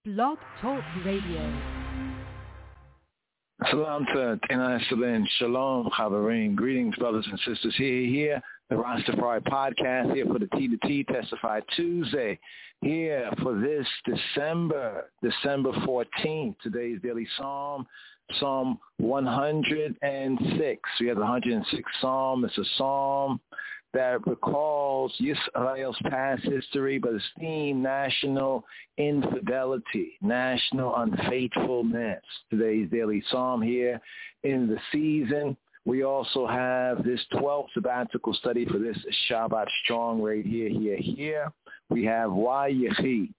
Blog Talk Radio. Salam to Tena Esalen, Shalom, Chavarim. Greetings, brothers and sisters. Here, the Rastafari podcast, here for the T to T Testify Tuesday, here for this December 14th. Today's daily Psalm 106. We have the 106th Psalm. It's a psalm that recalls Yisrael's past history, but esteemed national infidelity, national unfaithfulness. Today's daily psalm here in the season. We also have this 12th sabbatical study for this Shabbat strong right here. We have Why Yehi,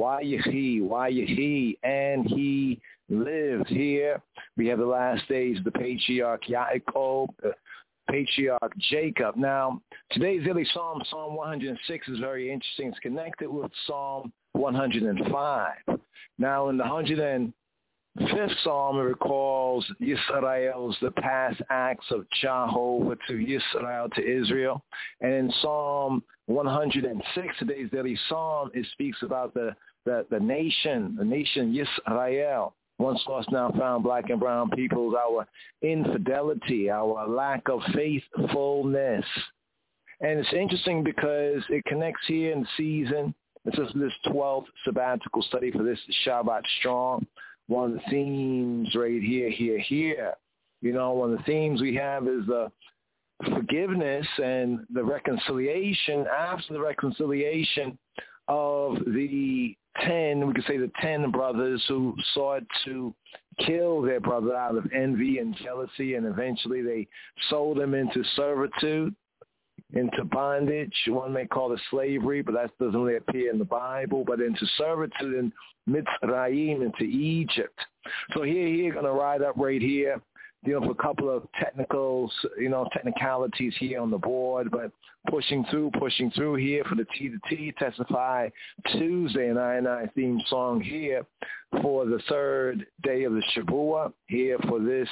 and he lives here. We have the last days of the patriarch Yaakov, patriarch Jacob. Now, today's daily psalm, Psalm 106, is very interesting. It's connected with Psalm 105. Now, in the 105th psalm, it recalls Yisrael's, the past acts of Jehovah to Yisrael, to Israel. And in Psalm 106, today's daily psalm, it speaks about the nation Yisrael. Once lost, now found, black and brown peoples, our infidelity, our lack of faithfulness. And it's interesting because it connects here in the season. It's just this 12th sabbatical study for this Shabbat strong. One of the themes right here. You know, one of the themes we have is the forgiveness and the reconciliation, after the reconciliation of the 10 brothers who sought to kill their brother out of envy and jealousy, and eventually they sold him into servitude, into bondage. One may call it slavery, but that doesn't really appear in the Bible, but into servitude in Mitzrayim, into Egypt. So here going to ride up right here, dealing with a couple of technicalities here on the board, but pushing through here for the T to T Testify Tuesday, and I theme song here for the third day of the Shavua, here for this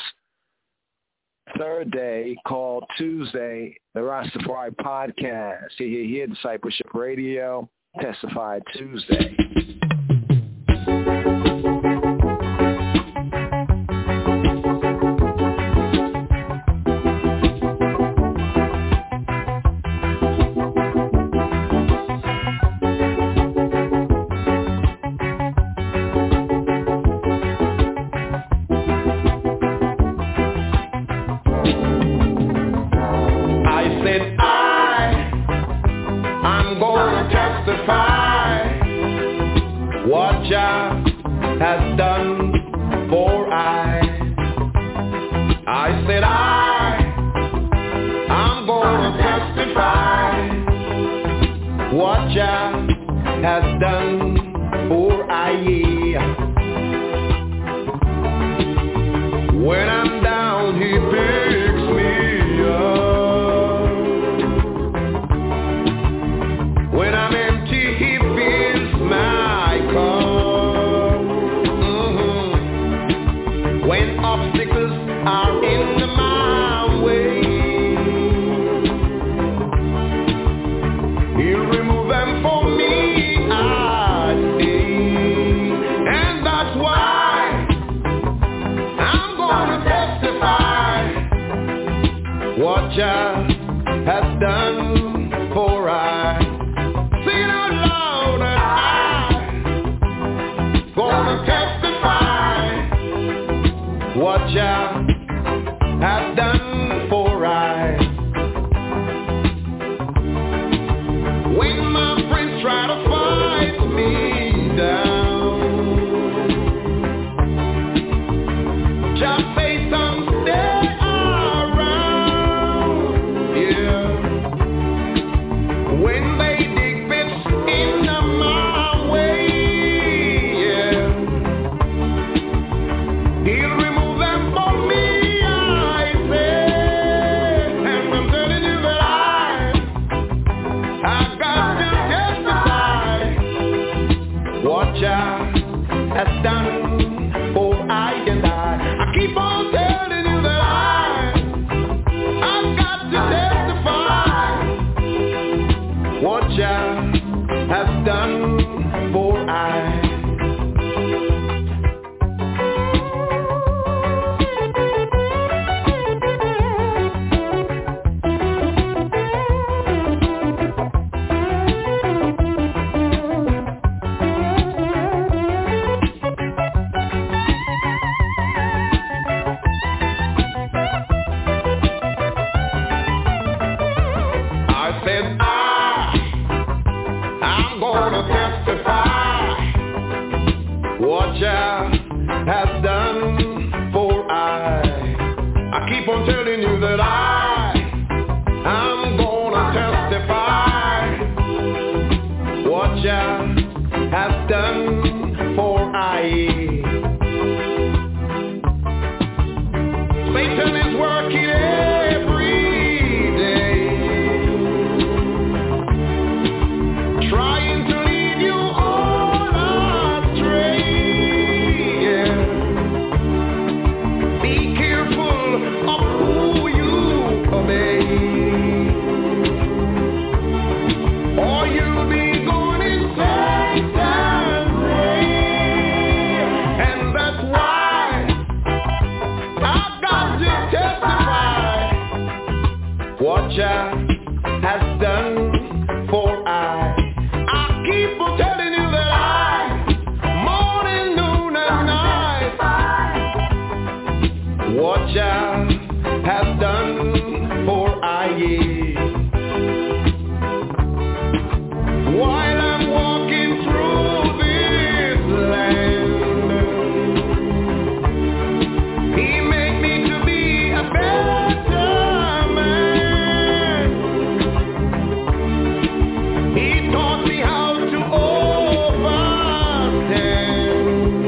third day called Tuesday, the Rastafari podcast. Here, Discipleship Radio, Testify Tuesday. What Jah has done for I. what Jah has done for I keep on telling you that I'm gonna testify what Jah has done for Satan is working every day, trying to lead you on astray. Yeah. Be careful of who you obey, or you'll be going in Satan's way. And that's why I've got to testify what Jah has done for I keep on telling you that morning, noon, and night, what Jah has done for while I'm walking through this land, He made me to be a better man. He taught me how to overstand,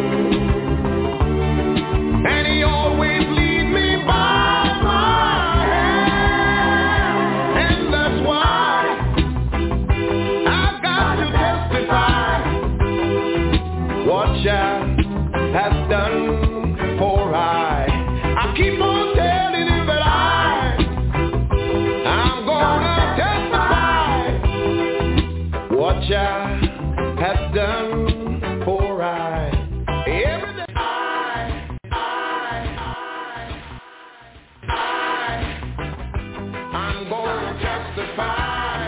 and He always lead me by my hand. And that's why I've got to testify what Jah has done for I keep on telling you that I'm gonna testify what Jah has done for every day. I'm gonna testify.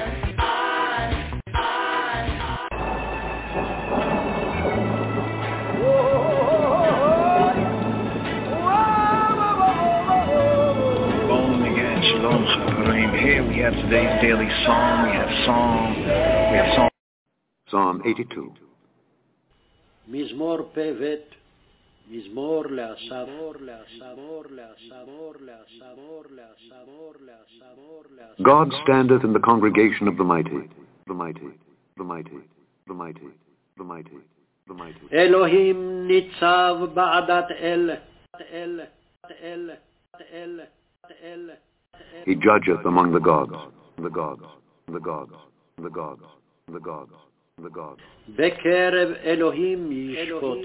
Bowling again, Shalom Chaverim. Here we have today's daily psalm. We have Psalm. Psalm 82. מזמור פבט, מזמור לאסף, God standeth in the congregation of the mighty, the mighty, the mighty, the mighty, the mighty, the mighty. אלוהים ניצב בעדת אל. He judgeth among the gods, the gods, the gods, the gods, the gods, the gods. בקרב אלוהים ישפוט.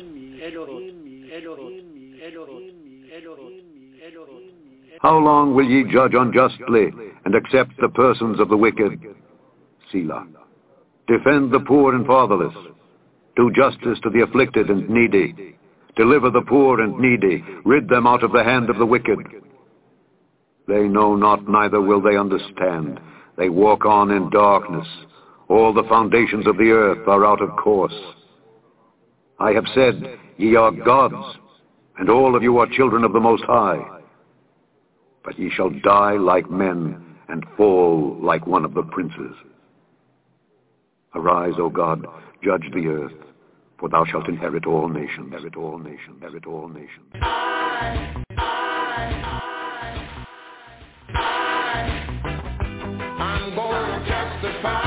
How long will ye judge unjustly and accept the persons of the wicked? Selah. Defend the poor and fatherless. Do justice to the afflicted and needy. Deliver the poor and needy. Rid them out of the hand of the wicked. They know not, neither will they understand. They walk on in darkness. All the foundations of the earth are out of course. I have said, ye are gods, and all of you are children of the Most High. But ye shall die like men, and fall like one of the princes. Arise, O God, judge the earth, for thou shalt inherit all nations. Inherit all nations. Inherit all nations. I'm going to testify.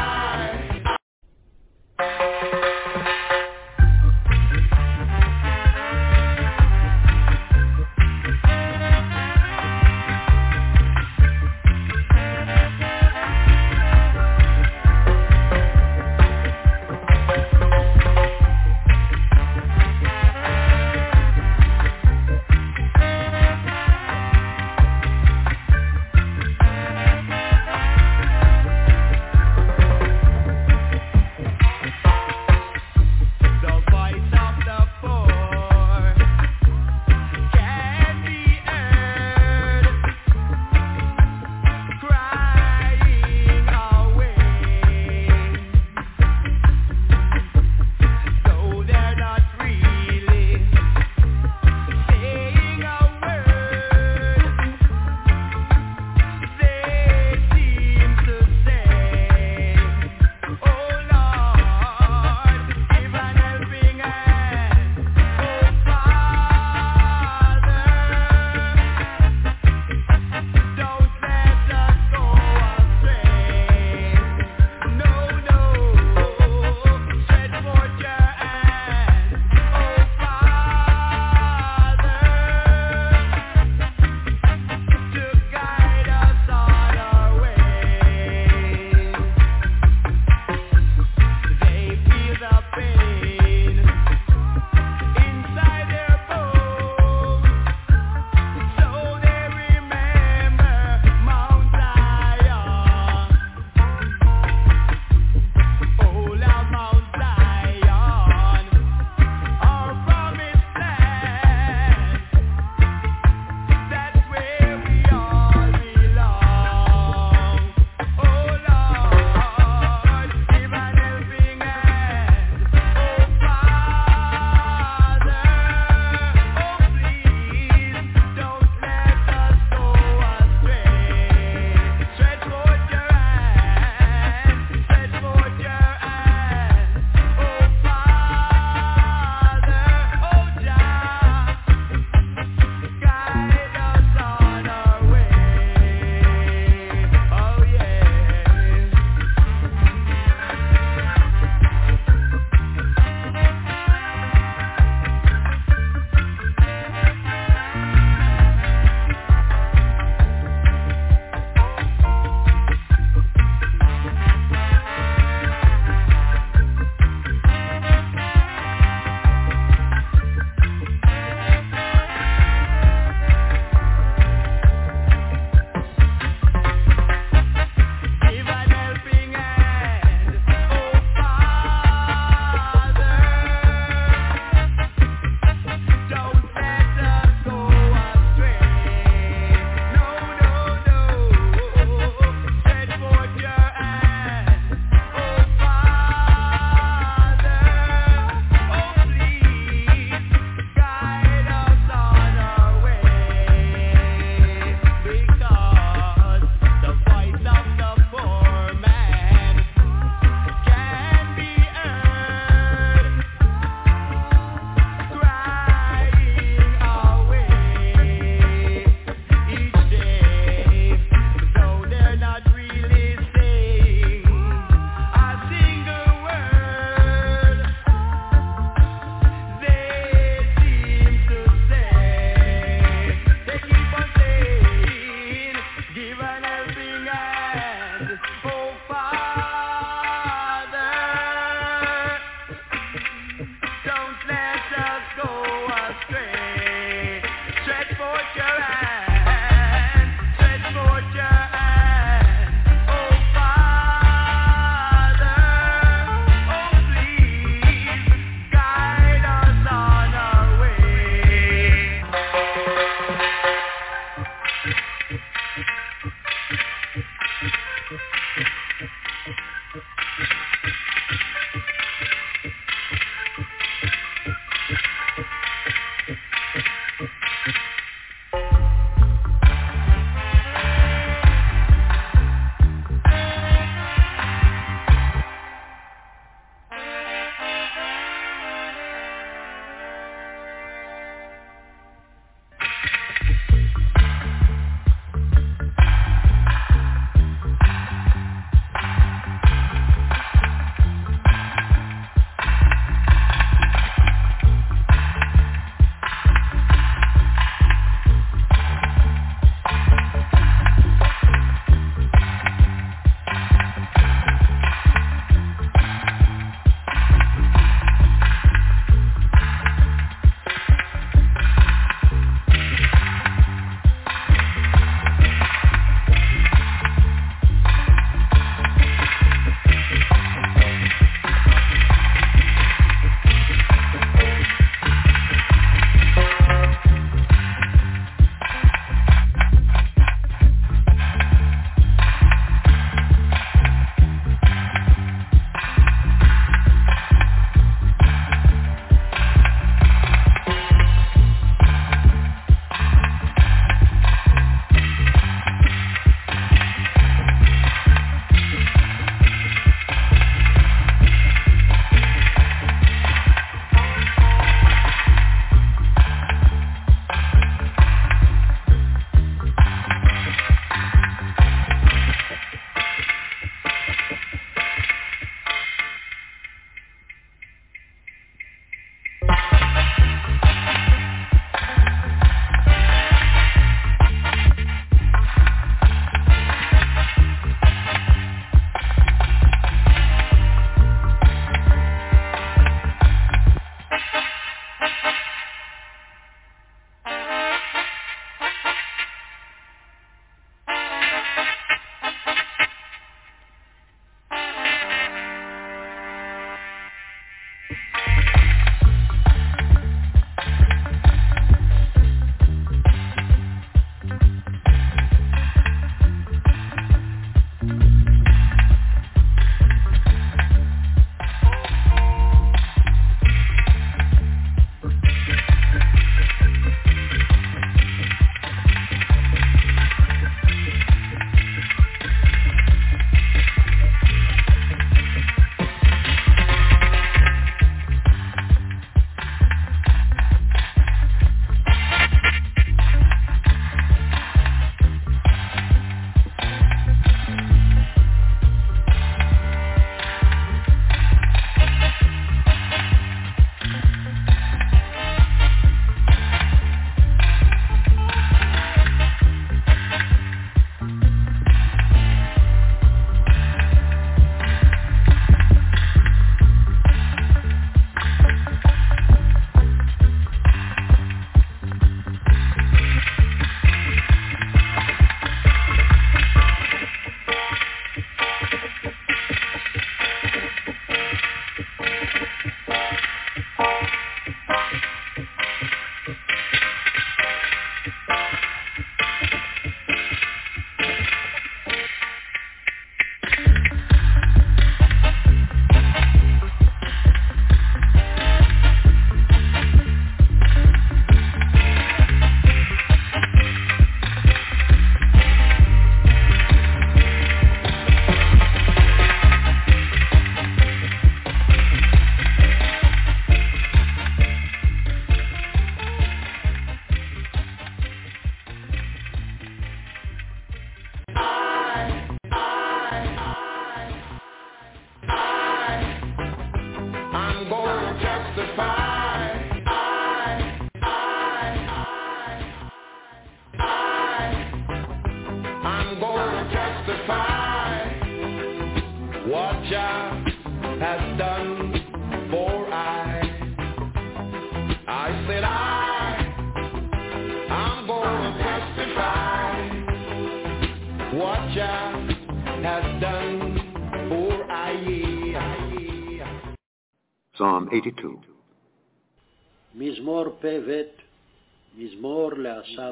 Psalm 82. מזמור פ"ב, מזמור לאסף.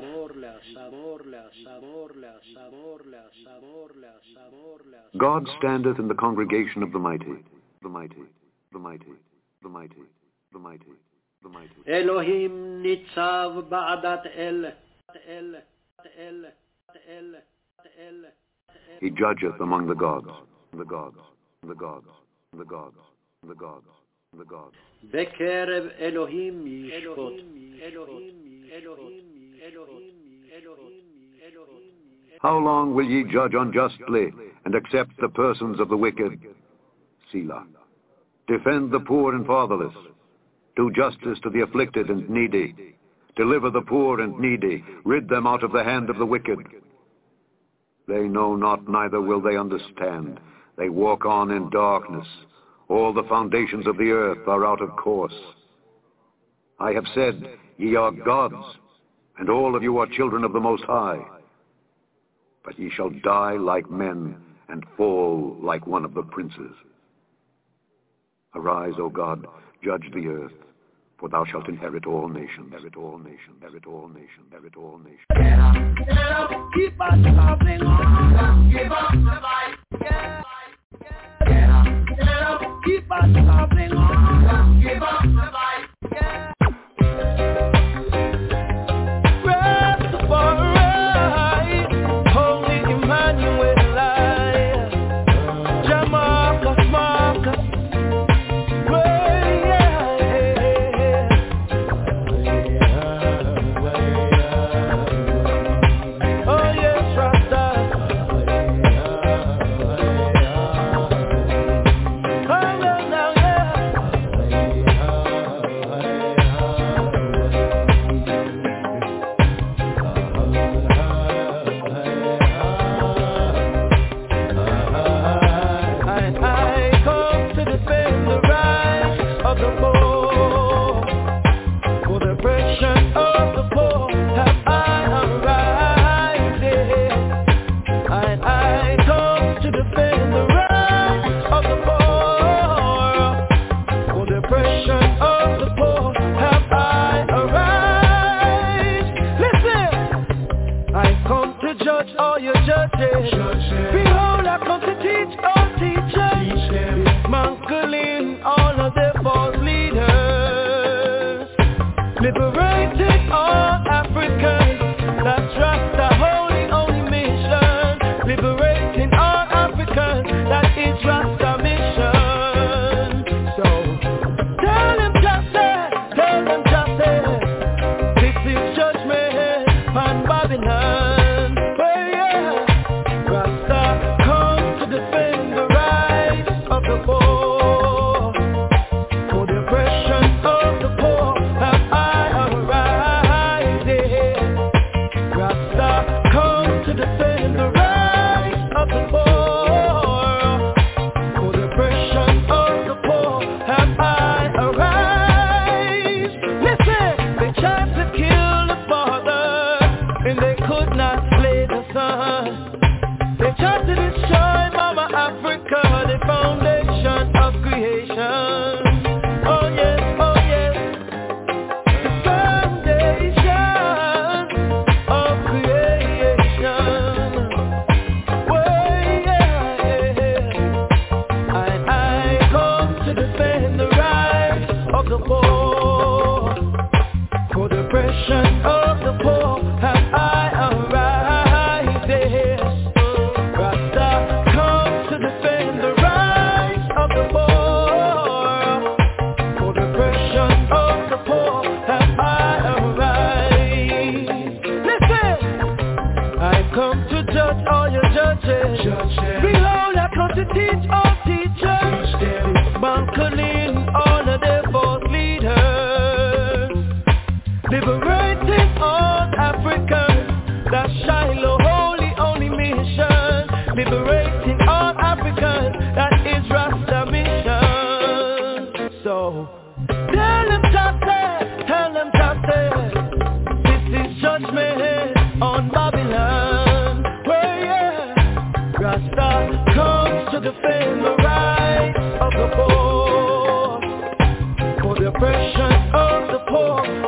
God standeth in the congregation of the mighty, the mighty, the mighty, the mighty, the mighty, the mighty. אלוהים ניצב בעדת אל. He judgeth among the gods, the gods, the gods, the gods, the gods, the gods. בקרב אלוהים ישפוט. How long will ye judge unjustly and accept the persons of the wicked? Selah. Defend the poor and fatherless. Do justice to the afflicted and needy. Deliver the poor and needy. Rid them out of the hand of the wicked. They know not, neither will they understand. They walk on in darkness. All the foundations of the earth are out of course. I have said, ye are gods, and all of you are children of the Most High. But ye shall die like men, and fall like one of the princes. Arise, O God, judge the earth, for thou shalt inherit all nations. Inherit all nations. Inherit all nations. Inherit all nations. Keep us moving on. Give up the fight. Keep us moving on. Give up the fight. Behold, I come to teach all teachers, dismantling all of their false leaders, liberating all Africans. That's Rasta holy only mission. Liberating all Africans. That is Rasta mission. So tell them justice. This is judgment on Babylon. Behold, I come to teach all teachers, dismantling all of their false leaders, liberating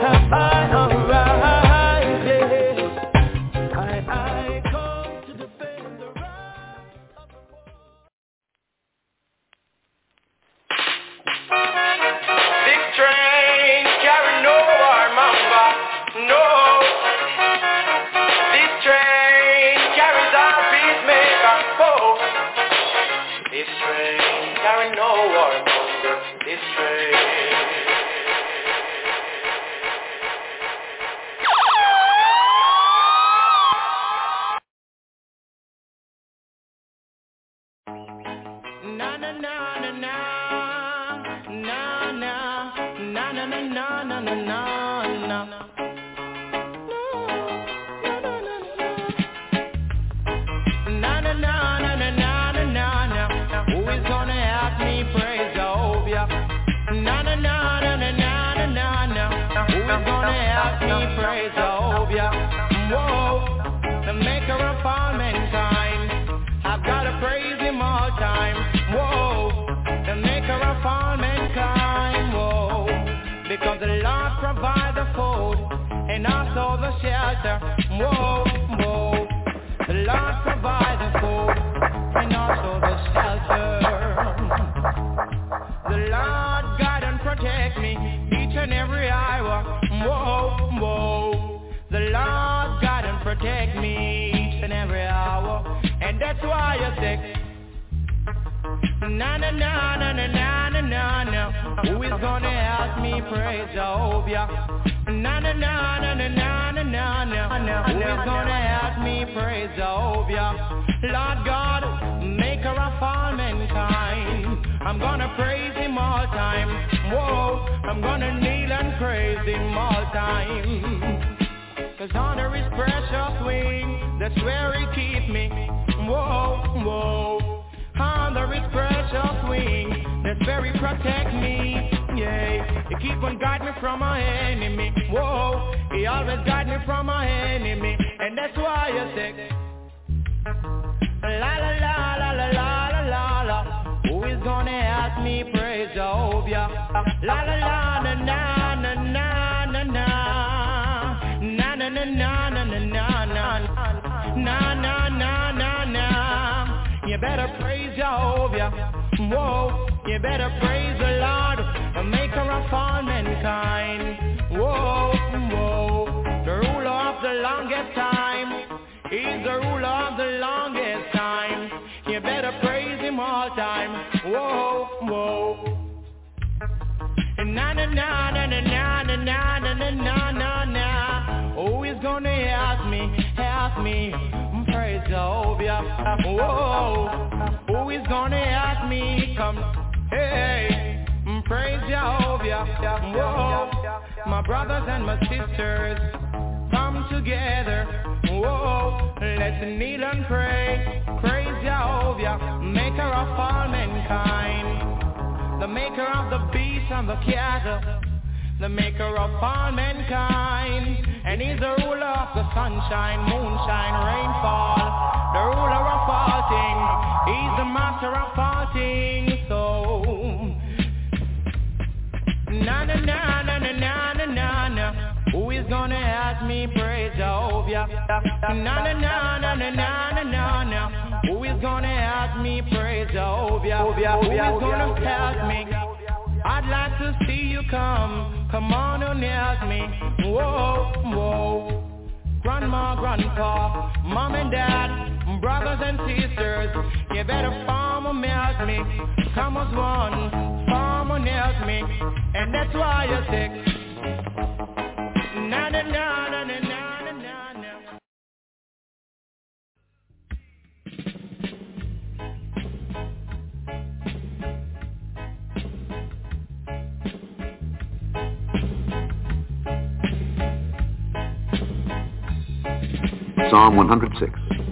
Psalm 106.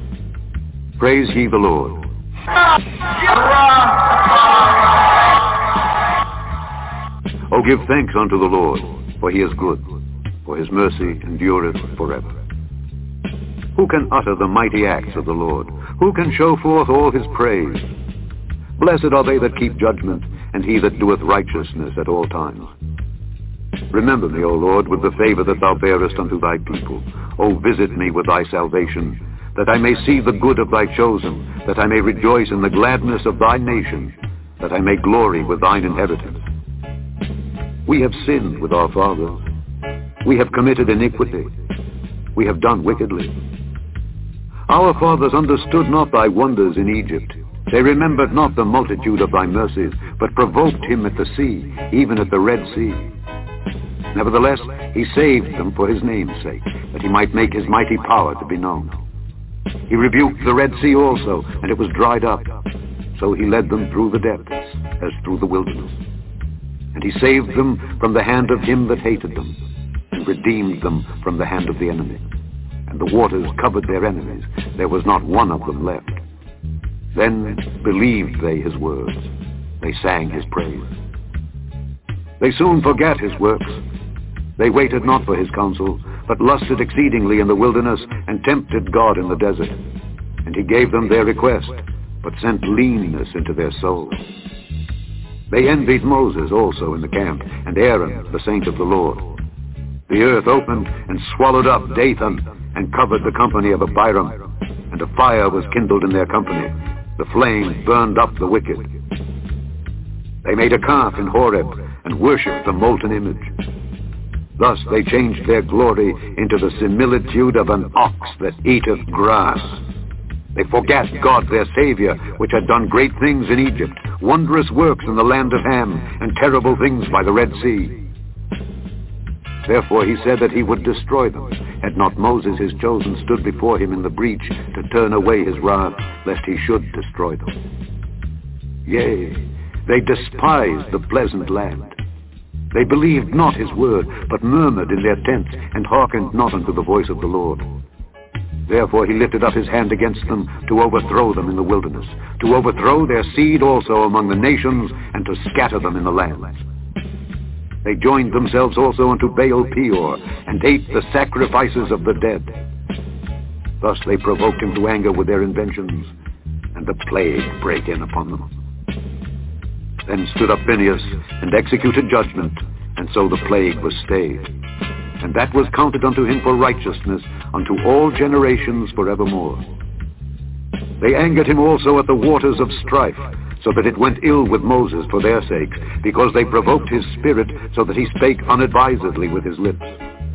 Praise ye the Lord. O give thanks unto the Lord, for he is good, for his mercy endureth forever. Who can utter the mighty acts of the Lord? Who can show forth all his praise? Blessed are they that keep judgment, and he that doeth righteousness at all times. Remember me, O Lord, with the favor that thou bearest unto thy people. O visit me with thy salvation, that I may see the good of thy chosen, that I may rejoice in the gladness of thy nation, that I may glory with thine inheritance. We have sinned with our fathers. We have committed iniquity. We have done wickedly. Our fathers understood not thy wonders in Egypt. They remembered not the multitude of thy mercies, but provoked him at the sea, even at the Red Sea. Nevertheless, he saved them for his name's sake, that he might make his mighty power to be known. He rebuked the Red Sea also, and it was dried up. So he led them through the depths, as through the wilderness. And he saved them from the hand of him that hated them, and redeemed them from the hand of the enemy. And the waters covered their enemies. There was not one of them left. Then believed they his words. They sang his praise. They soon forgat his works. They waited not for his counsel, but lusted exceedingly in the wilderness, and tempted God in the desert. And he gave them their request, but sent leanness into their souls. They envied Moses also in the camp, and Aaron, the saint of the Lord. The earth opened and swallowed up Dathan, and covered the company of Abiram, and a fire was kindled in their company. The flame burned up the wicked. They made a calf in Horeb, and worshipped the molten image. Thus they changed their glory into the similitude of an ox that eateth grass. They forgat God their Savior, which had done great things in Egypt, wondrous works in the land of Ham, and terrible things by the Red Sea. Therefore he said that he would destroy them, had not Moses his chosen stood before him in the breach to turn away his rod, lest he should destroy them. Yea, they despised the pleasant land. They believed not his word, but murmured in their tents, and hearkened not unto the voice of the Lord. Therefore he lifted up his hand against them, to overthrow them in the wilderness, to overthrow their seed also among the nations, and to scatter them in the lands. They joined themselves also unto Baal Peor, and ate the sacrifices of the dead. Thus they provoked him to anger with their inventions, and the plague brake in upon them. Then stood up Phinehas, and executed judgment, and so the plague was stayed. And that was counted unto him for righteousness unto all generations forevermore. They angered him also at the waters of strife, so that it went ill with Moses for their sakes, because they provoked his spirit, so that he spake unadvisedly with his lips.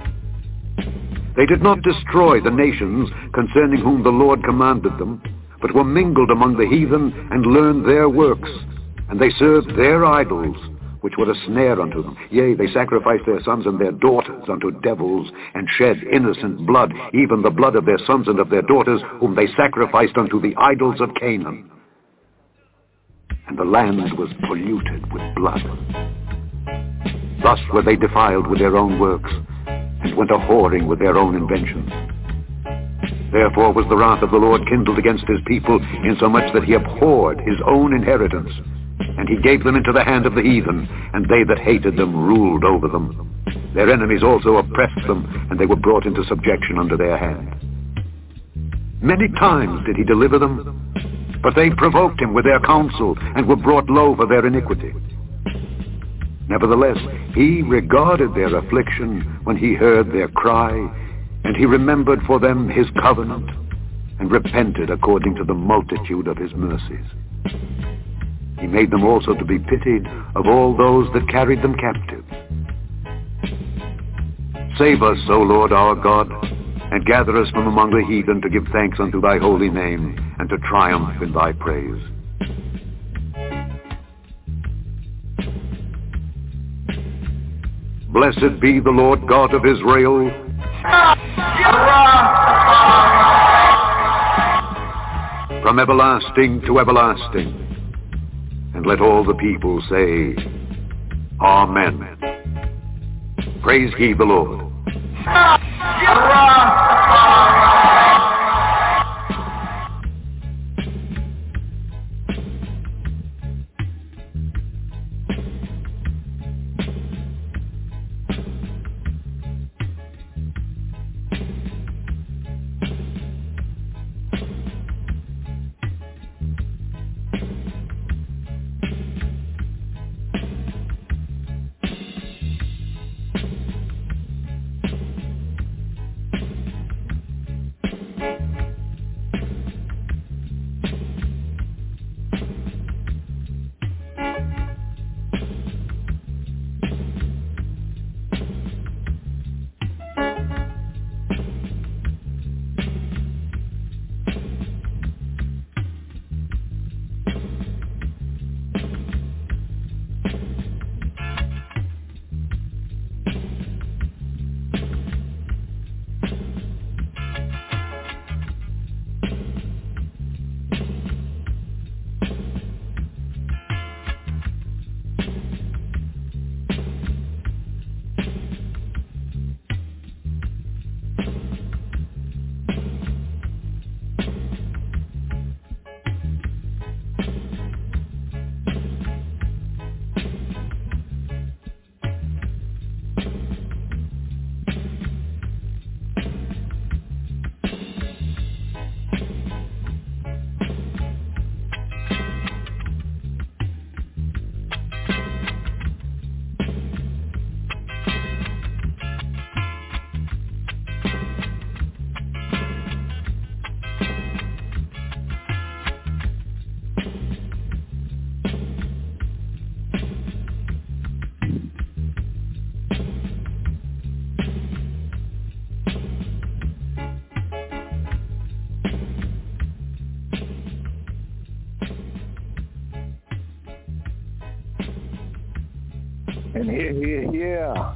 They did not destroy the nations concerning whom the Lord commanded them, but were mingled among the heathen, and learned their works. And they served their idols, which were a snare unto them. Yea, they sacrificed their sons and their daughters unto devils, and shed innocent blood, even the blood of their sons and of their daughters, whom they sacrificed unto the idols of Canaan. And the land was polluted with blood. Thus were they defiled with their own works, and went a-whoring with their own inventions. Therefore was the wrath of the Lord kindled against his people, insomuch that he abhorred his own inheritance. And he gave them into the hand of the heathen, and they that hated them ruled over them. Their enemies also oppressed them, and they were brought into subjection under their hand. Many times did he deliver them, but they provoked him with their counsel, and were brought low for their iniquity. Nevertheless, he regarded their affliction when he heard their cry, and he remembered for them his covenant, and repented according to the multitude of his mercies. He made them also to be pitied of all those that carried them captive. Save us, O Lord our God, and gather us from among the heathen to give thanks unto thy holy name, and to triumph in thy praise. Blessed be the Lord God of Israel. From everlasting to everlasting. And let all the people say, Amen. Praise ye the Lord. And here.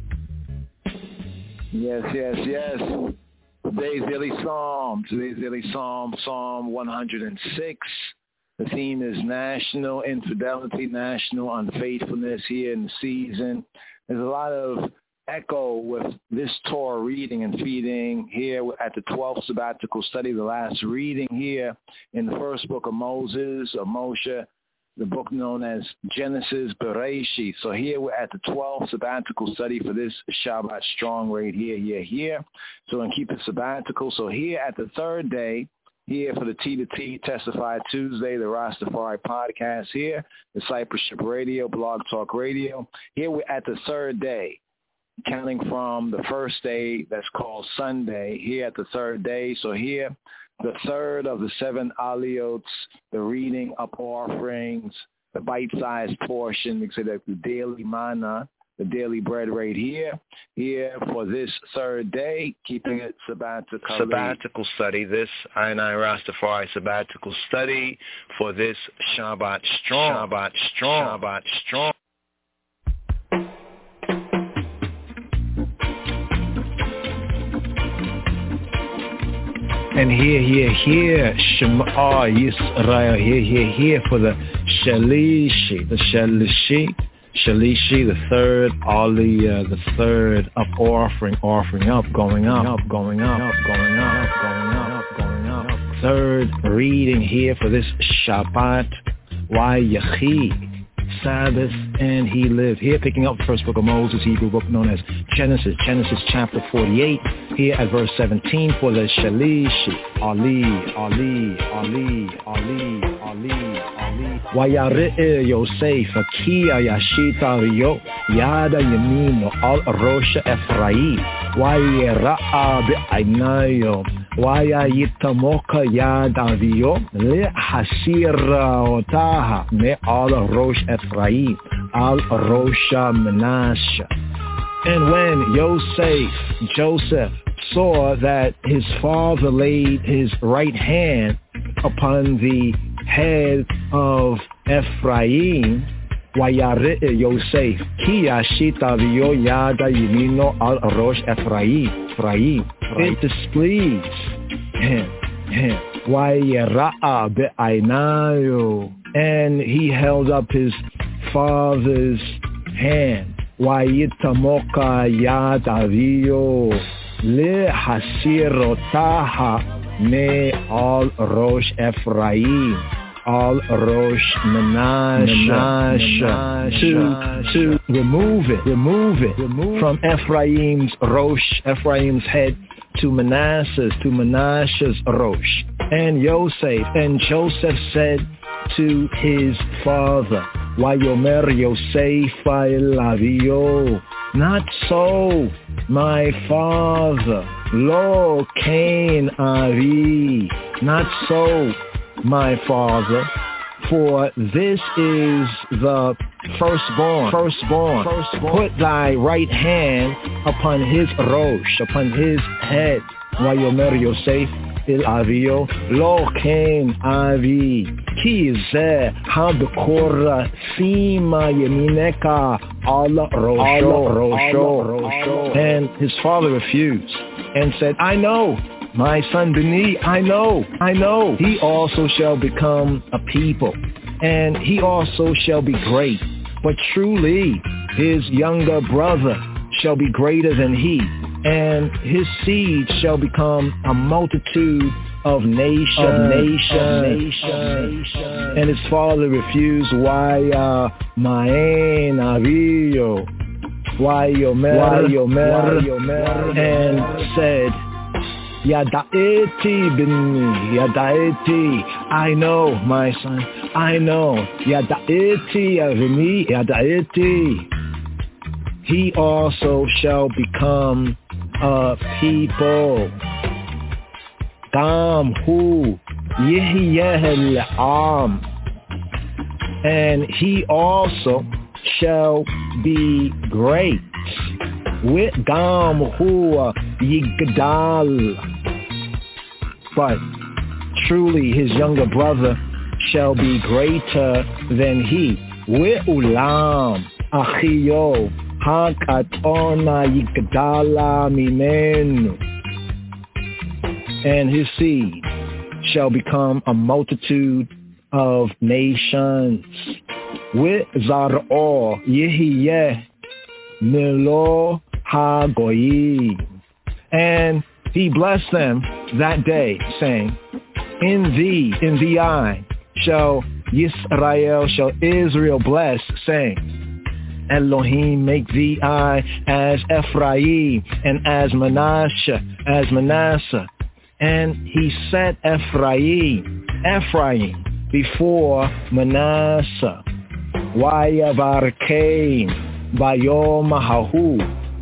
Yes. Today's daily psalm, Psalm 106. The theme is national infidelity, national unfaithfulness here in the season. There's a lot of echo with this Torah reading and feeding here at the 12th sabbatical study, the last reading here in the first book of Moses, or Moshe, the book known as Genesis Bereshit. So here we're at the 12th sabbatical study for this Shabbat strong rate here. So we're going to keep it sabbatical. So here at the third day, here for the T2T Testify Tuesday, the Rastafari podcast here, Discipleship Radio, Blog Talk Radio. Here we're at the third day, counting from the first day that's called Sunday, here at the third day. So here, the third of the 7 aliyot, the reading up offerings, the bite-sized portion, we say that the daily manna, the daily bread right here for this third day, keeping it sabbatical study, this I Rastafari sabbatical study for this Shabbat strong. And here, Shema Yisrael, here for the Shalishi, the third aliyah, the third up offering up, going up. Third reading here for this Shabbat, Wayachi, Sabbath, and he lived. Here picking up the first book of Moses, Hebrew book known as Genesis chapter 48, here at verse 17 for the Shalishi, Ali. Wayare Yosef, Akia Yashita Rio, Yada Yamino, Al Rosha Ephraim, Wayera'a Be'ainayo, Waya Yitamoka Yadavio, Le Hasira Otaha, Me Al Rosh Ephraim, Al Rosha Menashe. And when Joseph saw that his father laid his right hand upon the head of Ephraim, Wayare Yosef, Ki Yashita Vio Yada Yimino Al Rosh Ephraim. It displeased him. Wayera'a Be'ainayo, and he held up his father's hand. Wayitamoka Yad Avio Le Hasirotaha Me Al Rosh Ephraim Al Rosh Menashe, to remove it from Ephraim's Rosh, Ephraim's head, to Menashe's Rosh. And Joseph said to his father, Wayomer Yosef Elavio, not so, my father, Lo Cain Avi, not so, my father, for this is the firstborn. Put thy right hand upon his rosh, upon his head. Wayomer Yosef El Avio, Lo Cain Avi, Ki Zeh Habekora Sima Yemineka Ala Rosho. And his father refused and said, I know, my son Beni, I know. He also shall become a people, and he also shall be great. But truly, his younger brother shall be greater than he, and his seed shall become a multitude of nations. And his father refused. Why Ma'en Avio? Why Yomer? And said, Yadaeti Bini, Yadaeti, I know, my son, I know. Yadaeti Avini, Yadaeti. He also shall become a people. Dam hu Yehiel Am. And he also shall be great. Gam Hua Yigdal. But truly his younger brother shall be greater than he. Ulam Achiyo Hakatona Yigdala Mimenu. And his seed shall become a multitude of nations. Zar'o Yehiyeh Milo HaGoyim. And he blessed them that day, saying, in thee I shall Israel bless, saying, Elohim make thee I as Ephraim and as Manasseh. And he set Ephraim before Manasseh. Vayavarkein bayom hahu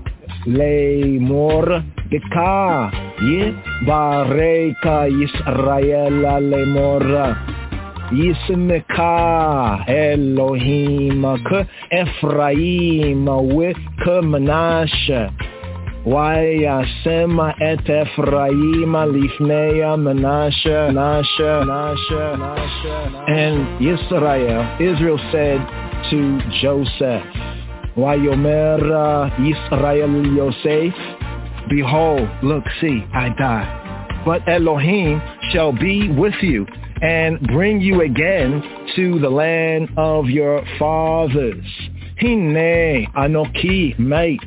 leimor deka yibareka Yisrael lemor Yismeka Elohim ke Ephraim ke Manasseh. Vayasema et Ephraim lifnei Manasseh. And Israel said to Joseph, Vayomer Yisrael Yosef, behold, look, see, I die. But Elohim shall be with you and bring you again to the land of your fathers. Hine Anoki mate.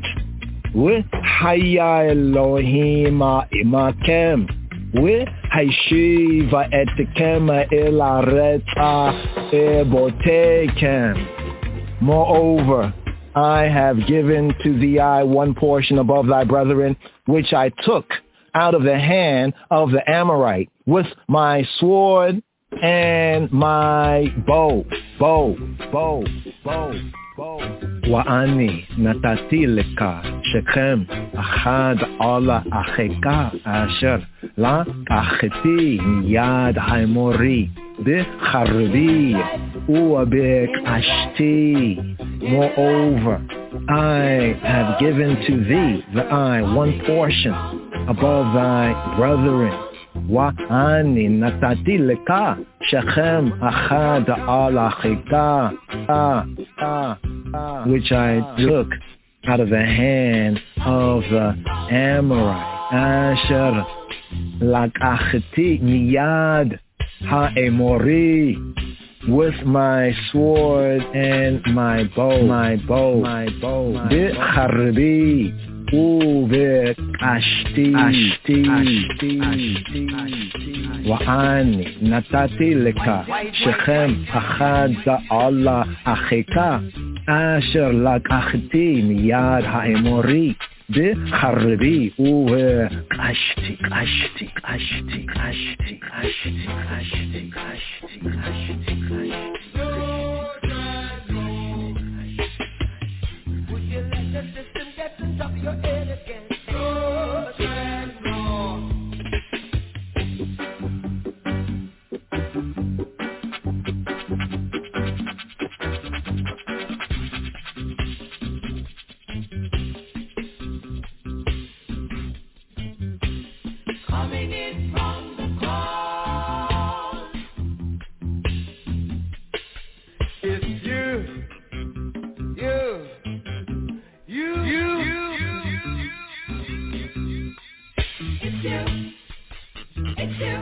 Haya Elohim imakem. Haishiva etkem el areta ebotekem. Moreover, I have given to thee one portion above thy brethren, which I took out of the hand of the Amorite with my sword and my bow. Wa'ani natati leka Shechem achad ala acheka asher la acheti miyad haimori b'charvi u'b'kashti. Moreover, I have given to thee one portion above thy brethren. Wa'ani natati leka Shechem achad ala acheka, which I took out of the hand of the Amorite. Asher lakachti miyad ha'emori, with my sword and my bow. B'charbi u'b'kashti. Wa'ani natati leka Shechem achad ala acheka, asher lakachti miyad ha'emori b'charbi u'b'kashti. Would you let the system get into your head again? Coming in from the cross, it's you. It's you.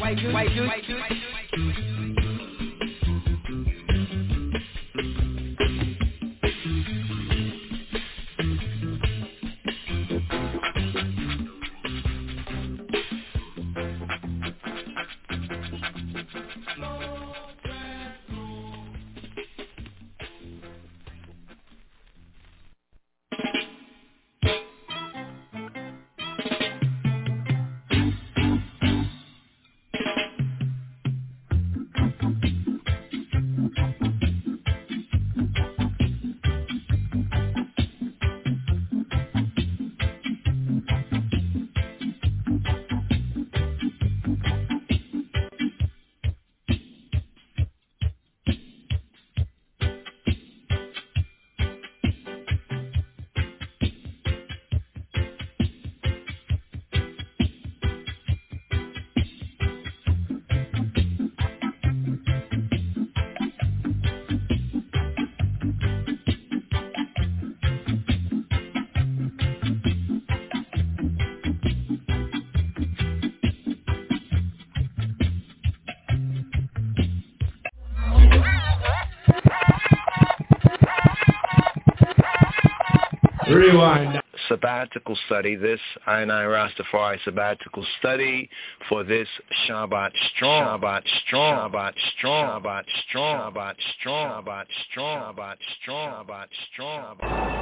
Rewind. Sabbatical study, this I Rastafari sabbatical study for this Shabbat Strong. Shabbat Strong. Shabbat Strong. Shabbat Strong. Shabbat Strong. Shabbat Strong. Shabbat Strong. Shabbat Strong.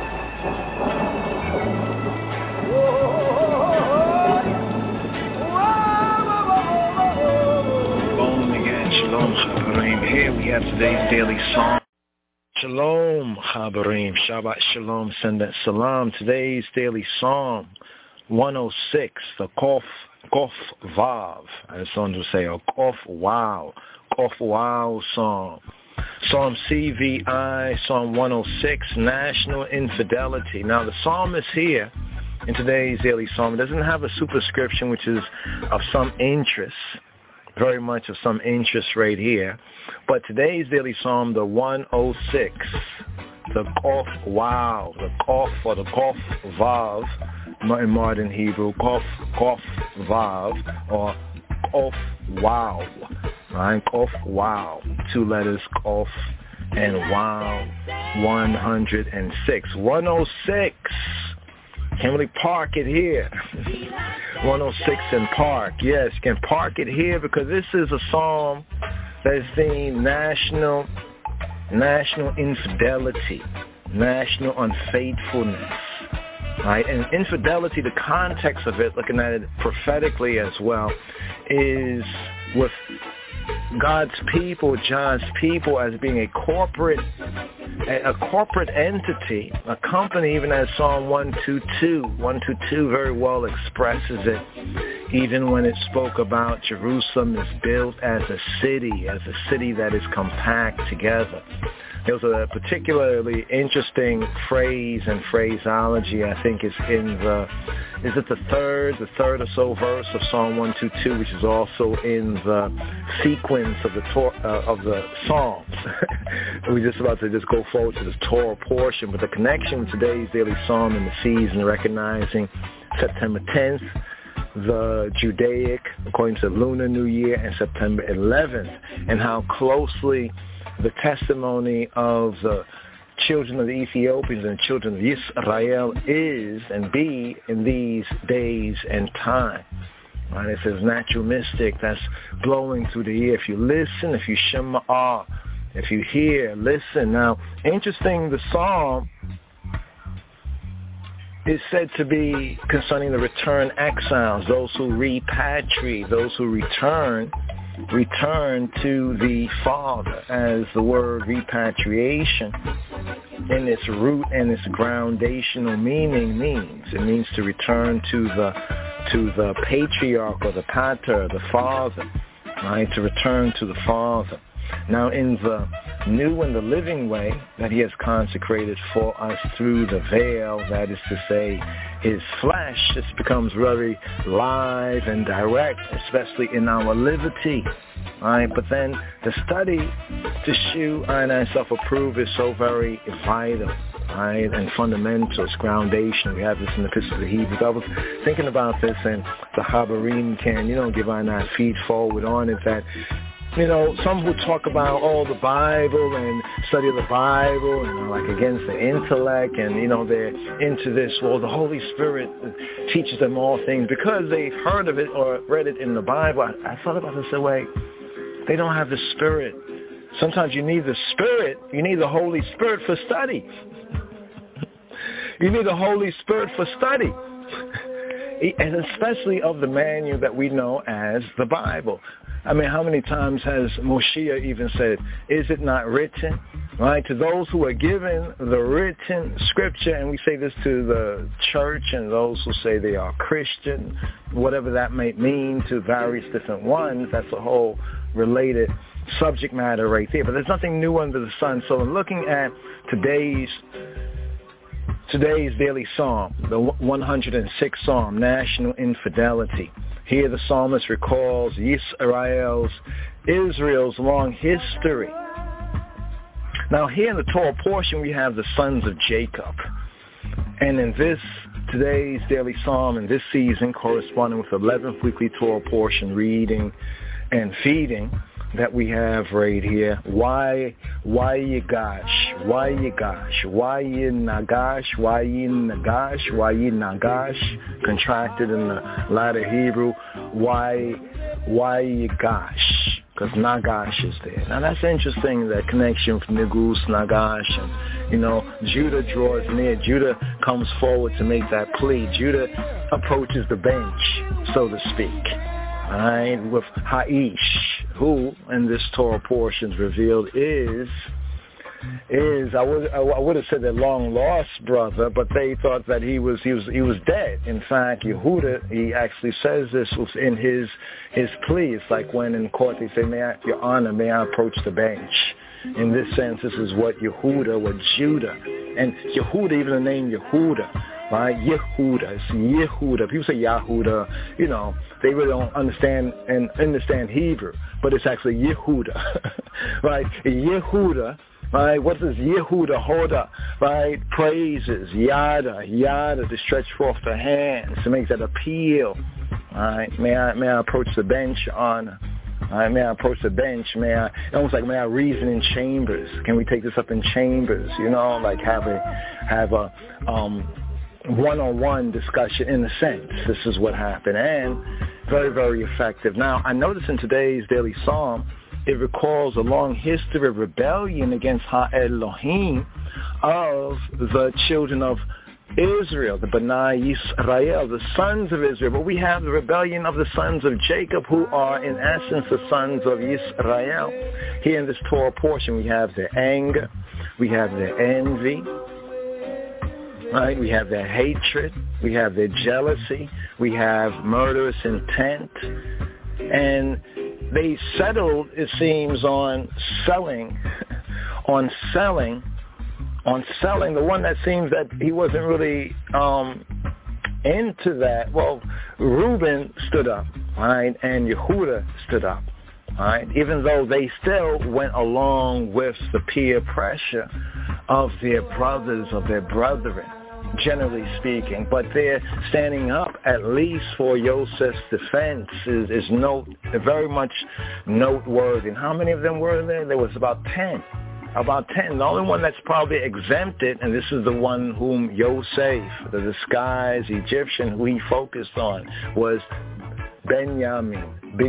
Shalom again. Shalom Chaverim. Here we have today's daily song. Shalom, Chaverim, Shabbat Shalom, send that salam. Today's daily psalm, 106, the Kof Vav, as some would say, or Kof Wow psalm. Psalm CVI, Psalm 106, National Infidelity. Now the psalmist here in today's daily psalm doesn't have a superscription, which is of some interest, very much of some interest right here. But today's daily psalm, the 106, the Kof Wow, the Kof or the Kof Vav, in modern Hebrew, Kof Vav, or Kof Wow, right? Kof Wow, two letters, Kof and Wow, 106. 106. Can't really park it here. 106 and park. Yes, can park it here because this is a psalm that is themed national infidelity, national unfaithfulness. Right? And infidelity, the context of it, looking at it prophetically as well, is with God's people, John's people, as being a corporate entity, a company, even as Psalm 122 very well expresses it, even when it spoke about Jerusalem is built as a city that is compact together. There was a particularly interesting phrase and phraseology, I think, is in the third or so verse of Psalm 122, which is also in the sequence of the Psalms. We're just about to go forward to this Torah portion, but the connection with today's daily Psalm and the season, recognizing September 10th, the Judaic, according to the Lunar New Year, and September 11th, and how closely the testimony of the children of the Ethiopians and children of Israel is and be in these days and time. Right? It says natural mystic that's blowing through the ear. If you listen, if you shema, if you hear, listen. Now, interesting, the psalm is said to be concerning the return exiles, those who repatriate, those who return to the Father, as the word repatriation in its root and its groundational meaning means. It means to return to the patriarch or the pater, the father, right? To return to the Father. Now, in the new and the living way that he has consecrated for us through the veil, that is to say, his flesh, this becomes very live and direct, especially in our liberty. All right, but then the study to shew and self-approve is so very vital, right, and fundamental. It's groundation. We have this in the Epistle of the Hebrews. I was thinking about this, and the Habarim can, give our feed forward on it, that some who talk about the Bible and study of the Bible and like against the intellect and, they're into this, the Holy Spirit teaches them all things because they've heard of it or read it in the Bible. I thought about this the way they don't have the Spirit. Sometimes you need the Spirit. You need the Holy Spirit for study. You need the Holy Spirit for study. And especially of the manual that we know as the Bible. I mean, how many times has Moshe even said, is it not written? Right? To those who are given the written scripture, and we say this to the church and those who say they are Christian, whatever that may mean to various different ones, that's a whole related subject matter right there. But there's nothing new under the sun. So in looking at today's daily psalm, the 106th Psalm, National Infidelity. Here the psalmist recalls Israel's long history. Now here in the Torah portion we have the sons of Jacob. And in today's daily psalm, in this season, corresponding with the 11th weekly Torah portion reading and feeding that we have right here, why Yigash, contracted in the latter Hebrew, why Yigash, because Nagash is there. Now that's interesting, that connection from Negus, Nagash, and Judah draws near. Judah comes forward to make that plea. Judah approaches the bench, so to speak. Right, with Haish, who in this Torah portion is revealed is I would have said their long lost brother, but they thought that he was dead. In fact, Yehuda, he actually says this in his plea. It's like when in court they say, Your Honor, may I approach the bench? In this sense, this is what Judah, and Yehuda, even the name Yehuda. Right, Yehuda, it's Yehuda. People say Yahuda, they really don't understand Hebrew, but it's actually Yehuda, right? Yehuda, right? What does Yehuda Hoda, right? Praises, yada, to stretch forth the hands, to make that appeal. Right? May I approach the bench, Honor? May I approach the bench? May I reason in chambers? Can we take this up in chambers? Like have a one-on-one discussion in a sense. This is what happened, and very, very effective. Now, I notice in today's daily psalm, it recalls a long history of rebellion against Ha-Elohim of the children of Israel, the B'nai Yisrael, the sons of Israel. But we have the rebellion of the sons of Jacob, who are in essence the sons of Yisrael. Here in this Torah portion, we have their anger, we have their envy, right? We have their hatred, we have their jealousy, we have murderous intent, and they settled, it seems, on selling, the one that seems that he wasn't really into that. Well, Reuben stood up, right, and Yehuda stood up, right, even though they still went along with the peer pressure of their brothers, of their brethren, generally speaking, but they're standing up at least for Yosef's defense is very much noteworthy. And how many of them were there? There was about 10. The only one that's probably exempted, and this is the one whom Yosef, the disguised Egyptian, who he focused on, was Benjamin.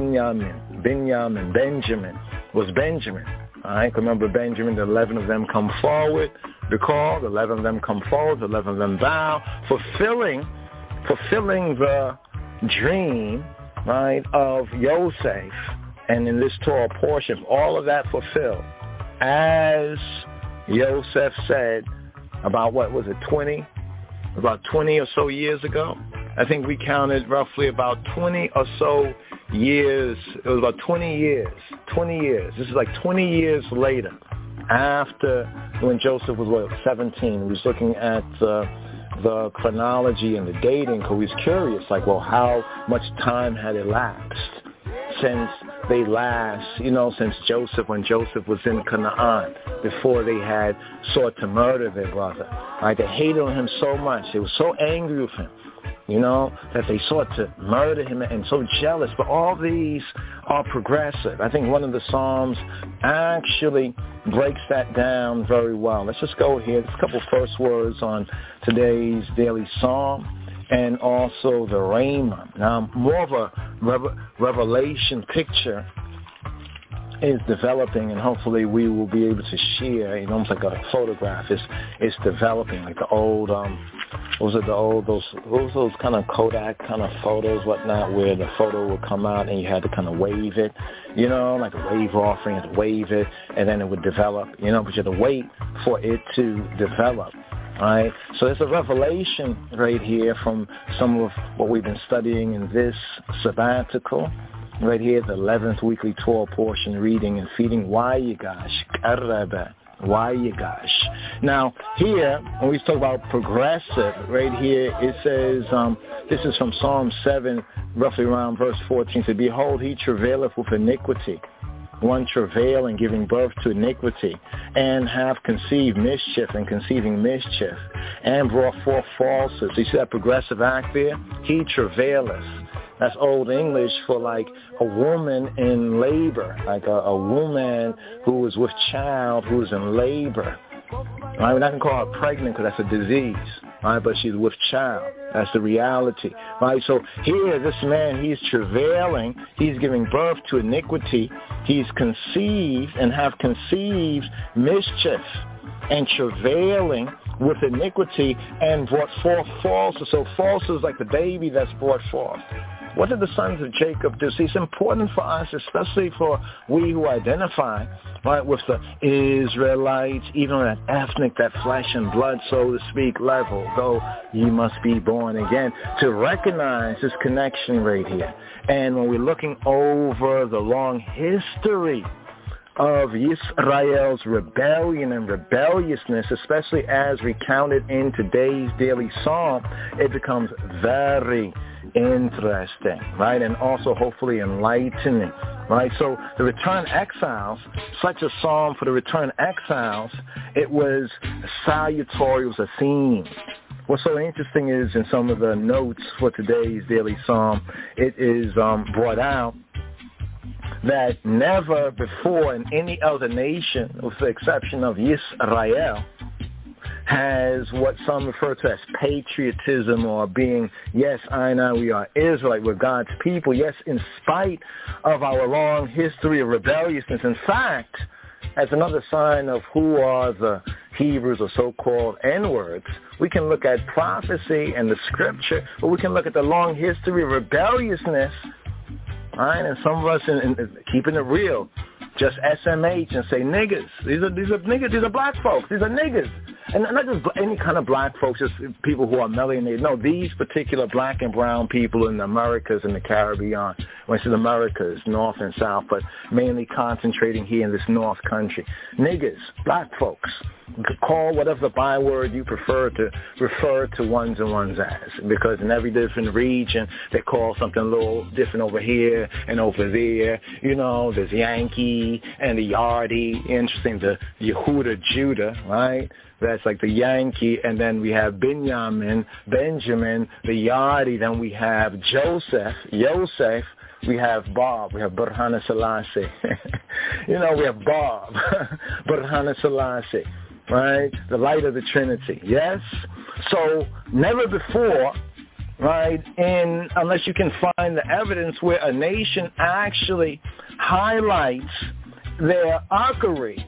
All right, remember Benjamin, the 11 of them come forward. Recall, the 11 of them come forward, the 11 of them bow, fulfilling the dream, right, of Yosef. And in this Torah portion, all of that fulfilled. As Yosef said, about 20 or so years ago. I think we counted roughly about 20 or so years. It was about 20 years. This is like 20 years later. after when Joseph was, 17. He was looking at the chronology and the dating because he was curious, like, well, how much time had elapsed since they last, since when Joseph was in Canaan, before they had sought to murder their brother. Right? They hated him so much. They were so angry with him, that they sought to murder him and so jealous. But all these are progressive. I think one of the Psalms actually breaks that down very well. Let's just go here. There's a couple first words on today's daily Psalm and also the Rhema. Now, more of a revelation picture is developing, and hopefully we will be able to share, almost like a photograph. It's developing, like the old, those kind of Kodak kind of photos, whatnot, where the photo would come out and you had to kind of wave it, like a wave offering, you had to wave it, and then it would develop, but you had to wait for it to develop. Right? So there's a revelation right here from some of what we've been studying in this sabbatical. Right here, the 11th weekly Torah portion, reading and feeding Wayigash, Karaba, Wayigash. Now, here, when we talk about progressive, right here, it says, this is from Psalm 7, roughly around verse 14, says, behold, he travaileth with iniquity, one travail in giving birth to iniquity, and have conceived mischief and conceiving mischief, and brought forth falsehood. So you see that progressive act there? He travaileth. That's Old English for like a woman in labor, like a woman who is with child who is in labor. Right? We're not going to call her pregnant because that's a disease, right? But she's with child. That's the reality. Right? So here, this man, he's travailing. He's giving birth to iniquity. He's conceived and have conceived mischief and travailing with iniquity and brought forth falsehood. So falsehood is like the baby that's brought forth. What did the sons of Jacob do? See, it's important for us, especially for we who identify, right, with the Israelites, even on that ethnic, that flesh and blood, so to speak, level, though ye must be born again, to recognize this connection right here. And when we're looking over the long history of Israel's rebellion and rebelliousness, especially as recounted in today's daily psalm, it becomes very interesting, right? And also hopefully enlightening, right? So the return exiles, such a psalm for the return exiles, it was salutary, it was a theme. What's so interesting is in some of the notes for today's daily psalm, it is brought out that never before in any other nation, with the exception of Israel, has what some refer to as patriotism or being, yes, I know we are Israelite, we're God's people. Yes, in spite of our long history of rebelliousness. In fact, as another sign of who are the Hebrews or so-called N-words, we can look at prophecy and the scripture, but we can look at the long history of rebelliousness, right? And some of us, in keeping it real, just SMH and say niggas. These are niggas. These are black folks. These are niggas. And not just any kind of black folks, just people who are melanated. No, these particular black and brown people in the Americas and the Caribbean. When I say the Americas, North and South, but mainly concentrating here in this North country. Niggas, black folks. Call whatever the byword you prefer to refer to ones and ones as. Because in every different region, they call something a little different over here and over there. There's Yankee and the Yardie. Interesting, the Yehuda Judah, right? That's like the Yankee, and then we have Benjamin, the Yardie, then we have Joseph, we have Bob, we have Burhana Selassie. We have Bob, Burhana Selassie, right? The light of the Trinity, yes? So never before, right, unless you can find the evidence where a nation actually highlights their uckery,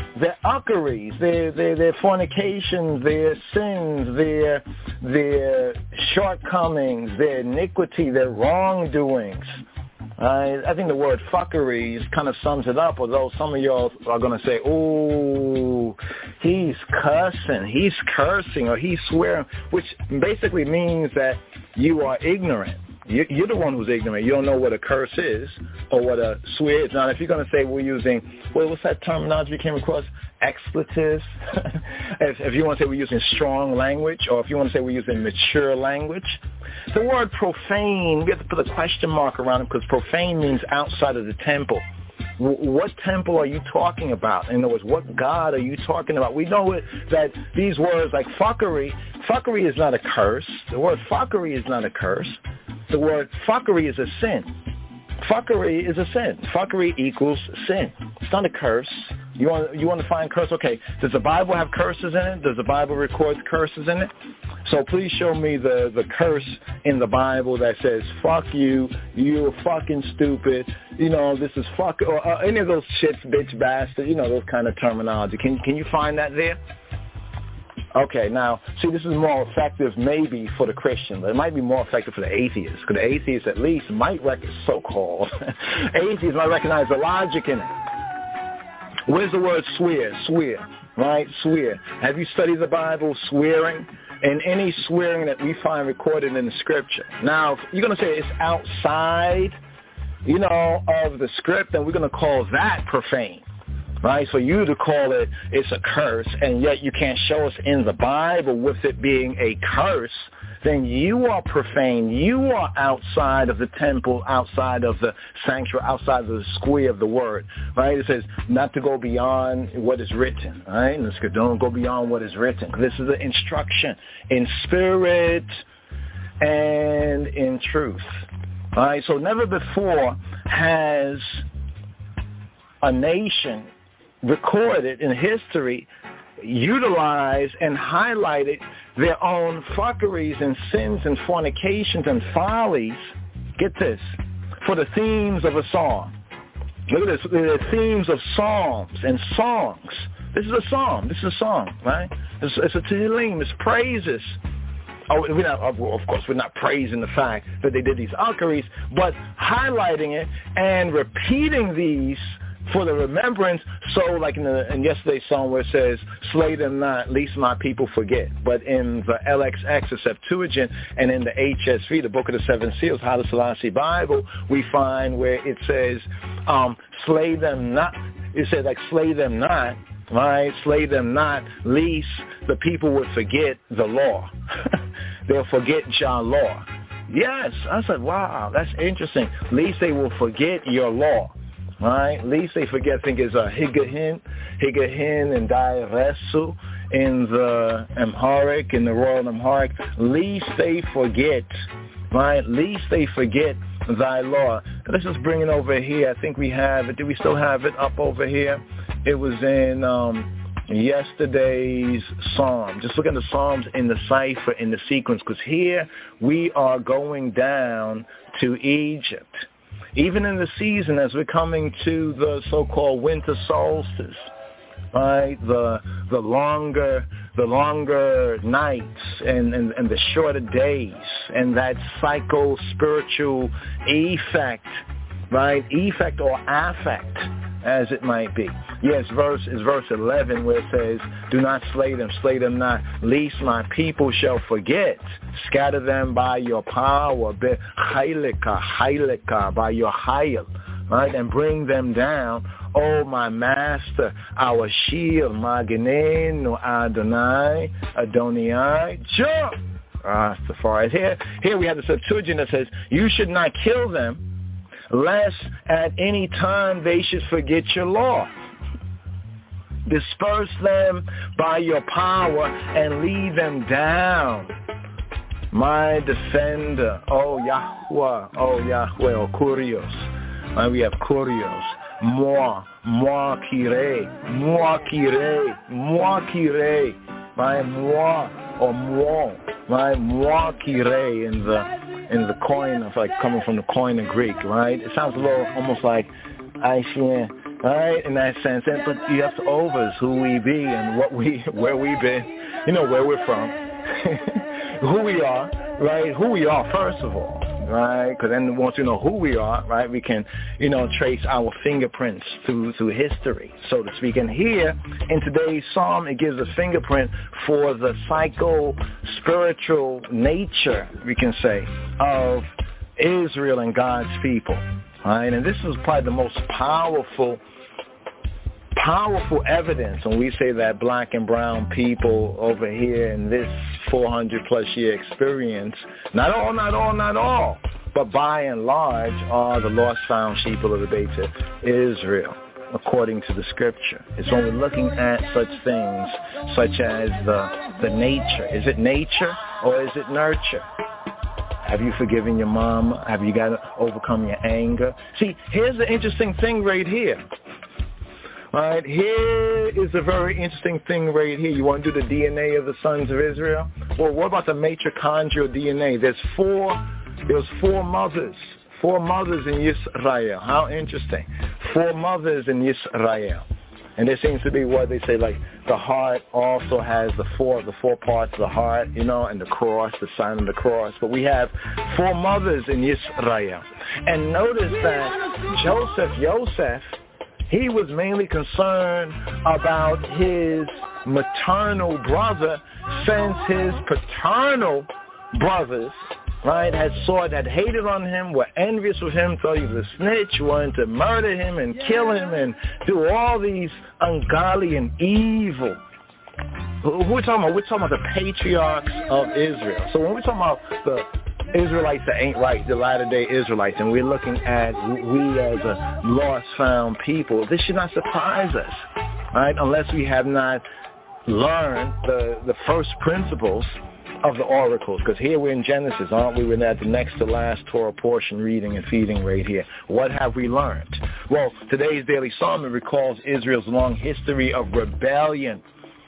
their fornications, their sins, their shortcomings, their iniquity, their wrongdoings. I think the word fuckery kind of sums it up, although some of y'all are going to say, oh, he's cursing, or he's swearing, which basically means that you are ignorant. You're the one who's ignorant. You don't know what a curse is or what a swear is. Now, if you're going to say we're using, what's that terminology you came across? Expletives. if you want to say we're using strong language, or if you want to say we're using mature language. The word profane, we have to put a question mark around it, because profane means outside of the temple. What temple are you talking about? In other words, what God are you talking about? We know that these words like fuckery is not a curse. The word fuckery is not a curse. The word fuckery is a sin. Fuckery is a sin. Fuckery equals sin. It's not a curse. You want to find curse? Okay. Does the Bible have curses in it? Does the Bible record curses in it? So please show me the curse in the Bible that says, fuck you, you're fucking stupid, this is fuck, or any of those shits, bitch, bastard, those kind of terminology. Can you find that there? Okay, now, see, this is more effective maybe for the Christian, but it might be more effective for the atheists, because the atheists at least might so-called, atheists might recognize the logic in it. Where's the word swear? Swear, right? Swear. Have you studied the Bible, swearing? And any swearing that we find recorded in the Scripture. Now, you're going to say it's outside, of the script, then we're going to call that profane. Right? For you to call it's a curse, and yet you can't show us in the Bible with it being a curse, then you are profane. You are outside of the temple, outside of the sanctuary, outside of the square of the word. Right? It says not to go beyond what is written. Right? And don't go beyond what is written. This is the instruction in spirit and in truth. Right? So never before has a nation recorded in history utilized and highlighted their own fuckeries and sins and fornications and follies, get this, for the themes of a song. Look at this, the themes of psalms and songs. This is a psalm. This is a song, right? It's a tehillim. It's praises. Of course, we're not praising the fact that they did these fuckeries, but highlighting it and repeating these for the remembrance, so like in yesterday's song where it says, slay them not, lest my people forget. But in the LXX, the Septuagint, and in the HSV, the Book of the Seven Seals, Haile Selassie Bible, we find where it says, slay them not. It says like, slay them not, right? Slay them not, lest the people would forget the law. They'll forget Jah law. Yes, I said, wow, that's interesting. Lest they will forget your law. Right? Least they forget, I think it's Higahin and Dairesu in the Amharic, in the Royal Amharic. Least they forget, right? Least they forget thy law. Let's just bring it over here. I think we have it. Do we still have it up over here? It was in yesterday's psalm. Just look at the psalms in the cipher, in the sequence, because here we are going down to Egypt. Even in the season, as we're coming to the so-called winter solstice, right? The longer nights and the shorter days, and that psycho-spiritual effect, right? Effect or affect, as it might be. Yes, verse 11 where it says, do not slay them not, lest my people shall forget. Scatter them by your power, by your hayel, right? And bring them down, oh my master, our shield, Magenenu Adonai, jump. Rastafari. Here we have the Septuagint that says, you should not kill them, lest at any time they should forget your law. Disperse them by your power and lead them down. My defender, oh Yahweh, oh Kurios. And we have Kurios. Moi kirei. My moi or moi. My moi kirei in the coin of like coming from the coin of Greek, right? It sounds a little almost like Aishin, right? In that sense. But you have to over who we be and where we've been, where we're from, who we are, right? Who we are first of all, right? Because then once you know who we are, right, we can, trace our fingerprints through history, so to speak. And here in today's psalm, it gives a fingerprint for the psycho-spiritual nature, we can say, of Israel and God's people. Right? And this is probably the most powerful evidence when we say that black and brown people over here in this 400-plus year experience, not all, but by and large are the lost found sheep of the Beit Israel, according to the scripture. It's only looking at such things such as the nature. Is it nature or is it nurture? Have you forgiven your mom? Have you got to overcome your anger? See, here's the interesting thing right here. All right, here is a very interesting thing right here. You want to do the DNA of the sons of Israel? Well, what about the mitochondrial DNA? There's four mothers. 4 mothers in Yisrael. How interesting. 4 mothers in Yisrael. And there seems to be what they say, like the heart also has the four parts of the heart, and the cross, the sign of the cross. But we have 4 mothers in Yisrael. And notice that Joseph, he was mainly concerned about his maternal brother, since his paternal brothers, right, had hated on him, were envious with him, thought he was a snitch, wanted to murder him and kill him and do all these ungodly and evil. Who we're talking about? We're talking about the patriarchs of Israel. So when we're talking about the Israelites that ain't right, the latter-day Israelites, and we're looking at we as a lost-found people, this should not surprise us, right, unless we have not learned the first principles of the oracles, because here we're in Genesis, aren't we? We're at the next to last Torah portion, reading and feeding right here. What have we learned? Well, today's daily psalm recalls Israel's long history of rebellion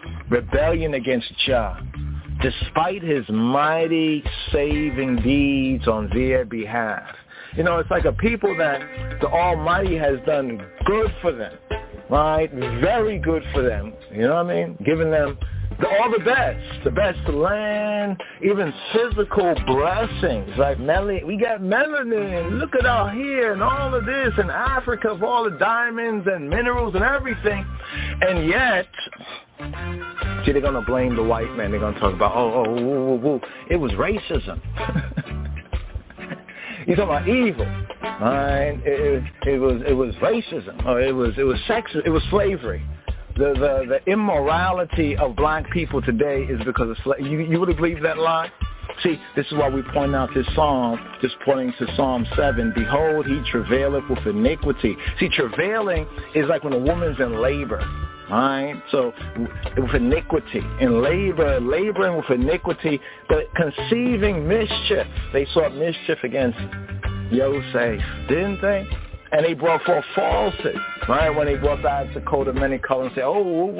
against Jah, despite his mighty saving deeds on their behalf. It's like a people that the Almighty has done good for them, right? Very good for them, you know what I mean? Giving them all the best land, even physical blessings, like we got melanin, look at our hair and all of this, and Africa of all the diamonds and minerals and everything, and yet, see, they're going to blame the white man. They're going to talk about, it was racism. You're talking about evil, right? It was racism, or it was sexism, it was slavery. The immorality of black people today is because of slavery. You really believe that lie? See, this is why we point out this psalm, just pointing to Psalm 7. Behold, he travaileth with iniquity. See, travailing is like when a woman's in labor, right? So, with iniquity, in laboring with iniquity, but conceiving mischief. They sought mischief against Yosef, didn't they? And they brought forth falsehood, right? When they brought out the coat of many colors and say,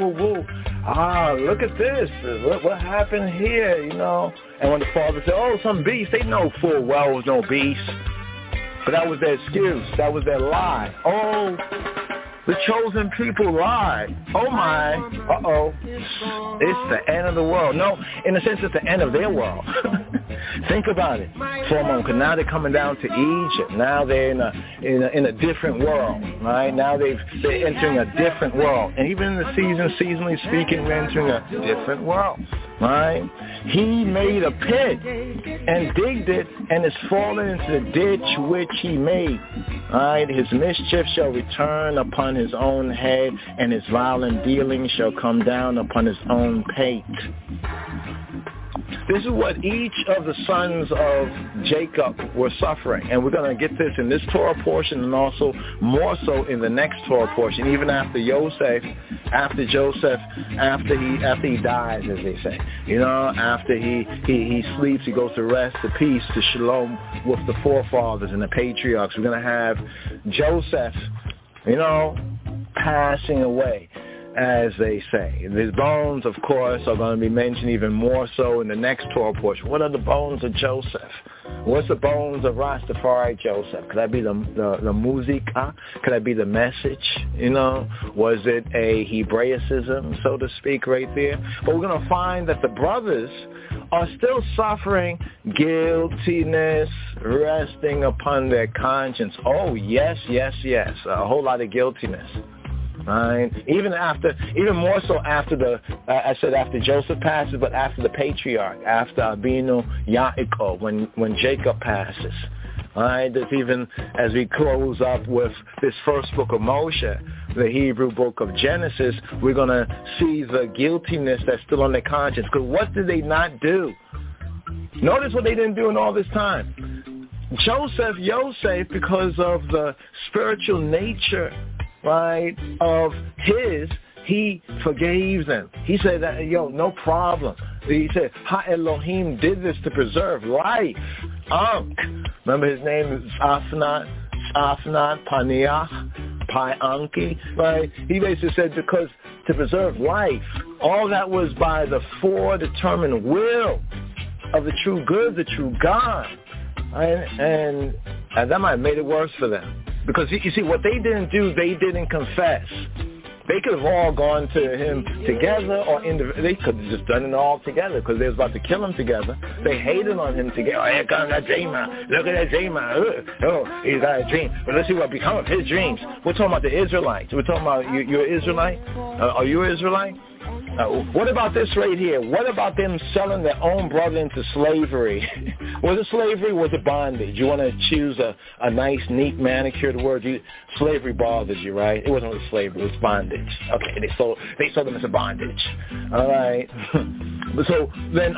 look at this. What happened here, And when the father said, some beast, they know full well it was no beast. But that was their excuse. That was their lie. The chosen people lied. Oh my. It's the end of the world. No, in a sense, it's the end of their world. Think about it. For a moment, because now they're coming down to Egypt. Now they're in a different world, right? Now they're entering a different world. And even in the seasonally speaking, we're entering a different world, right? He made a pit and digged it and is fallen into the ditch which he made. Right? His mischief shall return upon his own head, and his violent dealing shall come down upon his own pate. This is what each of the sons of Jacob were suffering. And we're going to get this in this Torah portion, and also more so in the next Torah portion, even after Joseph, after he dies, as they say. After he sleeps, he goes to rest, to peace, to shalom with the forefathers and the patriarchs. We're going to have Joseph, passing away, as they say. His bones, of course, are going to be mentioned even more so in the next Torah portion. What are the bones of Joseph? What's the bones of Rastafari Joseph? Could that be the muzika? Could that be the message? Was it a Hebraicism, so to speak, right there? But we're going to find that the brothers are still suffering guiltiness resting upon their conscience. Oh, yes, a whole lot of guiltiness. Right? Even more so after after Joseph passes, but after the patriarch, after Abinu Yaakov, when Jacob passes, All right, that's even as we close up with this first book of Moshe, the Hebrew book of Genesis, we're going to see the guiltiness that's still on their conscience. Because what did they not do? Notice what they didn't do in all this time. Yosef, because of the spiritual nature, right, of his, he forgave them. He said that, no problem. He said, Ha-Elohim did this to preserve life. Remember his name is Afnat Paniach, Pi Anki, right? He basically said because to preserve life, all that was by the foredetermined will of the true good, the true God. And that might have made it worse for them. Because you see, what they didn't do, they didn't confess. They could have all gone to him together, or they could have just done it all together because they was about to kill him together. They hated on him together. Oh, here comes that dreamer. Look at that dreamer. Oh, he's got a dream. But let's see what become of his dreams. We're talking about the Israelites. We're talking about you're an Israelite? Are you an Israelite? What about this right here? What about them selling their own brother into slavery? Was it slavery? Was it bondage? You want to choose a nice, neat, manicured word? Slavery bothers you, right? It wasn't really slavery. It was bondage. Okay, they sold them into bondage. All right. So then,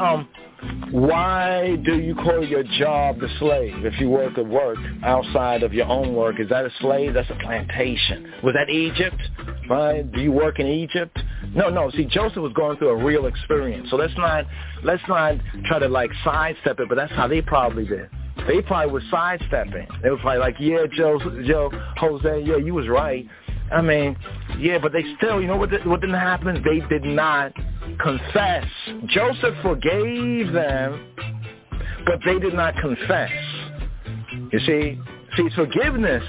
why do you call your job the slave? If you work outside of your own work, is that a slave? That's a plantation. Was that Egypt? Right? Do you work in Egypt? No. See, Joseph was going through a real experience. So let's not try to sidestep it, but that's how they probably did. They probably were sidestepping. They were probably like, yeah, Jose, yeah, you was right. I mean, yeah, but they still, what didn't happen? They did not confess. Joseph forgave them, but they did not confess. You see, forgiveness.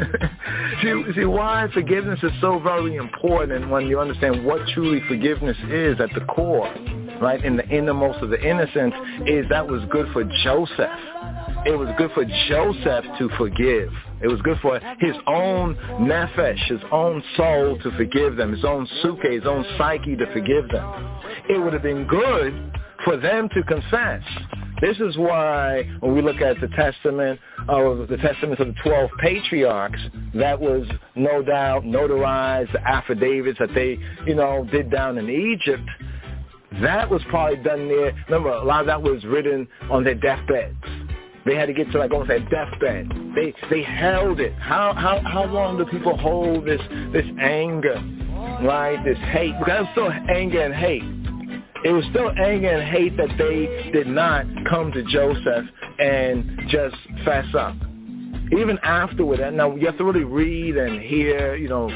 see why forgiveness is so very important when you understand what truly forgiveness is at the core, right? In the innermost of the innocence is that was good for Joseph. It was good for Joseph to forgive. It was good for his own nefesh, his own soul to forgive them, his own suke, his own psyche to forgive them. It would have been good for them to confess. This is why when we look at the testaments of the 12 patriarchs, that was no doubt notarized, the affidavits that they, did down in Egypt. That was probably done there. Remember, a lot of that was written on their deathbeds. They had to get to almost their deathbed. They held it. How long do people hold this anger, right? This hate? Because it was still anger and hate. It was still anger and hate that they did not come to Joseph and just fess up. Even afterward, and now you have to really read and hear,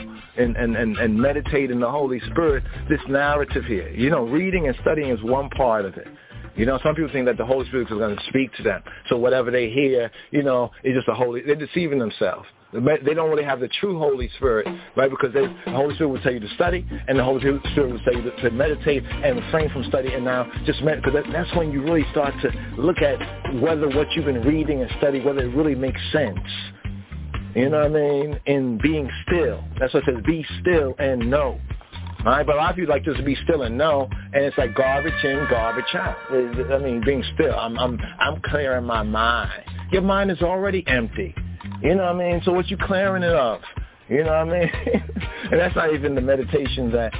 and meditate in the Holy Spirit, this narrative here. Reading and studying is one part of it. Some people think that the Holy Spirit is going to speak to them. So whatever they hear, is just they're deceiving themselves. They don't really have the true Holy Spirit, right? Because the Holy Spirit will tell you to study, and the Holy Spirit will tell you to meditate and refrain from study, and now just because that's when you really start to look at whether what you've been reading and studying, whether it really makes sense. You know what I mean? In being still. That's what it says, be still and know. All right, but a lot of you like just to be still and know, and it's like garbage in, garbage out. I mean, being still, I'm clearing my mind. Your mind is already empty. You know what I mean? So what you clearing it of? You know what I mean? And that's not even the meditation that,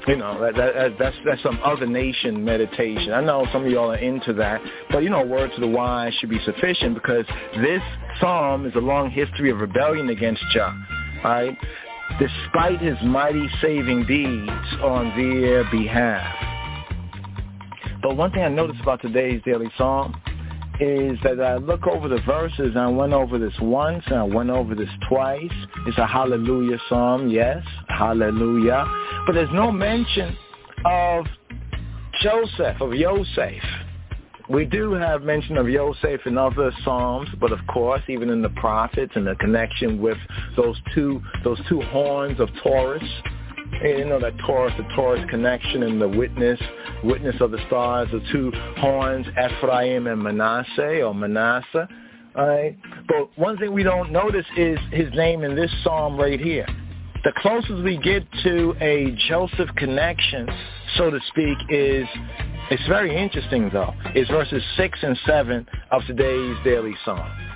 that's some other nation meditation. I know some of y'all are into that, but word to the wise should be sufficient because this psalm is a long history of rebellion against Jah, right? Despite his mighty saving deeds on their behalf. But one thing I noticed about today's daily psalm is that I look over the verses, and I went over this once, and I went over this twice. It's a hallelujah psalm, yes, hallelujah. But there's no mention of Joseph, of Yosef. We do have mention of Yosef in other psalms, but of course, even in the prophets and the connection with those two horns of Taurus. That the Taurus connection and the witness of the stars, the two horns, Ephraim and Manasseh. All right? But one thing we don't notice is his name in this psalm right here. The closest we get to a Joseph connection, so to speak, it's very interesting though, is verses 6 and 7 of today's daily psalm.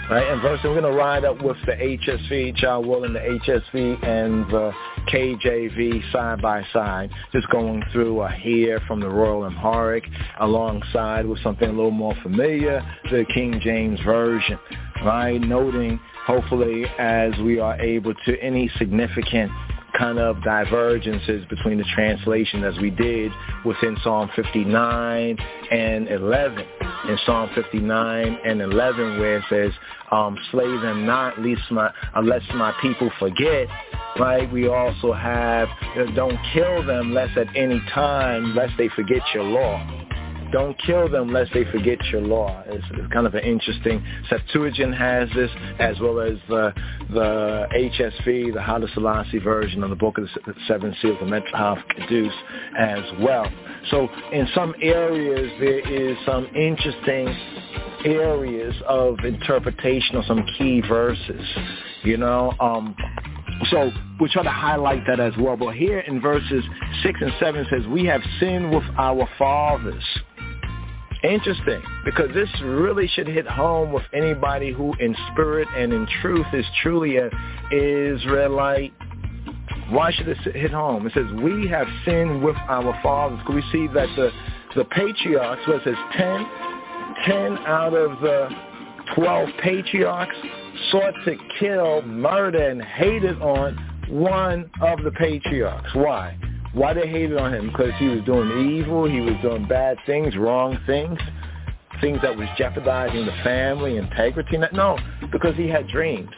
Right, and verse, we're going to ride up with the HSV, child will, and the HSV and the KJV side by side, just going through here from the Royal Amharic alongside with something a little more familiar, the King James Version, right, noting hopefully as we are able to any significant kind of divergences between the translation as we did within Psalm 59 and 11. In Psalm 59 and 11 where it says, slay them not unless my people forget, right? We also have, don't kill them lest at any time, lest they forget your law. Don't kill them lest they forget your law. It's kind of an interesting. Septuagint has this, as well as the HSV, the Haile Selassie version of the Book of the Seven Seals, the Metrahaf Kedus, as well. So in some areas, there is some interesting areas of interpretation of some key verses, So we'll try to highlight that as well. But here in verses 6 and 7 says, we have sinned with our fathers. Interesting, because this really should hit home with anybody who in spirit and in truth is truly an Israelite. Why should this hit home? It says, we have sinned with our fathers. Because we see that the patriarchs, where it says 10 out of the 12 patriarchs sought to kill, murder, and hated on one of the patriarchs. Why? Why they hated on him? Because he was doing evil, he was doing bad things, wrong things that was jeopardizing the family integrity. No, because he had dreams.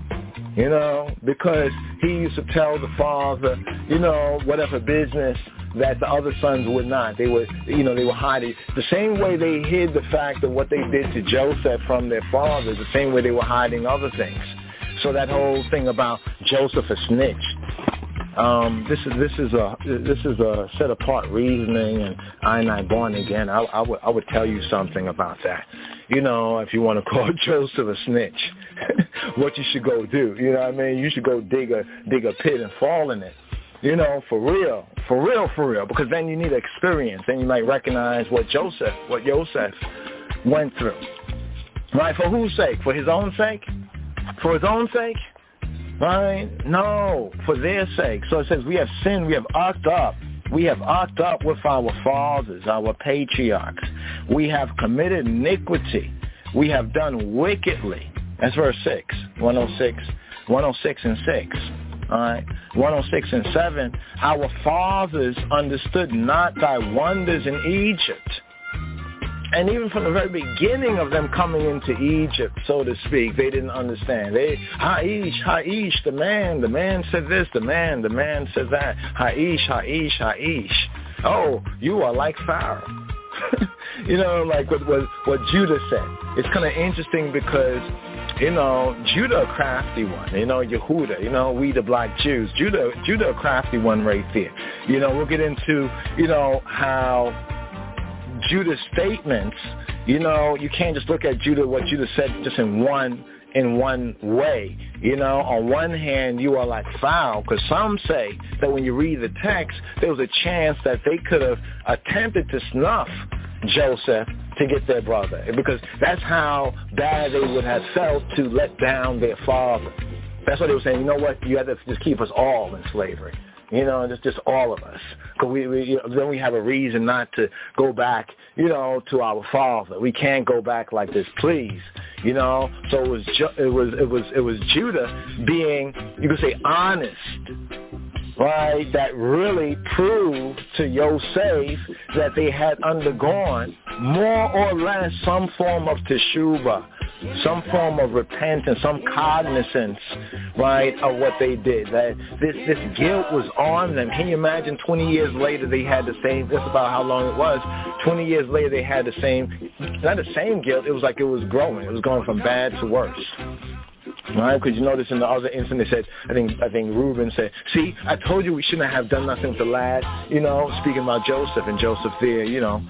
Because he used to tell the father, whatever business that the other sons would not. They were hiding. The same way they hid the fact of what they did to Joseph from their father, the same way they were hiding other things. So that whole thing about Joseph a snitch. This is a set apart reasoning, and I born again. I would tell you something about that. If you want to call Joseph a snitch, what you should go do. You should go dig a pit and fall in it. For real. Because then you need experience. Then you might recognize what Joseph went through. Right? For whose sake? For his own sake? For his own sake? Right? No, for their sake. So it says we have sinned, we have arced up. We have arced up with our fathers, our patriarchs. We have committed iniquity. We have done wickedly. That's verse 6, 106 and 6. All right, 106 and 7. Our fathers understood not thy wonders in Egypt. And even from the very beginning of them coming into Egypt, so to speak, they didn't understand. Ha'ish, the man said this, the man said that. Ha'ish. Oh, you are like Pharaoh. Like what Judah said. It's kind of interesting because, Judah a crafty one. Yehuda, we the black Jews. Judah a crafty one right there. We'll get into, how Judah's statements, you can't just look at what Judah said just in one way. On one hand, you are like foul, because some say that when you read the text, there was a chance that they could have attempted to snuff Joseph to get their brother, because that's how bad they would have felt to let down their father. That's what they were saying. You know what? You have to just keep us all in slavery. Just all of us. Because then we have a reason not to go back, to our father. We can't go back like this, please. So it was Judah being, you could say, honest, right? That really proved to Yosef that they had undergone more or less some form of teshuvah, some form of repentance, some cognizance, right, of what they did. That this guilt was on them. Can you imagine 20 years later they had the same, that's about how long it was, 20 years later they had the same, not the same guilt, it was like it was growing. It was going from bad to worse. Right, because you notice in the other incident they said, I think Reuben said, see, I told you we shouldn't have done nothing with the lad, speaking about Joseph, and Joseph there,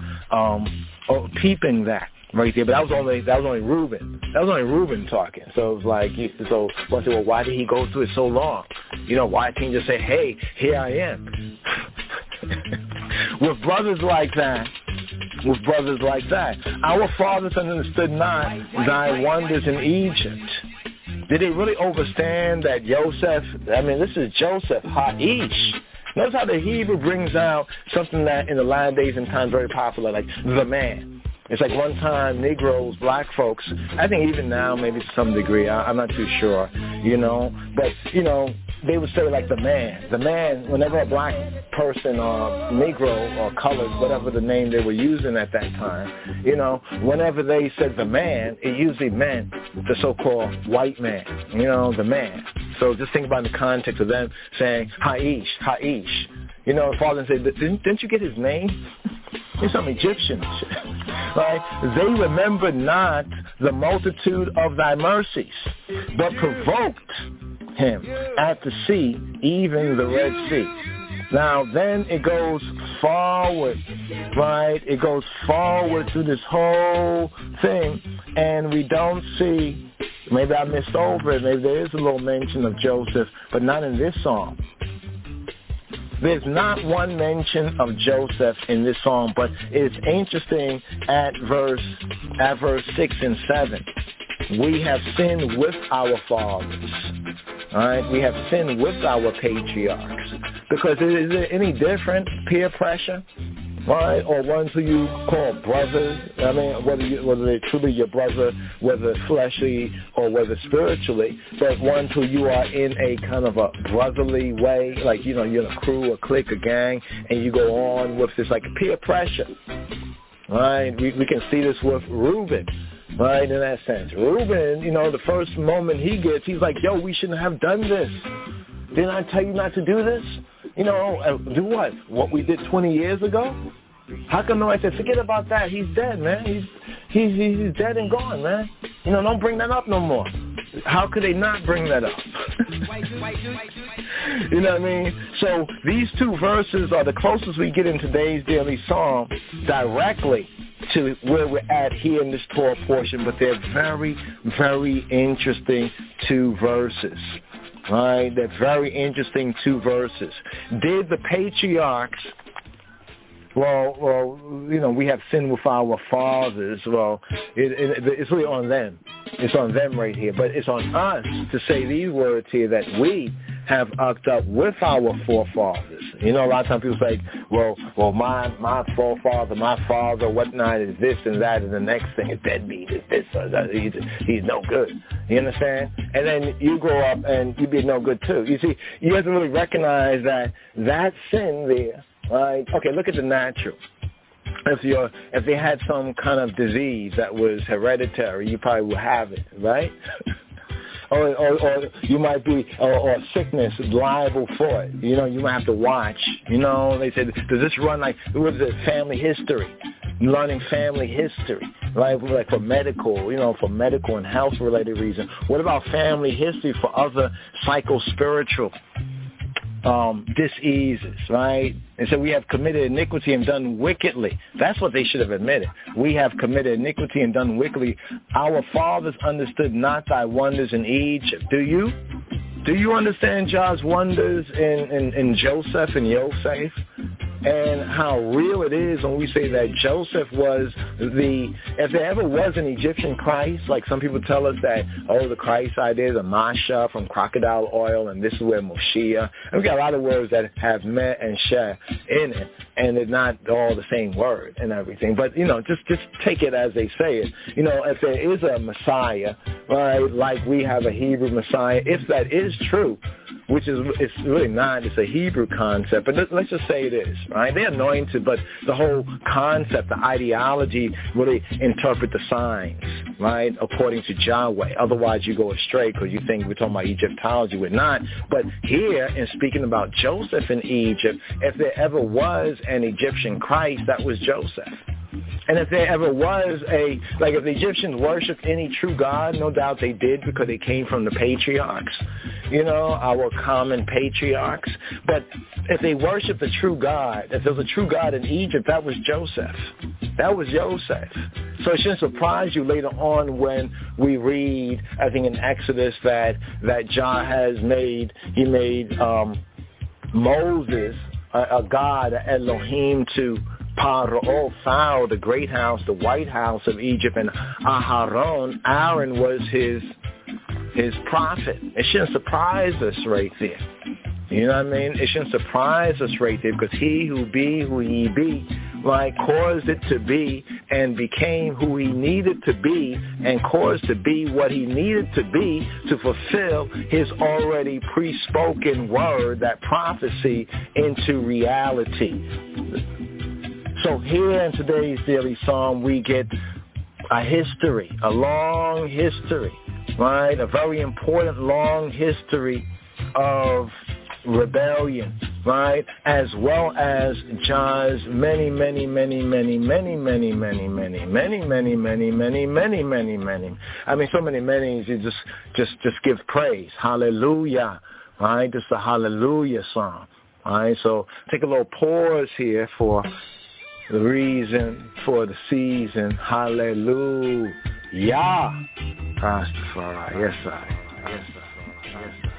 peeping that right there. But that was only Reuben. That was only Reuben talking. So it was like, one said, well, why did he go through it so long? Why can't he just say, hey, here I am? With brothers like that, with brothers like that. Our fathers understood not thy wonders in Egypt. Did they really understand that Joseph, this is Joseph Ha'ish. Notice how the Hebrew brings out something that in the latter days and times very popular, like the man. It's like one time Negroes, black folks, I think even now maybe to some degree, I'm not too sure, but, they would say like the man, whenever a black person or Negro or colored, whatever the name they were using at that time, whenever they said the man, it usually meant the so-called white man, the man. So just think about the context of them saying Ha'ish. The father said, didn't you get his name? He's some Egyptian shit, right? They remembered not the multitude of thy mercies, but provoked him at the sea, even the Red Sea. Now, then it goes forward, right? It goes forward through this whole thing, and we don't see, maybe I missed over it, maybe there is a little mention of Joseph, but not in this psalm. There's not one mention of Joseph in this psalm, but it's interesting at verse 6 and 7. We have sinned with our fathers. All right, we have sinned with our patriarchs. Because is it any different, peer pressure, right? Or ones who you call brothers, whether they're truly your brother, whether fleshly or whether spiritually, but ones who you are in a kind of a brotherly way, like, you're in a crew, a clique, a gang, and you go on with this like peer pressure, right? We can see this with Reuben. Right, in that sense. Reuben, the first moment he gets, he's like, yo, we shouldn't have done this. Didn't I tell you not to do this? Do what? What we did 20 years ago? How come nobody said, forget about that, he's dead, man. He's dead and gone, man. Don't bring that up no more. How could they not bring that up? You know what I mean? So these two verses are the closest we get in today's daily psalm directly to where we're at here in this Torah portion, but they're very, very interesting two verses. Right? They're very interesting two verses. Did the patriarchs, we have sinned with our fathers. Well, it's really on them. It's on them right here. But it's on us to say these words here that we have ucked up with our forefathers. A lot of times people say, well, my forefather, my father, whatnot is this and that, and the next thing is deadbeat, is this, or that, he's no good. You understand? And then you grow up and you be no good too. You see, you have to really recognize that sin there, right? Okay, look at the natural. If they had some kind of disease that was hereditary, you probably would have it, right? Or you might be, or sickness liable for it. You might have to watch. They said, does this run like, what is it, family history? Learning family history, right? Like for medical, for medical and health-related reasons. What about family history for other psycho-spiritual diseases, right? And so we have committed iniquity and done wickedly. That's what they should have admitted. We have committed iniquity and done wickedly. Our fathers understood not thy wonders in Egypt. Do you? Do you understand God's wonders in Joseph and Yosef? And how real it is when we say that Joseph was if there ever was an Egyptian Christ, like some people tell us that, the Christ idea is a Masha from crocodile oil, and this is where Moshiach. And we got a lot of words that have me and she in it, and they're not all the same word and everything. But, just take it as they say it. If there is a Messiah, right, like we have a Hebrew Messiah, if that is true, which it's really not, it's a Hebrew concept, but let's just say it is, right? They're anointed, but the whole concept, the ideology, really interpret the signs, right, according to Yahweh. Otherwise, you go astray because you think we're talking about Egyptology. We're not. But here, in speaking about Joseph in Egypt, if there ever was an Egyptian Christ, that was Joseph. And if there ever was if the Egyptians worshipped any true God, no doubt they did because they came from the patriarchs, our common patriarchs. But if they worshipped the true God, if there was a true God in Egypt, that was Joseph. That was Joseph. So it shouldn't surprise you later on when we read, I think in Exodus, that Jah has made Moses a God, Elohim, to Paro, Pharaoh, the great house, the white house of Egypt, and Aharon, Aaron was his prophet. It shouldn't surprise us right there. You know what I mean? It shouldn't surprise us right there, because he who be who he be, like, caused it to be and became who he needed to be and caused to be what he needed to be to fulfill his already pre-spoken word, that prophecy, into reality. So here in today's Daily Psalm, we get a history, a long history, right? A very important long history of rebellion, right? As well as God's many. I mean, so many you just give praise. Hallelujah, right? This is a hallelujah song, right? So take a little pause here for the reason, for the season. Hallelujah. Rastafari. Yes, sir. Yes, sir. Yes, sir.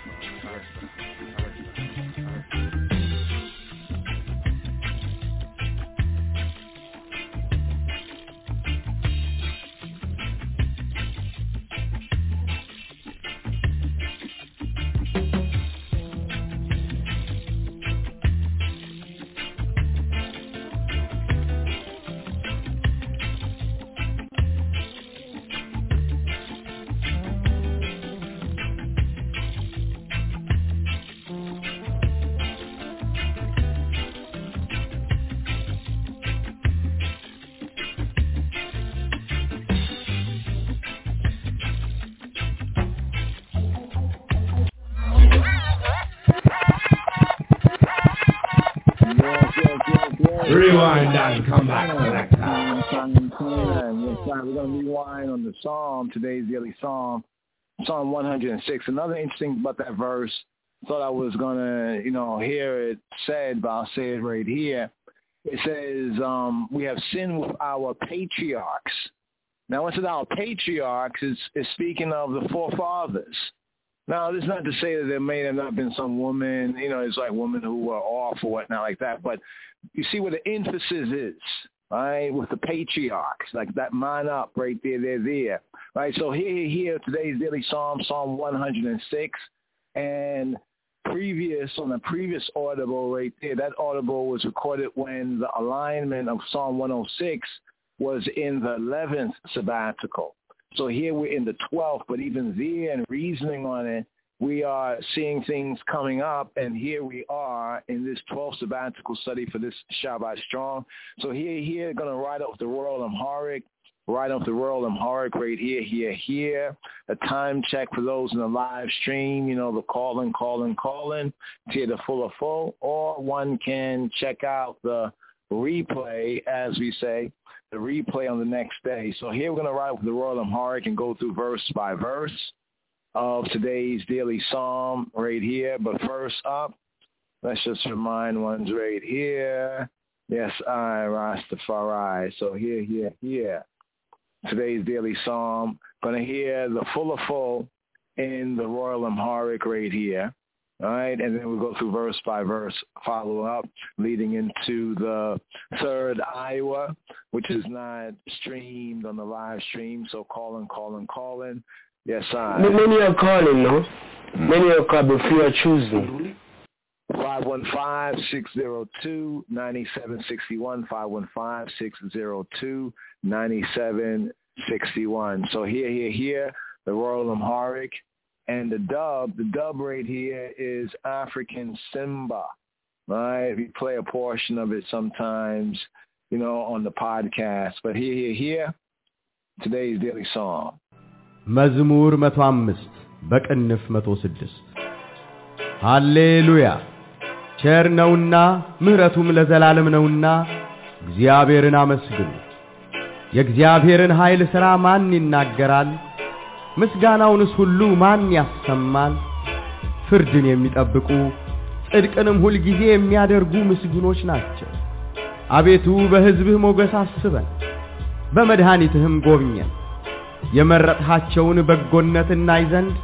Rewind and come back to that time. Yes, we're going to rewind on the Psalm, today's daily Psalm, Psalm 106. Another interesting about that verse, thought I was going to, hear it said, but I'll say it right here. It says, we have sinned with our patriarchs. Now, when it says our patriarchs, it's speaking of the forefathers. Now, this is not to say that there may have not been some woman, it's like women who were off or whatnot like that, but you see where the emphasis is, right, with the patriarchs, like that man up right there, they're there, right? So here, today's daily Psalm, Psalm 106, and on the previous audible right there, that audible was recorded when the alignment of Psalm 106 was in the 11th sabbatical. So here we're in the 12th, but even there and reasoning on it, we are seeing things coming up, and here we are in this 12th sabbatical study for this Shabbat Strong. So here, going to ride up the Royal Amharic, right here. A time check for those in the live stream, the calling, to the full, or one can check out the replay, as we say, the replay on the next day. So here we're going to ride with the Royal Amharic and go through verse by verse of today's daily Psalm right here. But first up, let's just remind ones right here. Yes, I, Rastafari. So here. Today's daily Psalm. Going to hear the full in the Royal Amharic right here. All right, and then we'll go through verse by verse, follow up, leading into the third Iowa, which is not streamed on the live stream. So calling. Yes, I. Many are calling, no? Many are calling, but few are choosing. 515-602-9761, 515-602-9761. So here, the Royal Amharic. And the dub right here is African Simba, right? We play a portion of it sometimes, on the podcast. But here, today's daily Psalm. መዝሙር 105 በቅንፍ 106 ሃሌሉያ ቸር ነውና ምህረቱም ለዘላለም ነውና እግዚአብሔርን አመስግኑ የእግዚአብሔርን ኃይል ሥራ ማን ይናገራል ምስጋናውንስ ሁሉ ማን ያሰማል ፍርድን የሚጠብቁ ጽድቅንም ሁሉ ጊዜ የሚያደርጉ ምስጉኖች ናቸው አቤቱ በሕዝብህ ሞገስ አስበን በመድኃኒትህም ጎብኘን የመረጥሃቸውን በጎነት እናይ ዘንድ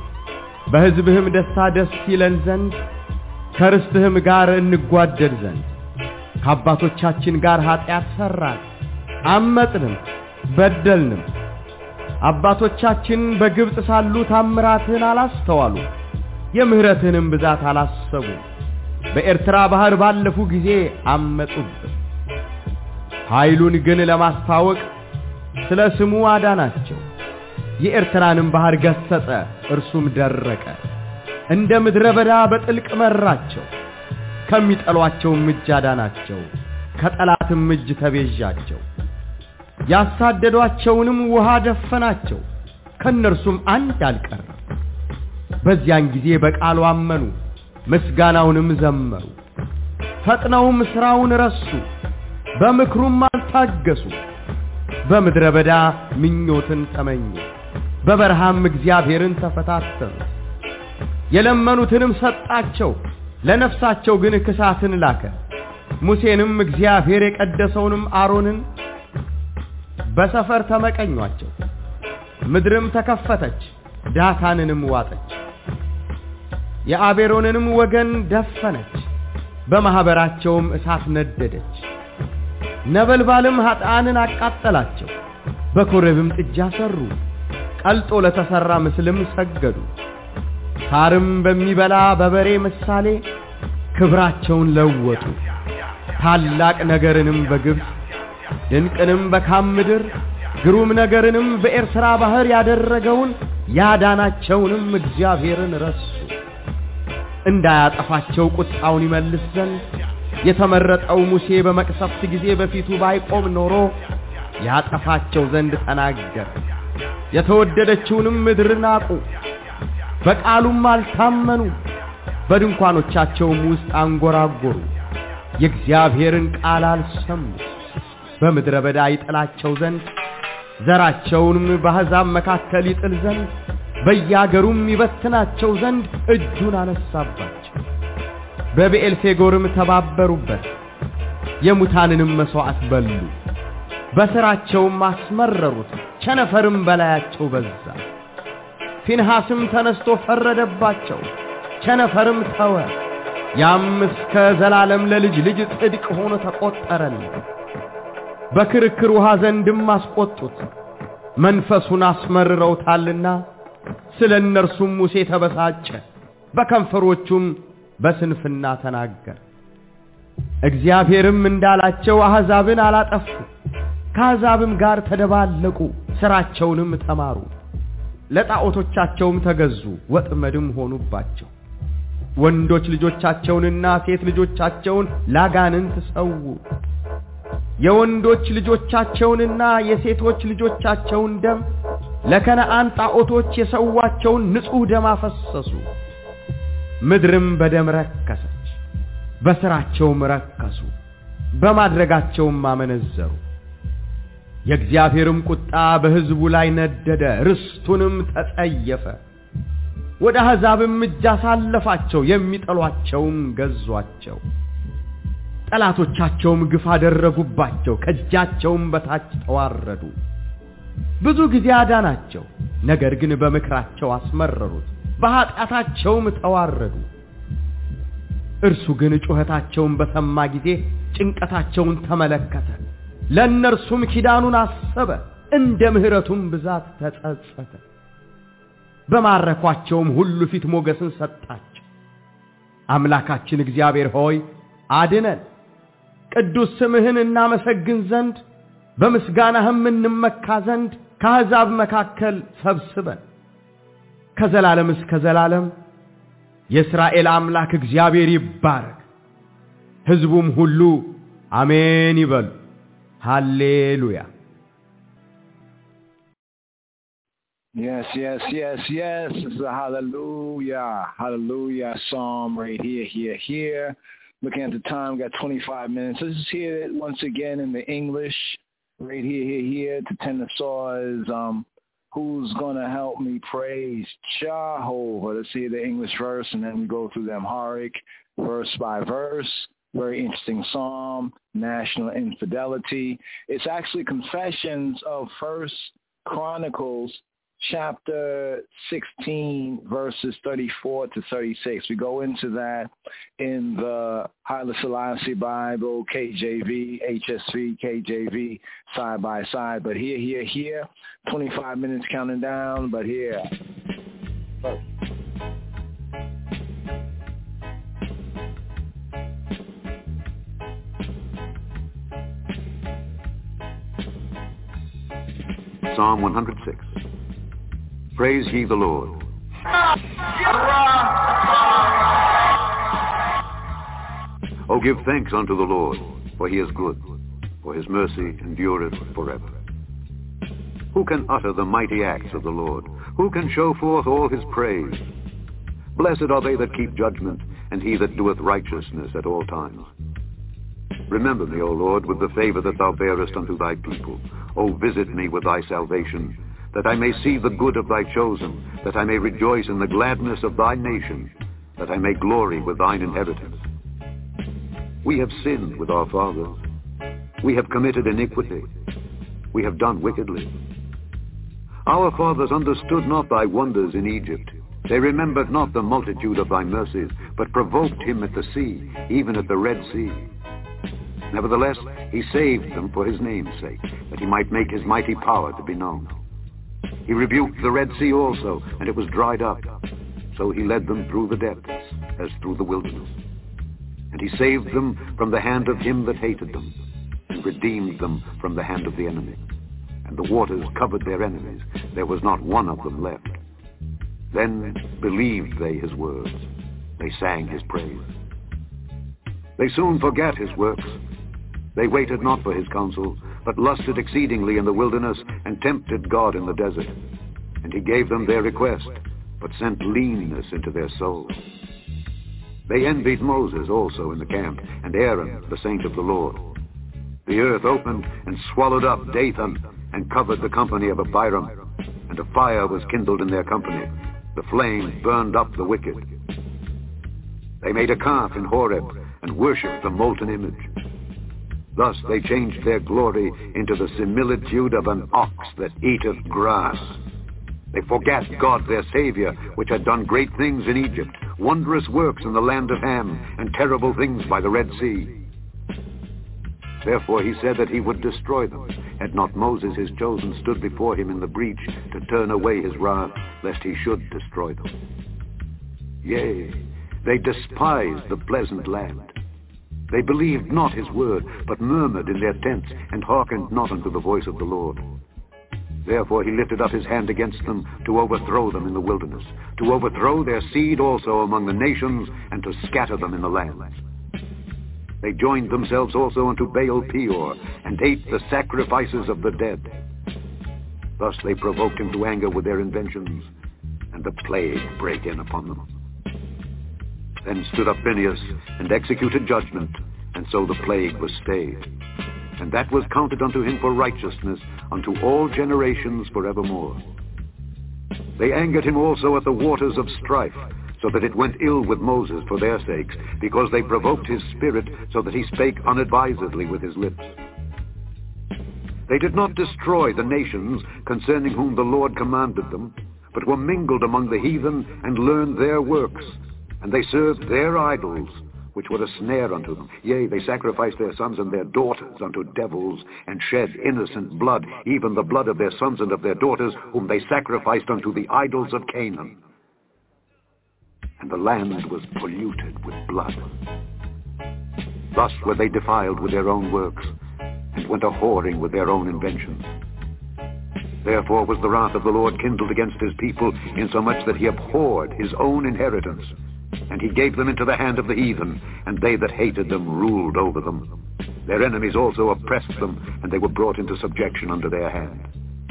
በሕዝብህም ደስታ ደስ ይለን ዘንድ ከርስትህም ጋር እንጓደድ ዘንድ ከአባቶቻችን ጋር ኃጢአት ሰራን፣ አመጽንም፣ በደልንም። አባቶቻችን በግብጽ ሳሉ ታምራትን አላስተዋሉ፣ የምህረትንም ብዛት አላሰቡ። በኤርትራ ባህር ባለፉ ጊዜ አመጹብን። ኃይሉን ግን ለማስታወቅ ስለ ስሙ አዳናቸው። የኤርትራንም ባህር ገሰጸ፣ እርሱም ደረቀ። እንደ ምድረ በዳ በጥልቅ መራቸው። ከሚጠሏቸውም እጅ አዳናቸው፣ ከጠላትም እጅ ተቤዣቸው። ያሳደዷቸውንም ውሃ ደፈናቸው፣ ከነርሱም አንድ አልቀረ። በዚያን ጊዜ በቃሉ አመኑ፣ ምስጋናውንም ዘመሩ። ፈጥነውም ሥራውን ረሱ፣ በምክሩም አልታገሱ። በምድረ በዳ ምኞትን ተመኙ፣ በበረሃም እግዚአብሔርን ተፈታተኑ። የለመኑትንም ሰጣቸው፣ ለነፍሳቸው ግን ክሳትን ላከ። ሙሴንም እግዚአብሔር የቀደሰውንም አሮንን በሰፈር ተመቀኟቸው። ምድርም ተከፈተች፣ ዳታንንም ዋጠች። የአቤሮንንም ወገን ደፈነች፣ በማህበራቸውም እሳት ነደደች። ነበልባልም ኃጥአንን አቃጠላቸው። በኮሬብም ጥጃ ሰሩ፣ ቀልጦ ለተሰራ ምስልም ሰገዱ። ሳርም በሚበላ በበሬ ምሳሌ ክብራቸውን ለወጡ። ታላቅ ነገርንም በግብጽ ድንቅንም በካም ምድር ግሩም ነገርንም በኤርትራ ባህር ያደረገውን ያዳናቸውንም እግዚአብሔርን ረሱ። እንዳያጠፋቸው ቁጣውን ይመልስ ዘንድ የተመረጠው ሙሴ በመቅሰፍት ጊዜ በፊቱ ባይቆም ኖሮ ያጠፋቸው ዘንድ ተናገረ። የተወደደችውንም ምድር ናቁ፣ በቃሉም አልታመኑ። በድንኳኖቻቸውም ውስጥ አንጎራጎሩ፣ የእግዚአብሔርን ቃል አልሰሙ። በምድረ በዳ ይጥላቸው ዘንድ ዘራቸውንም በአሕዛብ መካከል ይጥል ዘንድ በየአገሩም ይበትናቸው ዘንድ እጁን አነሳባቸው። በብዔልፌጎርም ተባበሩበት፣ የሙታንንም መሥዋዕት በሉ። በሥራቸውም አስመረሩት፣ ቸነፈርም በላያቸው በዛ። ፊንሐስም ተነስቶ ፈረደባቸው፣ ቸነፈርም ተወ። ያም እስከ ዘላለም ለልጅ ልጅ ጽድቅ ሆኖ ተቆጠረልን። በክርክር ውሃ ዘንድም አስቆጡት፣ መንፈሱን አስመርረውታልና። ስለ እነርሱም ሙሴ ተበሳጨ፣ በከንፈሮቹም በስንፍና ተናገረ። እግዚአብሔርም እንዳላቸው አሕዛብን አላጠፉ፣ ከአሕዛብም ጋር ተደባለቁ፣ ሥራቸውንም ተማሩ። ለጣዖቶቻቸውም ተገዙ፣ ወጥመድም ሆኑባቸው። ወንዶች ልጆቻቸውንና ሴት ልጆቻቸውን ላጋንንት ሰው። የወንዶች ልጆቻቸውንና የሴቶች ልጆቻቸውን ደም ለከነዓን ጣዖቶች የሰዋቸውን ንጹሕ ደም አፈሰሱ። ምድርም በደም ረከሰች፣ በሥራቸውም ረከሱ፣ በማድረጋቸውም አመነዘሩ። የእግዚአብሔርም ቁጣ በሕዝቡ ላይ ነደደ፣ ርስቱንም ተጸየፈ። ወደ አሕዛብም እጅ አሳለፋቸው፣ የሚጠሏቸውም ገዟቸው። ጠላቶቻቸውም ግፍ አደረጉባቸው፣ ከእጃቸውም በታች ተዋረዱ። ብዙ ጊዜ አዳናቸው፣ ነገር ግን በምክራቸው አስመረሩት፣ በኃጢአታቸውም ተዋረዱ። እርሱ ግን ጩኸታቸውን በሰማ ጊዜ ጭንቀታቸውን ተመለከተ፣ ለእነርሱም ኪዳኑን አሰበ፣ እንደ ምሕረቱም ብዛት ተጸጸተ። በማረኳቸውም ሁሉ ፊት ሞገስን ሰጣቸው። አምላካችን እግዚአብሔር ሆይ አድነን፣ ቅዱስ ስምህን እናመሰግን ዘንድ በምስጋናህም እንመካ ዘንድ ከአሕዛብ መካከል ሰብስበን። ከዘላለም እስከ ዘላለም የእስራኤል አምላክ እግዚአብሔር ይባረክ። ሕዝቡም ሁሉ አሜን ይበሉ። ሃሌሉያ። Yes, yes, yes, yes. This is a hallelujah psalm right here. Looking at the time, got 25 minutes. Let's just hear it once again in the English. Right here. To Tenor Saw is who's gonna help me praise Jehovah. Let's hear the English verse, and then we go through the Amharic verse by verse. Very interesting psalm, national infidelity. It's actually confessions of First Chronicles chapter 16, verses 34 to 36. We go into that in the Haile Selassie Bible, KJV, HSV, KJV, side by side. But here, 25 minutes counting down, but here. First. Psalm 106. Praise ye the Lord. O give thanks unto the Lord, for he is good, for his mercy endureth forever. Who can utter the mighty acts of the Lord? Who can show forth all his praise? Blessed are they that keep judgment, and he that doeth righteousness at all times. Remember me, O Lord, with the favor that thou bearest unto thy people. O visit me with thy salvation, that I may see the good of thy chosen, that I may rejoice in the gladness of thy nation, that I may glory with thine inheritance. We have sinned with our fathers. We have committed iniquity. We have done wickedly. Our fathers understood not thy wonders in Egypt. They remembered not the multitude of thy mercies, but provoked him at the sea, even at the Red Sea. Nevertheless, he saved them for his name's sake, that he might make his mighty power to be known. He rebuked the Red Sea also, and it was dried up. So he led them through the depths, as through the wilderness. And he saved them from the hand of him that hated them, and redeemed them from the hand of the enemy. And the waters covered their enemies. There was not one of them left. Then believed they his words. They sang his praise. They soon forgat his works. They waited not for his counsel, but lusted exceedingly in the wilderness, and tempted God in the desert. And he gave them their request, but sent leanness into their souls. They envied Moses also in the camp, and Aaron, the saint of the Lord. The earth opened and swallowed up Dathan, and covered the company of Abiram, and a fire was kindled in their company. The flame burned up the wicked. They made a calf in Horeb, and worshipped the molten image. Thus they changed their glory into the similitude of an ox that eateth grass. They forgat God their Savior, which had done great things in Egypt, wondrous works in the land of Ham, and terrible things by the Red Sea. Therefore he said that he would destroy them, had not Moses his chosen stood before him in the breach to turn away his wrath, lest he should destroy them. Yea, they despised the pleasant land. They believed not his word, but murmured in their tents, and hearkened not unto the voice of the Lord. Therefore he lifted up his hand against them, to overthrow them in the wilderness, to overthrow their seed also among the nations, and to scatter them in the lands. They joined themselves also unto Baal Peor, and ate the sacrifices of the dead. Thus they provoked him to anger with their inventions, and the plague brake in upon them. Then stood up Phinehas, and executed judgment, and so the plague was stayed. And that was counted unto him for righteousness unto all generations forevermore. They angered him also at the waters of strife, so that it went ill with Moses for their sakes, because they provoked his spirit, so that he spake unadvisedly with his lips. They did not destroy the nations concerning whom the Lord commanded them, but were mingled among the heathen, and learned their works. And they served their idols, which were a snare unto them. Yea, they sacrificed their sons and their daughters unto devils, and shed innocent blood, even the blood of their sons and of their daughters, whom they sacrificed unto the idols of Canaan. And the land was polluted with blood. Thus were they defiled with their own works, and went a-whoring with their own inventions. Therefore was the wrath of the Lord kindled against his people, insomuch that he abhorred his own inheritance. And he gave them into the hand of the heathen, and they that hated them ruled over them. Their enemies also oppressed them, and they were brought into subjection under their hand.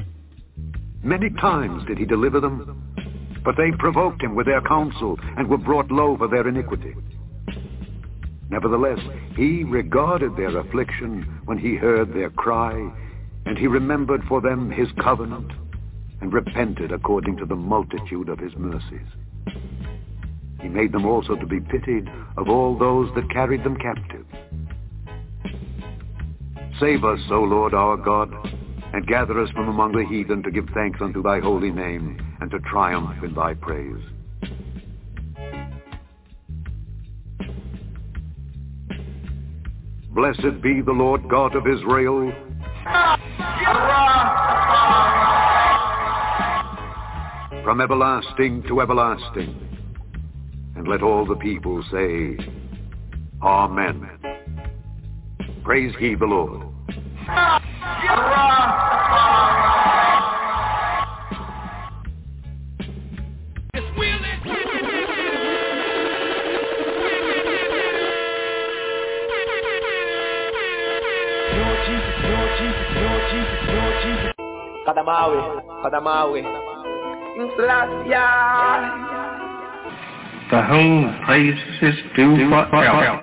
Many times did he deliver them, but they provoked him with their counsel, and were brought low for their iniquity. Nevertheless, he regarded their affliction when he heard their cry, and he remembered for them his covenant, and repented according to the multitude of his mercies. He made them also to be pitied of all those that carried them captive. Save us, O Lord our God, and gather us from among the heathen to give thanks unto thy holy name, and to triumph in thy praise. Blessed be the Lord God of Israel. From everlasting to everlasting. And let all the people say, Amen. Praise ye the Lord. Kadamawi. To whom praise is due forever.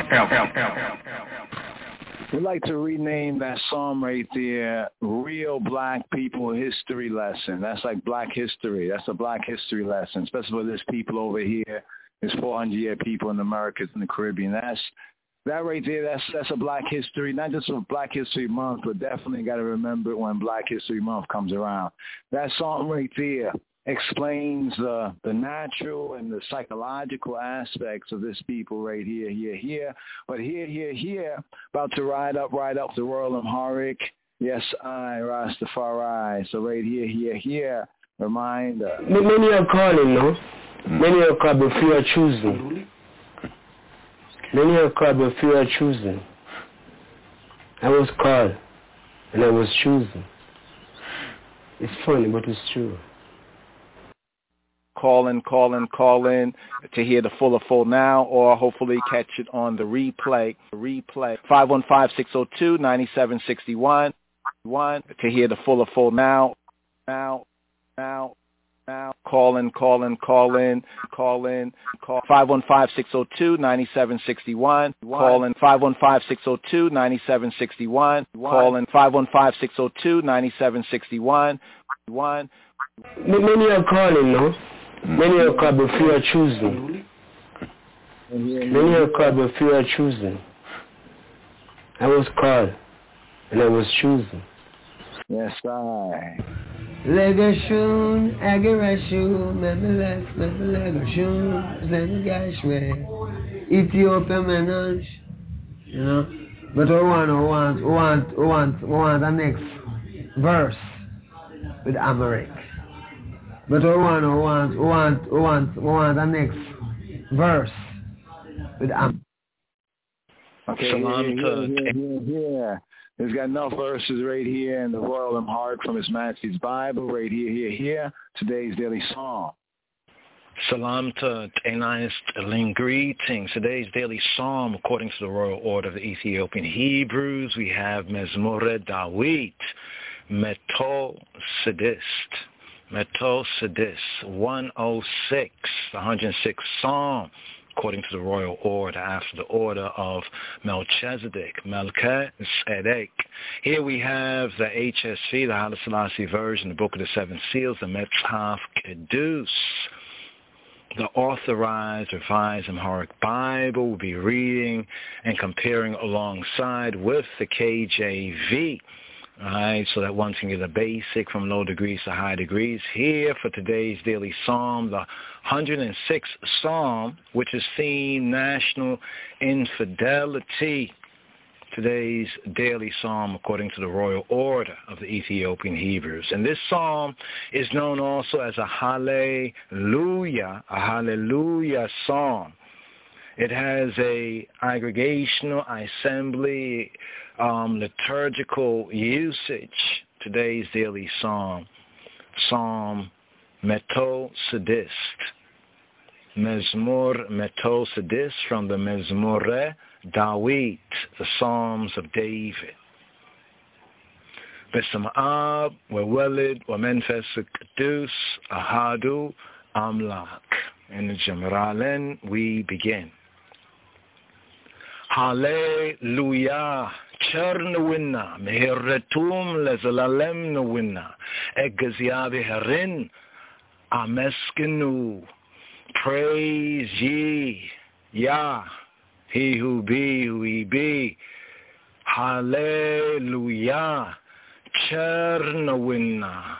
We'd like to rename that psalm right there, Real Black People History Lesson. That's like Black History. That's a Black History lesson, especially for this people over here. There's 400-year people in the Americas and the Caribbean. That right there, that's a Black History, not just for Black History Month, but definitely got to remember it when Black History Month comes around. That song right there explains the natural and the psychological aspects of this people right here. But here, about to ride up the Royal Amharic. Yes, I, Rastafari. So right here, reminder. Many are calling, no? Many are called, but few are choosing. Many are called, but few are choosing. I was called, and I was chosen. It's funny, but it's true. Call in to hear the full now, or hopefully catch it on the replay. 515-602-9761 to hear the full now. Call in. 515-602-9761. Call in 515-602-9761. Call in 515-602-9761. Many are calling, no? Many are called, but few are choosing. Many are called, but few are choosing. I was called, and I was chosen. Yes, I. Legashun, Agarashun, Legashun, Zengashwe, Ethiopia menage, you know. But we want the next verse with Amharic. But we want the next verse with Amharic. Okay, yeah. There's got enough verses right here in the Royal Amharic from His Majesty's Bible right here. Today's daily psalm. Salam to Anais Elim, greetings. Today's daily psalm, according to the Royal Order of the Ethiopian Hebrews, we have Mezmore Dawit, Metol Sedist, 106, the 106th psalm, according to the Royal Order, after the order of Melchizedek. Here we have the HSV, the Haile Selassie version, the Book of the Seven Seals, the Metzhaf Kedus, the authorized, revised Amharic Bible. We'll be reading and comparing alongside with the KJV. All right, so that one can get a basic from low degrees to high degrees. Here for today's daily psalm, the 106th psalm, which is theme national infidelity. Today's daily psalm, according to the Royal Order of the Ethiopian Hebrews. And this psalm is known also as a hallelujah psalm. It has a aggregational, assembly, liturgical usage. Today's daily psalm, Psalm Metol Sedist, Mezmor Metol Sedist, from the Mezmore Dawit, the Psalms of David. B'Shem Ab, Wewelid, Wamenfes Kedus, Ahadu, Amlak. In the Generalen, we begin. Hallelujah. Chernawinna, Meherretum lezalalem nawinna, Egazia Herin, Ameskinu. Praise ye, Yah, he who be, who he be. Hallelujah. Chernowina.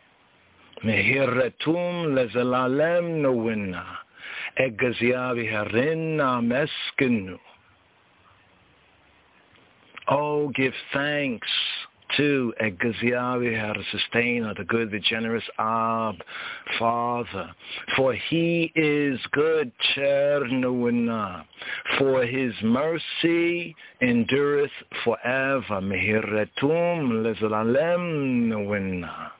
Mehiratum lezalalem nowina. Egaziavi harina meskinu. Oh, give thanks to Egaziavi her sustainer, the good, the generous Ab, Father. For he is good, Chernowina. For his mercy endureth forever. Mehiratum lezalalem nowina.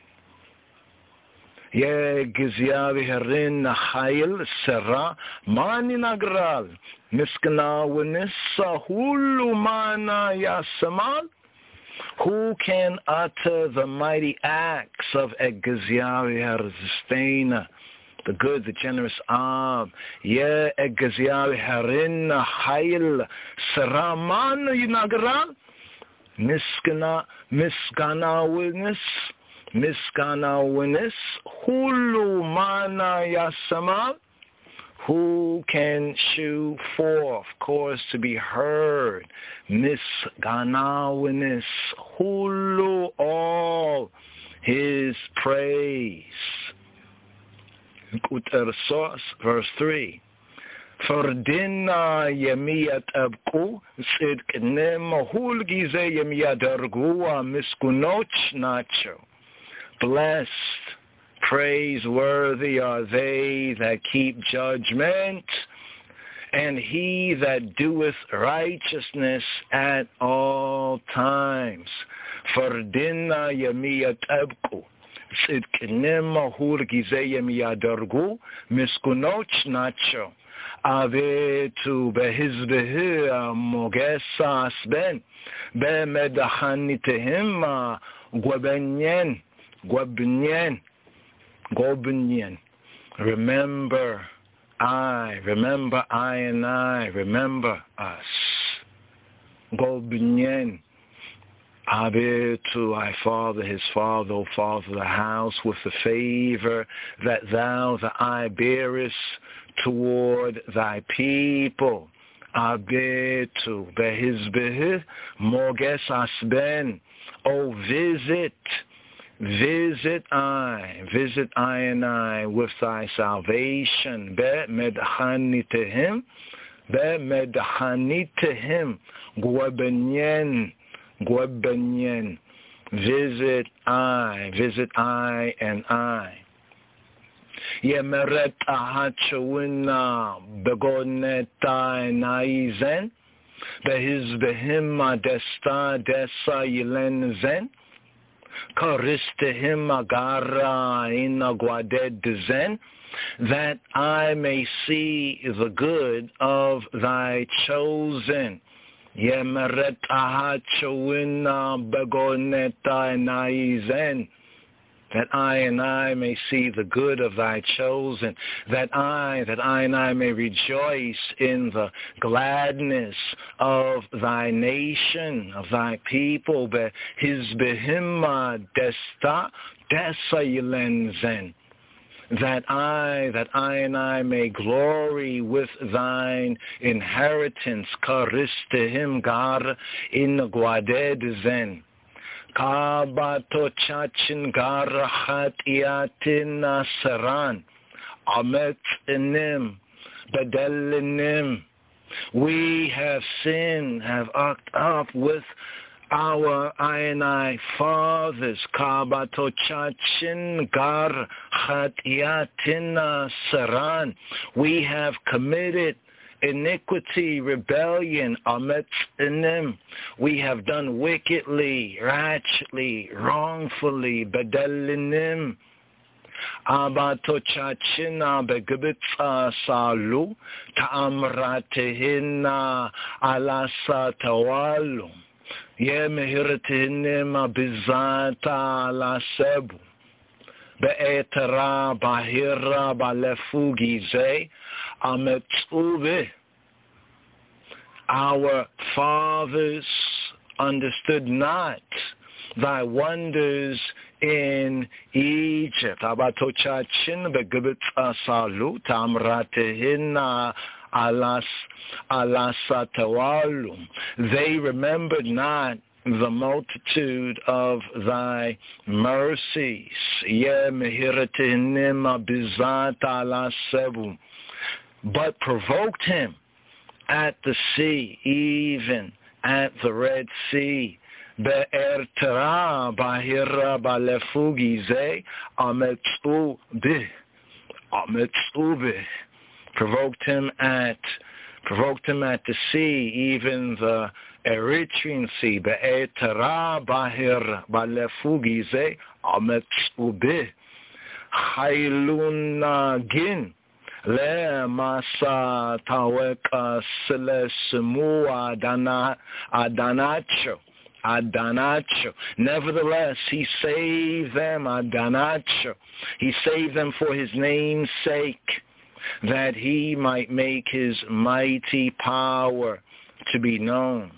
Ye Giziavi Harin Nahayil Sera Mani Nagral Miskana Winissa Hulu Mana Yasamal. Who can utter the mighty acts of Egaziavi Harzistena, the good, the generous Ab? Ye Egaziavi Harin Nahayil Sera Mani Nagral Miskana Winnis. Miskana Winis, Hulu Mana Yasama, who can shew forth, cause to be heard, Miskana Winis, Hulu all his praise. Verse 3. Ferdina yemiyat abku sidknem hulgize yemiyat argua miskunoch nacho. Blessed, praiseworthy are they that keep judgment, and he that doeth righteousness at all times. Ferdina yemiyat abku. Sidkinem hurgize yemiyadargu miskunoch nacho. Avetu behizbehu mogesas ben bemedahanitehim gwabenyen. Gobinyen. Remember I, and I, remember us. Gobinyen. Abe to thy father, his father, O father, the house, with the favor that thou, the eye, bearest toward thy people. Abe to behizbeh moges asben. O visit I and I with thy salvation. Be medhani to him, Gwabenyen. Visit I and I. Yemeret ahachawina begonetai naizen. Behizbehim desta desa yilen zen. Karistehim agara inagwaded zen, that I may see the good of thy chosen. Yemeret ahachawina begoneta naizen, that I and I may see the good of thy chosen, that I and I may rejoice in the gladness of thy nation, of thy people, behizbehimma desta desayilenzen, that I and I may glory with thine inheritance, karistehim gar in gwadezen. Kabato chachin garahat iatin nasaran amet inim bedelinim. We have sinned, have ocked up with our I and I fathers. Kabato chachin garahat iatin nasaran. We have committed iniquity, rebellion, amet inim. We have done wickedly, ratchetly, wrongfully, bedelinim. Abato chachina begibitza salu, ta'amratehina alasa tawalu. Yemehiratinim bizata alasebu. Be'etara bahira balefugize. Ametsuve. Our fathers understood not thy wonders in Egypt. Abatocachin begibit asalu tamratehina alasatawalu. They remembered not the multitude of thy mercies. But provoked him at the sea, even at the Red Sea. Be'ertera bahira balefugize ametsu bih. Provoked him at the sea, even the Eritrean Sea. Be'etara bahir balefugize ametsu bih. Hailunagin le masa taweka selesmu Adanacho. Nevertheless, he saved them, Adanacho. He saved them for his name's sake, that he might make his mighty power to be known.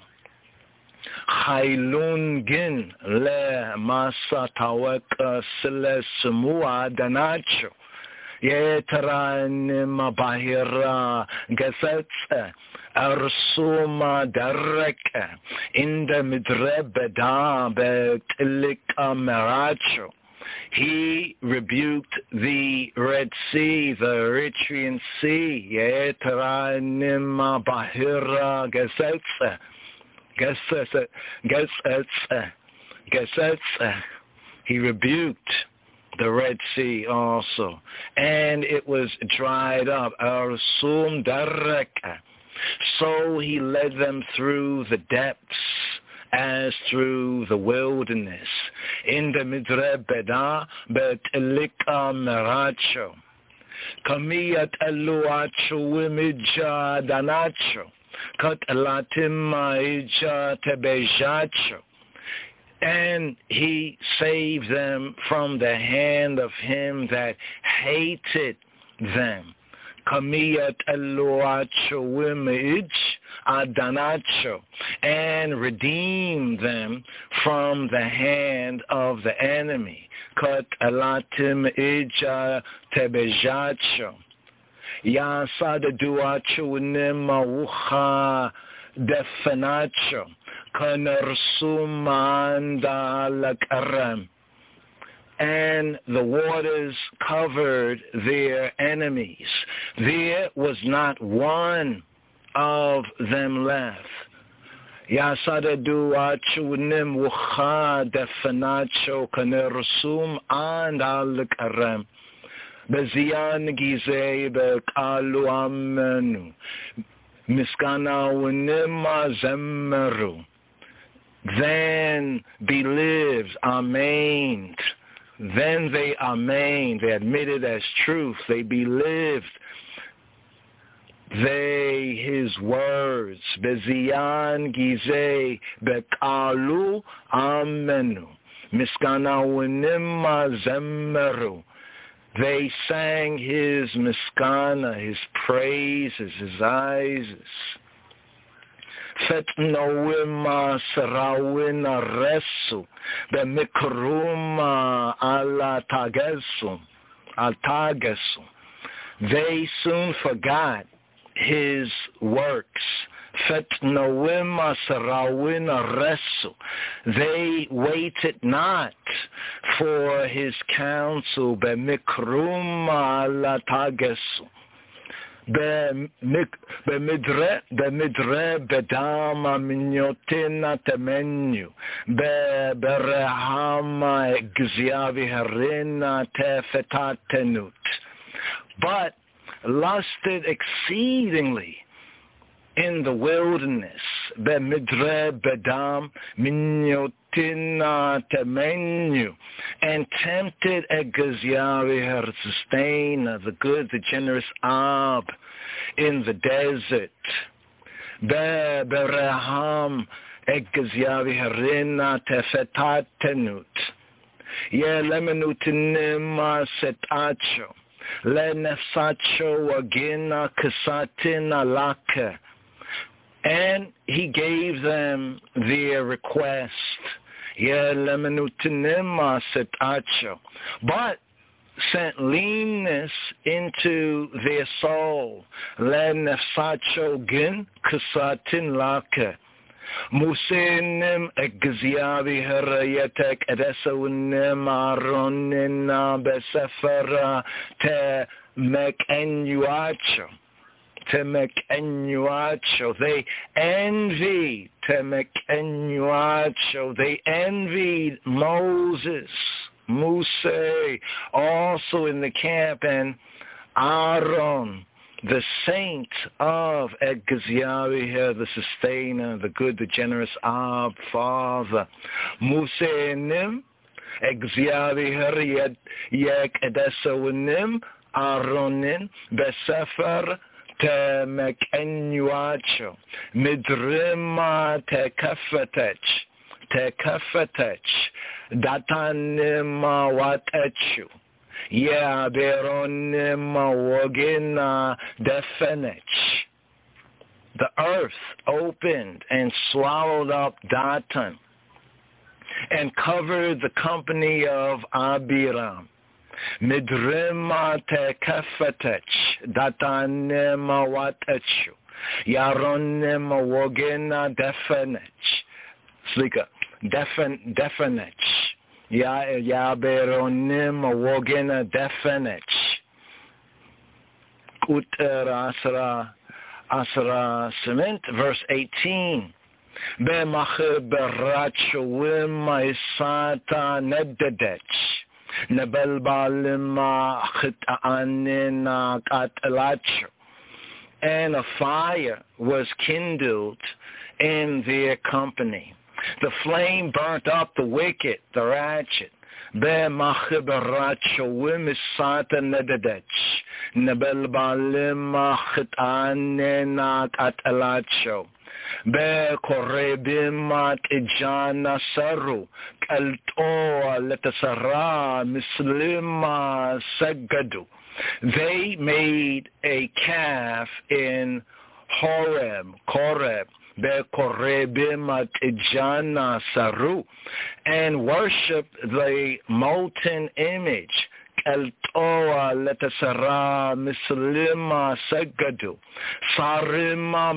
Hailungin le masataweka selesmu Adanacho. Yetaranim bahira gesetze. Arsuma dareka in the midrebeda betilika meracho. He rebuked the Red Sea, the Eritrean Sea. Yetaranim bahira gesetze. He rebuked the Red Sea also, and it was dried up. Arsum dareka. So he led them through the depths as through the wilderness. In the midrebeda betilika meracho. Kamiyat eluacho imija danacho. Kat elatima ija tebejacho. And he saved them from the hand of him that hated them. Kamiyat eluacho imij adanacho, and redeemed them from the hand of the enemy. Kat elatim ija tebejacho. Yasada duacho nimaucha defanacho. Kanarsumanda lakaram. And the waters covered their enemies. There was not one of them left. Yasadadu achunim wucha defanacho kanersum and al-karam. Bezian gizei bekalu amenu. Miskana unima zemmeru. Then believed, amen. Then they amen. They admitted as truth. They believed his words. Bezian gizei bekalu amenu. Miskana unima zemmeru. They sang his miskana, his praises, his eyes. Fetnawima sarawina resu bemikruma ala tagesu. They soon forgot his works. Fetnawima sarawina resu. They waited not for his counsel. Bemikruma ala tagesu. Bemidre bedama minyotina temenu berehama gziavi harina tefetatenut, but lusted exceedingly in the wilderness. Bemidre bedam minyotina temenu, and tempted Egziavi her sustainer, the good, the generous Ab, in the desert. Bereham Egziavi herina tefetatenut. Ye lemenutinim setacho. Lenesacho agina kasatina laka. And he gave them their request. But sent leanness into their soul. ሙሴንም እግዚአብሔር የተቀደሰውንም አሮንና በሰፈራ ተመቀኟቸው። They envied They envied Moses, also in the camp, and Aaron, the saint of እግዚአብሔር, the sustainer, the good, the generous Father. ሙሴንም እግዚአብሔር የቀደሰውንም አሮንን በሰፈር ተመቀኟቸው። ምድርማ ተከፈተች፣ ዳታንማ ዋጠችው። የአቤሮንም ወገን ደፈነች. The earth opened and swallowed up Datan and covered the company of Abiram. Midrima tekafetech, datanema watechu, yaronema wogena defenech, slika, defenech, yaberonema wogena defenech, Uter Asra Cement, verse 18. Bemacheberachowim isata nededech. And a fire was kindled in their company. The flame burnt up the wicked, the ratchet. Bekorebim tijana saru kalto letasara mislima sagadu. They made a calf in Koreb, Bekorebim tijana saru, and worshipped the molten image. Kaltoa letasara mislima sagadu. Sarima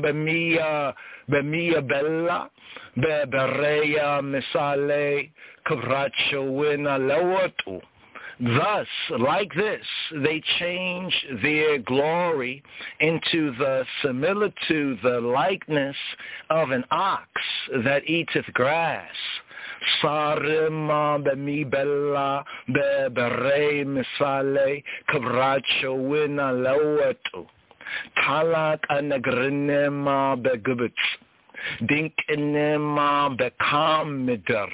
bemiya bella bebereya misale kavrachowina lewatu. Thus, like this, they change their glory into the similitude, the likeness of an ox that eateth grass. Sarima bemi bella bebere misale kavrachowina lewatu. Talak anagrinema begubits, dinkinema bekamidar,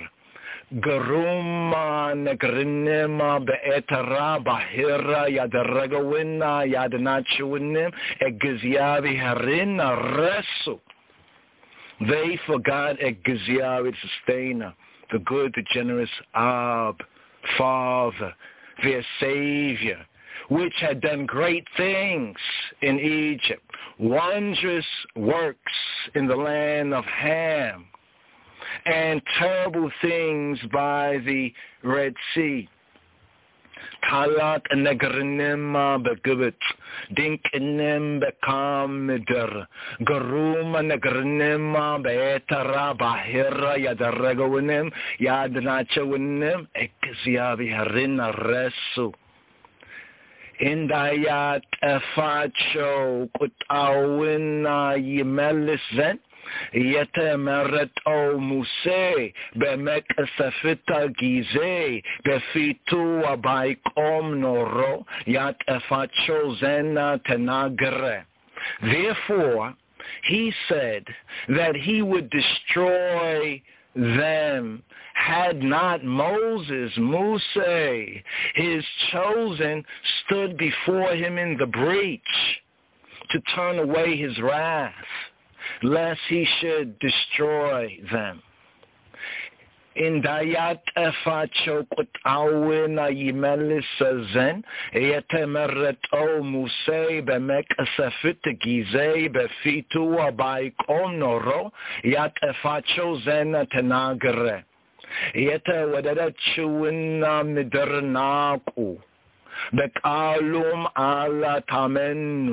garuma nagrinema beetara bahira yadaragawina yadanachuinem egizyavi harina resu. They forgot Egizyavi, sustainer, the good, the generous Ab, Father, their Savior, which had done great things in Egypt, wondrous works in the land of Ham, and terrible things by the Red Sea. Talat negrinim begubit, dinkinim bekamidr, garuma negrinim beetara bahira yadaragawinim, yadnachawinim, ekziavi harina resu. Indayat efacho kutawina yimelisen, Yetemeret o Muse, Bemek Sefita Gize, Befitu Abaikom Noro, Yat Efacho Zena Tenagre. Therefore, he said that he would destroy them had not Moses, his chosen, stood before him in the breach to turn away his wrath, lest he should destroy them. In Dayat Efachokut Awina Yimelisazen, Yetemeret O Muse, Bemek Asafit Gize, Befitu Abai Onoro, Yat Efacho Zena Tenagre. Yete Wadachuina Midernaku, Bekalum Ala Tamenum.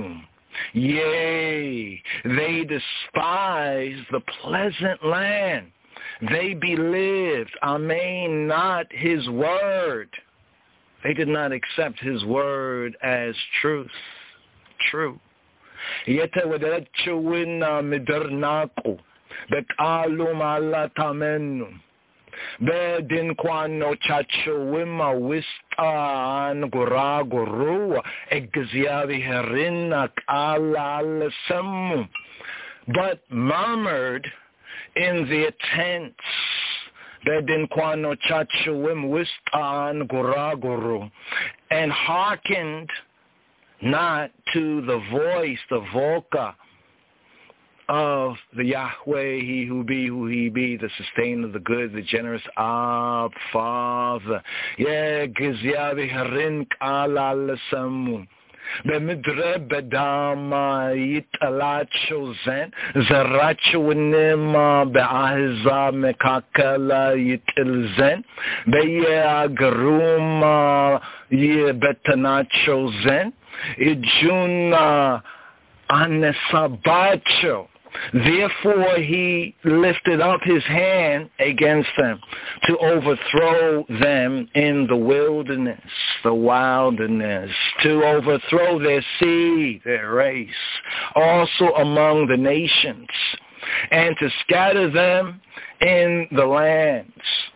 Yea, they despise the pleasant land. They believed, amen, not his word. They did not accept his word as truth. True. Yetewedetchuwina midernaku. Bekalu malatamenu. Bedin kwano chachuwima wistan guraguru. Egziavi herina kalalesemu. But murmured in their tents. Bedin kwano chachuwim wistan guraguru. And hearkened not to the voice, the voca of the Yahweh, he who be, the sustainer of the good, the generous Ab, Father. Yeah, Gizyavi Harin Kalalasamu. Bemidre bedama yitalacho zen, zaracho nema be'ahza mekakala yitil zen, beye agaruma ye betanacho zen, ijuna anesabacho. Therefore he lifted up his hand against them to overthrow them in the wilderness, the wilderness, to overthrow their seed, their race, also among the nations, and to scatter them in the lands.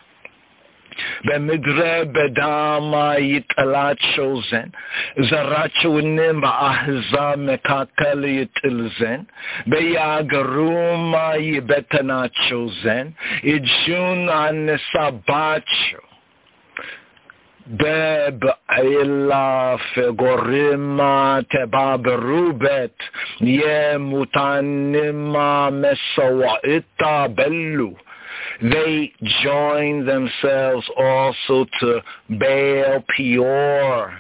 Bemidre bedama yitalacho zen, zaracho nimba ahza mekakali yitilzen, beyagaruma yibetanacho zen, ijun anesabacho. Beb illa fegorima tebaberubet, ye mutanima mesawaita bellu. They joined themselves also to Baal Peor.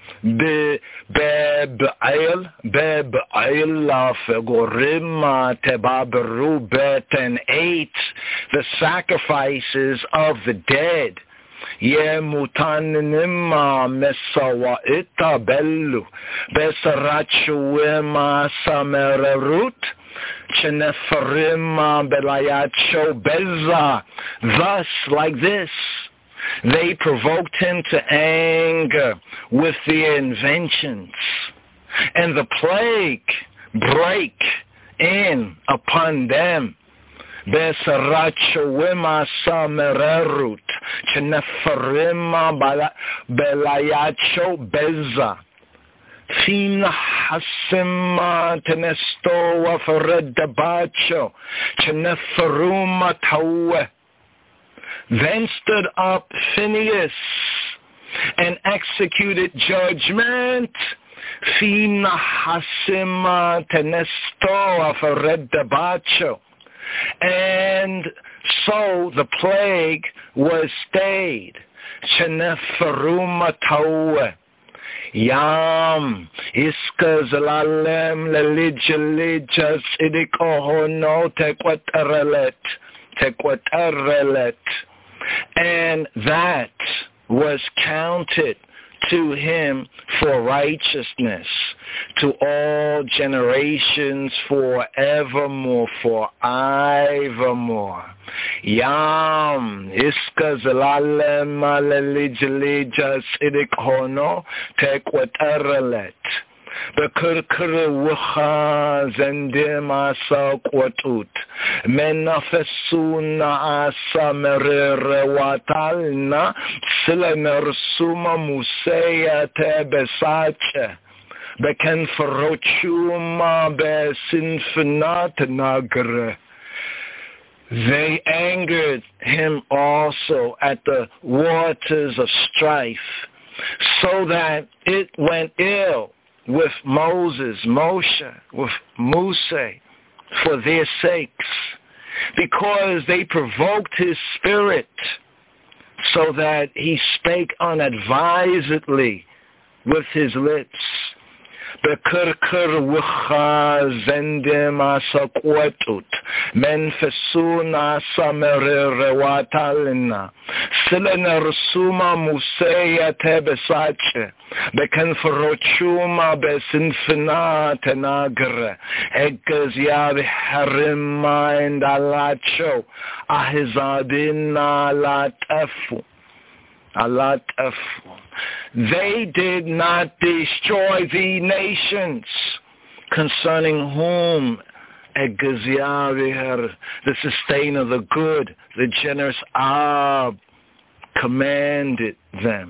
Beb Aila Fegorima Tebaberubet, and ate the sacrifices of the dead. Ye mutanima mesawaita bellu, besarachuema samererut. Chenefarima belayacho beza. Thus, like this, they provoked him to anger with their inventions, and the plague break in upon them. Besaracho wima samererut. Chenefarima belayacho beza. Fina hasima tenesto afaredabacho cheneferuma tawe. Then stood up Phinehas and executed judgment. Fina hasima tenesto afaredabacho. And so the plague was stayed. Cheneferuma tawe. Yam iska zalalem lelijilijas idikohono tequatarelet, and that was counted to him for righteousness to all generations forevermore, forevermore. Yam iska zalalem lelijilijas idikohono tequatarelet. Bekurkuruha zendima sakwatut. Menafesuna asamerere watalna. Silemersuma museya tebesache. Beken ferochuma besinfinat nagre. They angered him also at the waters of strife, so that it went ill with Moshe, with Musa, for their sakes, because they provoked his spirit, so that he spake unadvisedly with his lips. በክርክር ውኻ ዘንድም አሰቆጡት መንፈሱን አሳመረዋታልና ስለ ነርሱማ ሙሴ የተበሳጨ በከንፈሮቹማ በስንፍና ተናገረ እግዚአብሔርማ እንዳላቸው አሕዛብን አላጠፉ. They did not destroy the nations concerning whom እግዚአብሔር, the sustainer, the good, the generous Ab, commanded them.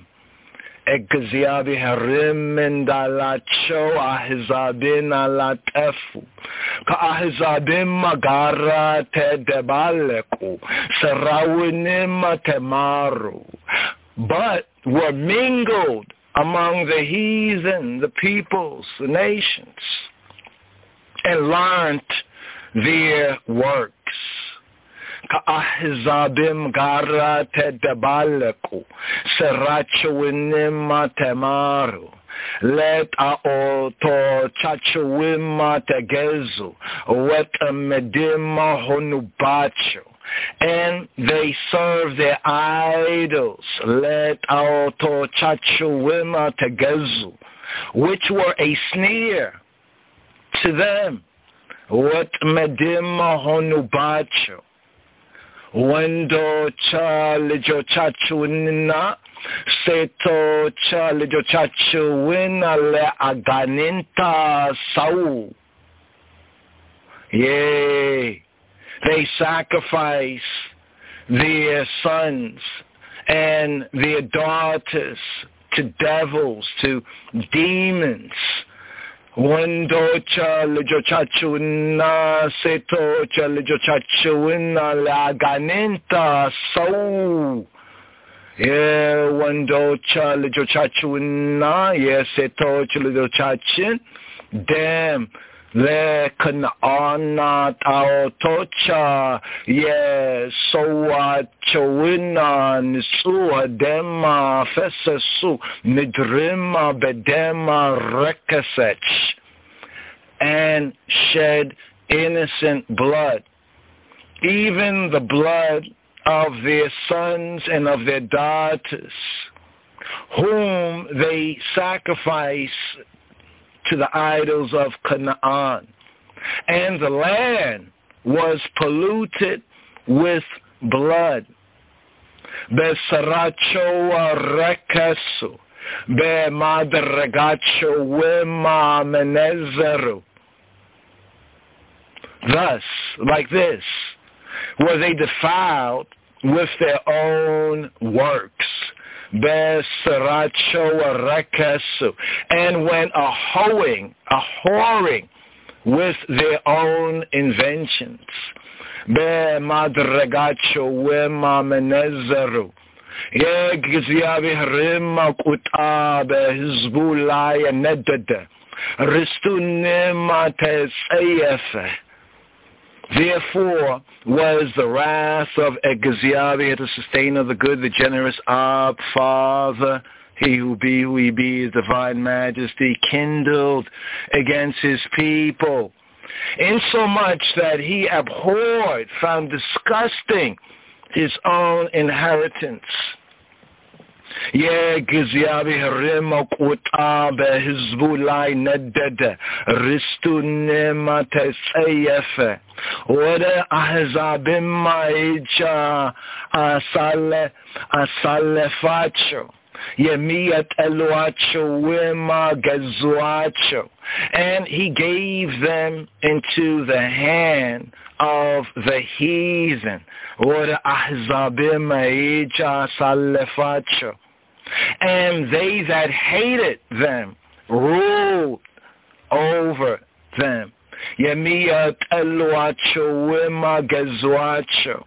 እግዚአብሔርም እንዳላቸው አሕዛብን አላጠፉ ከአሕዛብም ጋር ተደባለቁ ሥራውንም ተማሩ, but were mingled among the heathen, the peoples, the nations, and learned their works. ከአሕዛብም ጋር ተደባለቁ ሥራቸውንም ተማሩ ለጣዖቶቻቸውም ተገዙ ወጥመድም ሆኑባቸው. And they served their idols ለጣዖቶቻቸውም ተገዙ, which were a snare to them. ወጥመድም ሆኑባቸው. ወንዶች ልጆቻችሁንና ሴቶች ልጆቻችሁን ለአጋንንት ሰው. They sacrifice their sons and their daughters to devils, to demons. ወንዶች ልጆቻችሁና ሴቶች ልጆቻችሁን ለአጋንንት ሰው. የወንዶች ልጆቻችሁና የሴቶች ልጆቻችን ደም ለከነዓን ጣዖቶች የሰዋቸውን ንጹሕ ደም ፈሰሱ፣ ምድርም በደም ረከሰች. And shed innocent blood, even the blood of their sons and of their daughters, whom they sacrifice to the idols of Canaan. And the land was polluted with blood. Besaracho rekasu, bemadragacho wema menezeru. Thus, like this, were they defiled with their own works. And went a-whoring with their own inventions. የእግዚአብሔርም ቁጣ በሕዝቡ ላይ ነደደ፣ ርስቱንም ተጸየፈ. Therefore was the wrath of እግዚአብሔር, the sustainer of the good, the generous Ab, Father, he who he be, his divine majesty, kindled against his people, insomuch that he abhorred, found disgusting, his own inheritance. የእግዚአብሔርም ቁጣ በሕዝቡ ላይ ነደደ፣ ርስቱንም ተጸየፈ። ወደ አሕዛብም እጅ አሳለፋቸው፣ የሚጠሉአቸውም ገዙአቸው. And he gave them into the hand of the heathen. ወደ አሕዛብም እጅ አሳለፋቸው. And they that hated them ruled over them. የሚጠሉአቸውም ገዙአቸው።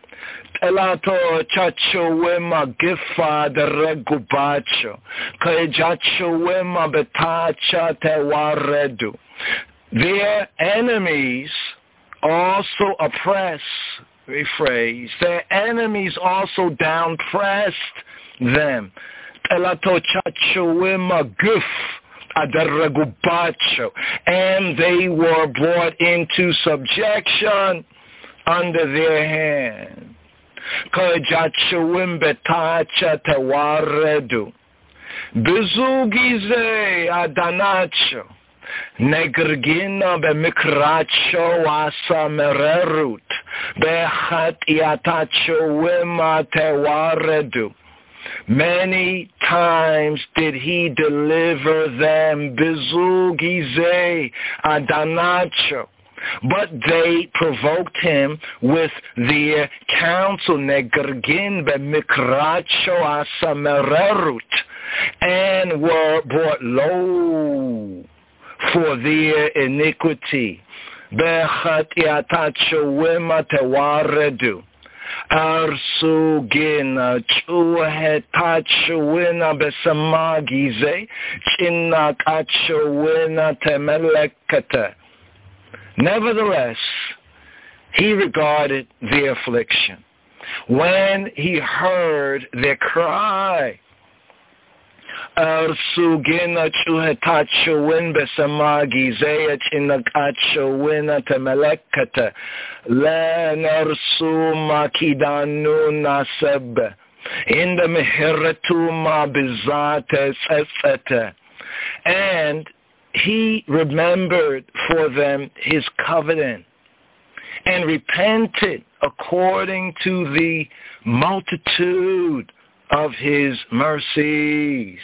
ጠላቶቻቸውም ግፍ አደረጉባቸው፣ ከእጃቸውም በታች ተዋረዱ. Their enemies also oppressed, rephrase, their enemies also downpressed them. ጠላቶቻቸውም ግፍ and they were brought into subjection under their hand. Bizugize adanacho, negrgina bemikracho asamererut, bechat iatacho wima tewaredu. Many times did he deliver them, bizugize adanacho. But they provoked him with their counsel, negrgin bemikracho asamererut, and were brought low for their iniquity. Bechatiatacho wima tewaredu. Arsugina chuhetacho wina besamagize. Chinakacho wina temelekete. Nevertheless, he regarded their affliction. When he heard their cry, Arsugina chuhetacho win besamagize chinakacho wina temelekete. Len arsu makidanu naseb. In the mehiratuma bizates etc. And he remembered for them his covenant and repented according to the multitude of his mercies.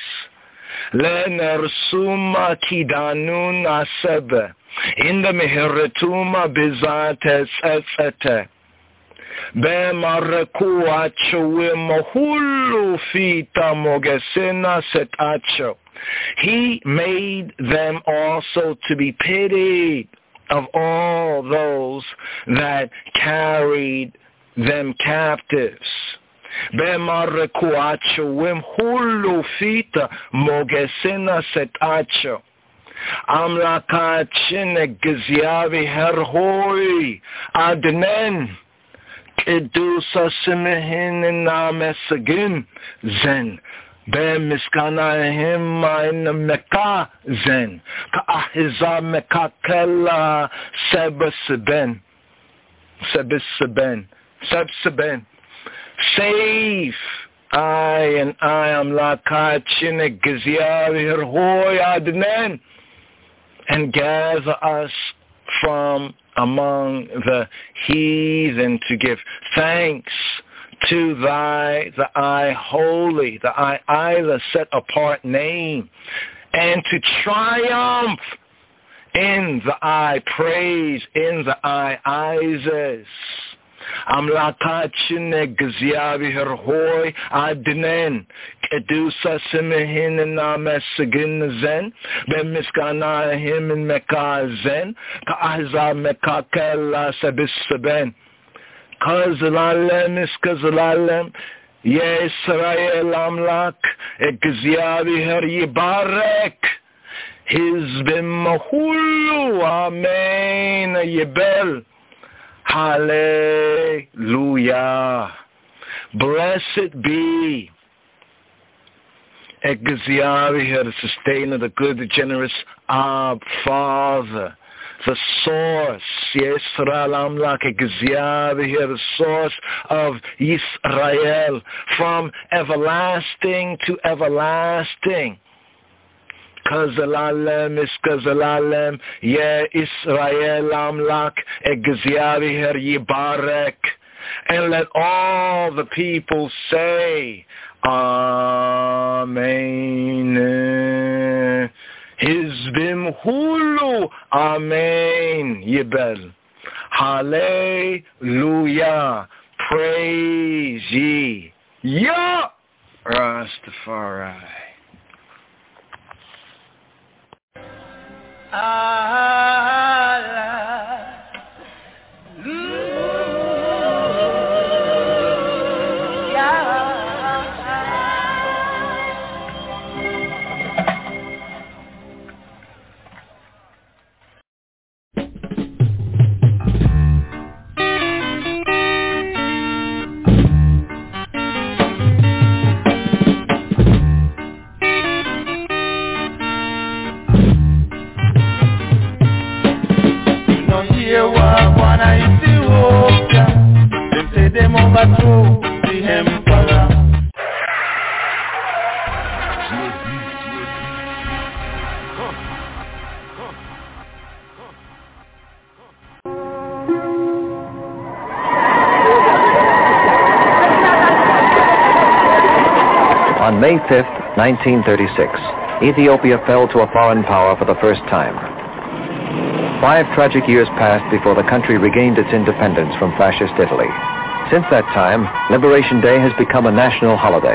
Lenersuma kidanun asebe in the meheretuma bizates etc. Bemarakuacho wimahulu fita mogesena setacho. He made them also to be pitied of all those that carried them captives. Bemarekuacho wim hulu fita mogesena setacho. Amlakachine gizyavi herhoi adnen. Kedusa simehin namesagin zen. Bemiskanaihim in Mecca zen. Ka'ahiza mekakela sebeseben. Safe. I am lakachine gizyavi herhoi adnen. And gather us from among the heathen to give thanks to the I holy, the I set apart name, and to triumph in the I praise, in the I Isis. Amlakachine gziavi herhoi adnen kedusa simehin namesagin zen bemiskanaihim in Mecca zen ka'ahza mekakela sabisben kazlalem iskazlalem Yisrael amlak gziavi her yibarek hizbim mahulu amen yibel. Hallelujah. Blessed be Egziavi, the sustainer, the good, the generous Father, the source, Yisrael Amlak Egziavi, the source of Yisrael, from everlasting to everlasting. Kazalalem is Kazalalem, Ye Israel Amlak, Egziavi her Yibarek. And let all the people say, Amen. Hizbim Hulu, Amen. Yibel. Hallelujah. Praise ye. Ya Rastafari. overthrow the emperor. On May 5th, 1936, Ethiopia fell to a foreign power for the first time. 5 tragic years passed before the country regained its independence from fascist Italy. Since that time, Liberation Day has become a national holiday.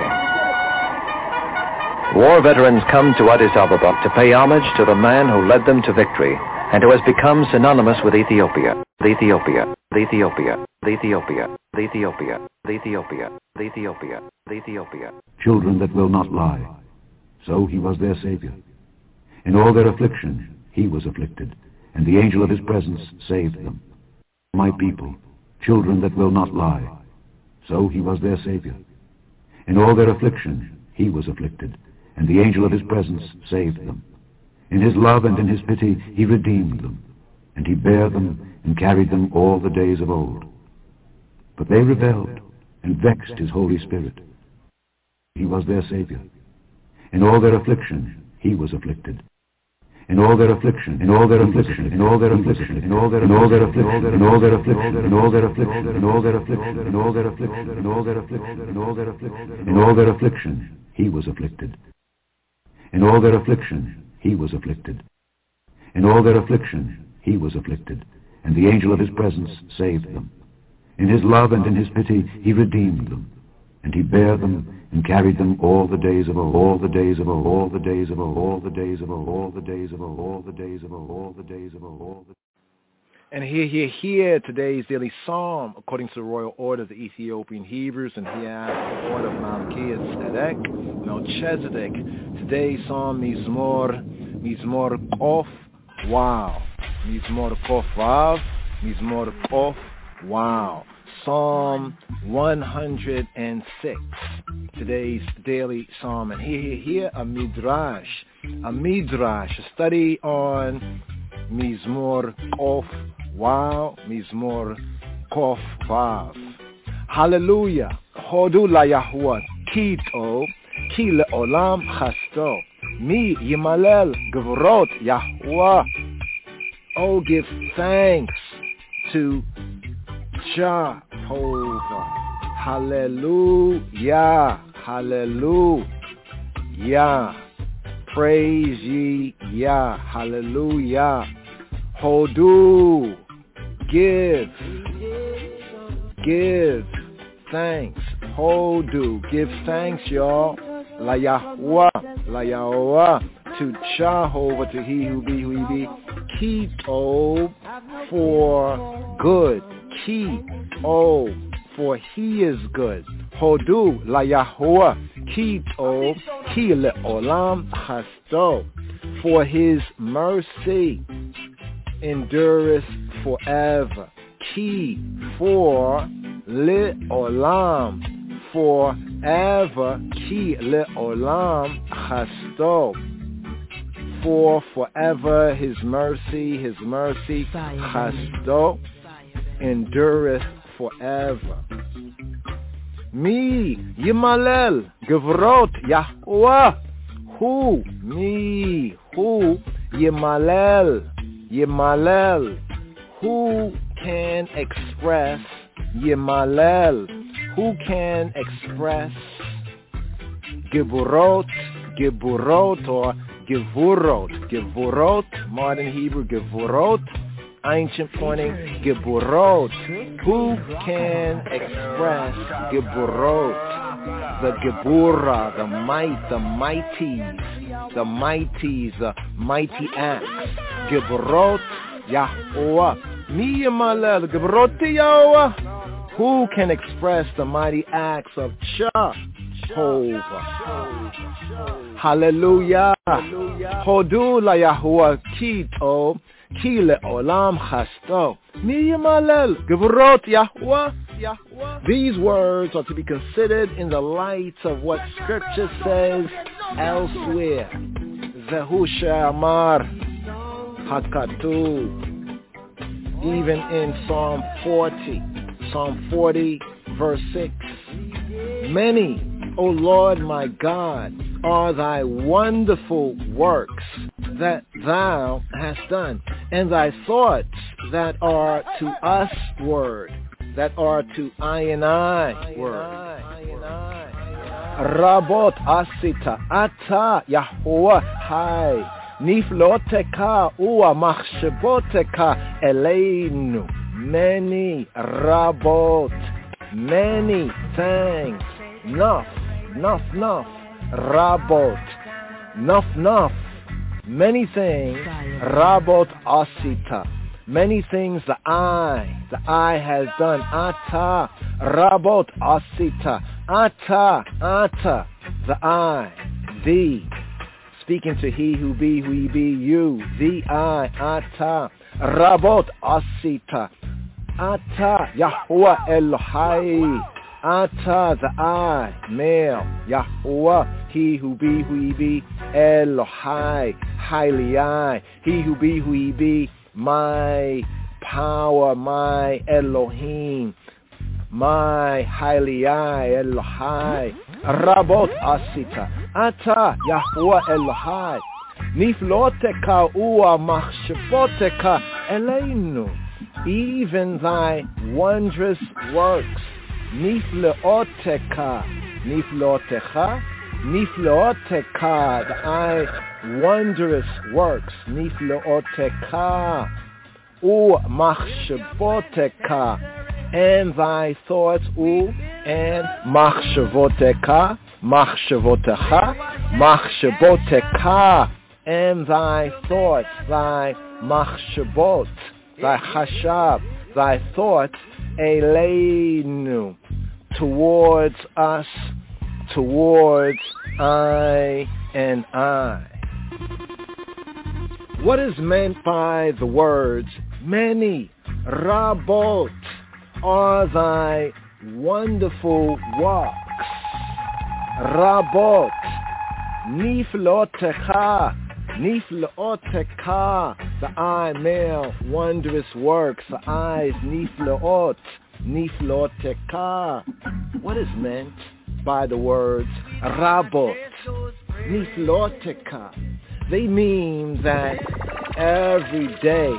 War veterans come to Addis Ababa to pay homage to the man who led them to victory and who has become synonymous with Ethiopia. Ethiopia, Ethiopia, Ethiopia, Ethiopia, Ethiopia, Ethiopia, Ethiopia. Children that will not lie. So he was their Savior. In all their affliction, he was afflicted, and the angel of his presence saved them. My people, children that will not lie. So he was their Savior. In all their affliction, he was afflicted, and the angel of his presence saved them. In his love and in his pity, he redeemed them, and he bare them and carried them all the days of old. But they rebelled and vexed his Holy Spirit. He was their Savior. In all their affliction, he was afflicted. In all their affliction, in all their affliction, in all their affliction, in all their affliction, in all their affliction, in all their affliction, in all their affliction, in all their affliction, in all their affliction, in all their affliction, in all their affliction, he was afflicted. In all their affliction, he was afflicted. In all their affliction, he was afflicted, and the angel of his presence saved them. In his love and in his pity, he redeemed them, and he bare them and carried them all the days of old, all the days of old, all the days of old, all the days of old, all the days of old, all the days of old, all the days of old, all the. And here, today's daily psalm, according to the royal order of the Ethiopian Hebrews, and here the order of Melchizedek, Melchizedek. Today's psalm, Mizmor Kof Wow. Mizmor Kof Vav, Mizmor Kof Wow. Psalm 106, today's daily psalm. And here a midrash, a study on Mizmor Kof Wow, Mizmor Kof Vav. Hallelujah. Hodu la Yahuwah Kito, Ki le'olam chasto. Mi yimalel gevorot Yahuwah. Oh, give thanks to Jehovah. Hallelujah. Hallelujah. Praise ye Yah. Hallelujah. Hodu. Give thanks. Hodu. Give thanks, y'all. La Yahweh. To Jehovah, to he who be. Kito, for good. Ki-o, for he is good. Hodu la Yahuwah, Kito, ki le'olam chasto, for his mercy endureth forever. Ki, for le'olam, forever. Ki le'olam chasto, for forever his mercy, chasto, endureth forever. Mi yimalel gevrot Yahuwah. Who yimalel. Who can express yimalel? Who can express geburot or gevurot, modern Hebrew gevurot, ancient pointing geburot. Who can express geburot? The gebura, the mighty acts. Geburot Yahuwah. Mi yimalel geburot Yahuwah. Who can express the mighty acts of Jehovah? Hallelujah. Hodu la Yahuwah Kito, Ki le'olam chasto. Mi yimalel gevorot Yahuwah. These words are to be considered in the light of what Scripture says elsewhere. Zehu she'amar hakatuv. Even in Psalm 40, verse 6. Many, O Lord my God, are thy wonderful works that thou hast done, and thy thoughts that are to us word, that are to I and I word. Rabot asita ata Yahuwah hai nifloteka ua machshavoteka eleinu. Many rabot, many thanks. Nuf, rabot, nuf, many things, rabot asita, many things the eye has done, ata, rabot asita, ata, the eye, thee, speaking to he who be, you, the I, ata, rabot asita, ata, Yahuwah Elohai, ata, the I, male, Yahuwah, he who be, Elohai, highly I, he who be, my power, my Elohim, my highly I, Elohai, rabot asita, ata, Yahuwah Elohai, nifloteka ua machshavoteka eleinu, even thy wondrous works, nifleoteka, thy wondrous works, nifleoteka, u machshavoteka, and thy thoughts, and machshavoteka, and thy thoughts, thy machshavot, thy chashab, thy thoughts, eleinu, towards us, towards I and I. What is meant by the words, many, rabot, are thy wonderful works? Rabot, niflotecha, the eye, male, wondrous works, the eyes, niflotecha. What is meant by the words rabot, niflotecha? They mean that every day,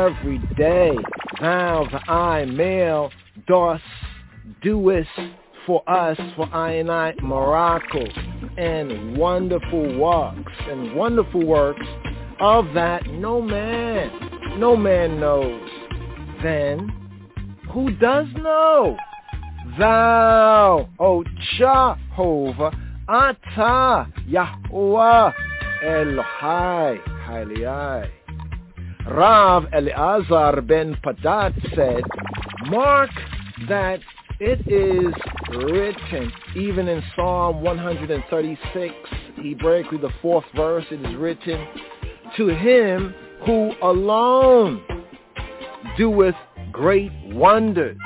thou, the I, male, doest for us, for I and I, miracles and wonderful works of that no man knows. Then who does know? Thou, O Jehovah, ata Yahuwah Elohai, highly I. Rav Eleazar ben Padat said, mark that it is written, even in Psalm 136, Hebrew, the 4th verse, it is written, to him who alone doeth great wonders.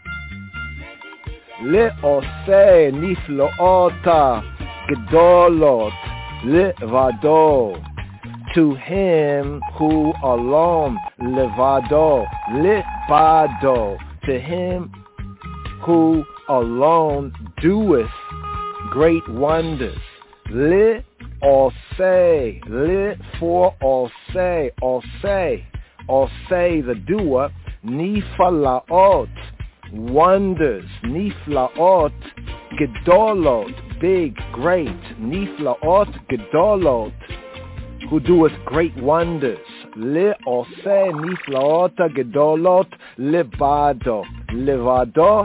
Le'oseh nifloota gedolot levado. To him who alone, levado, lebado, to him who alone doeth great wonders. Le oseh, le for oseh, oseh the doer, nifalaot, wonders, niflaot, gedolot, big, great, niflaot, gedolot, who doeth great wonders. Le oseh niflaot gedolot lebado, levado,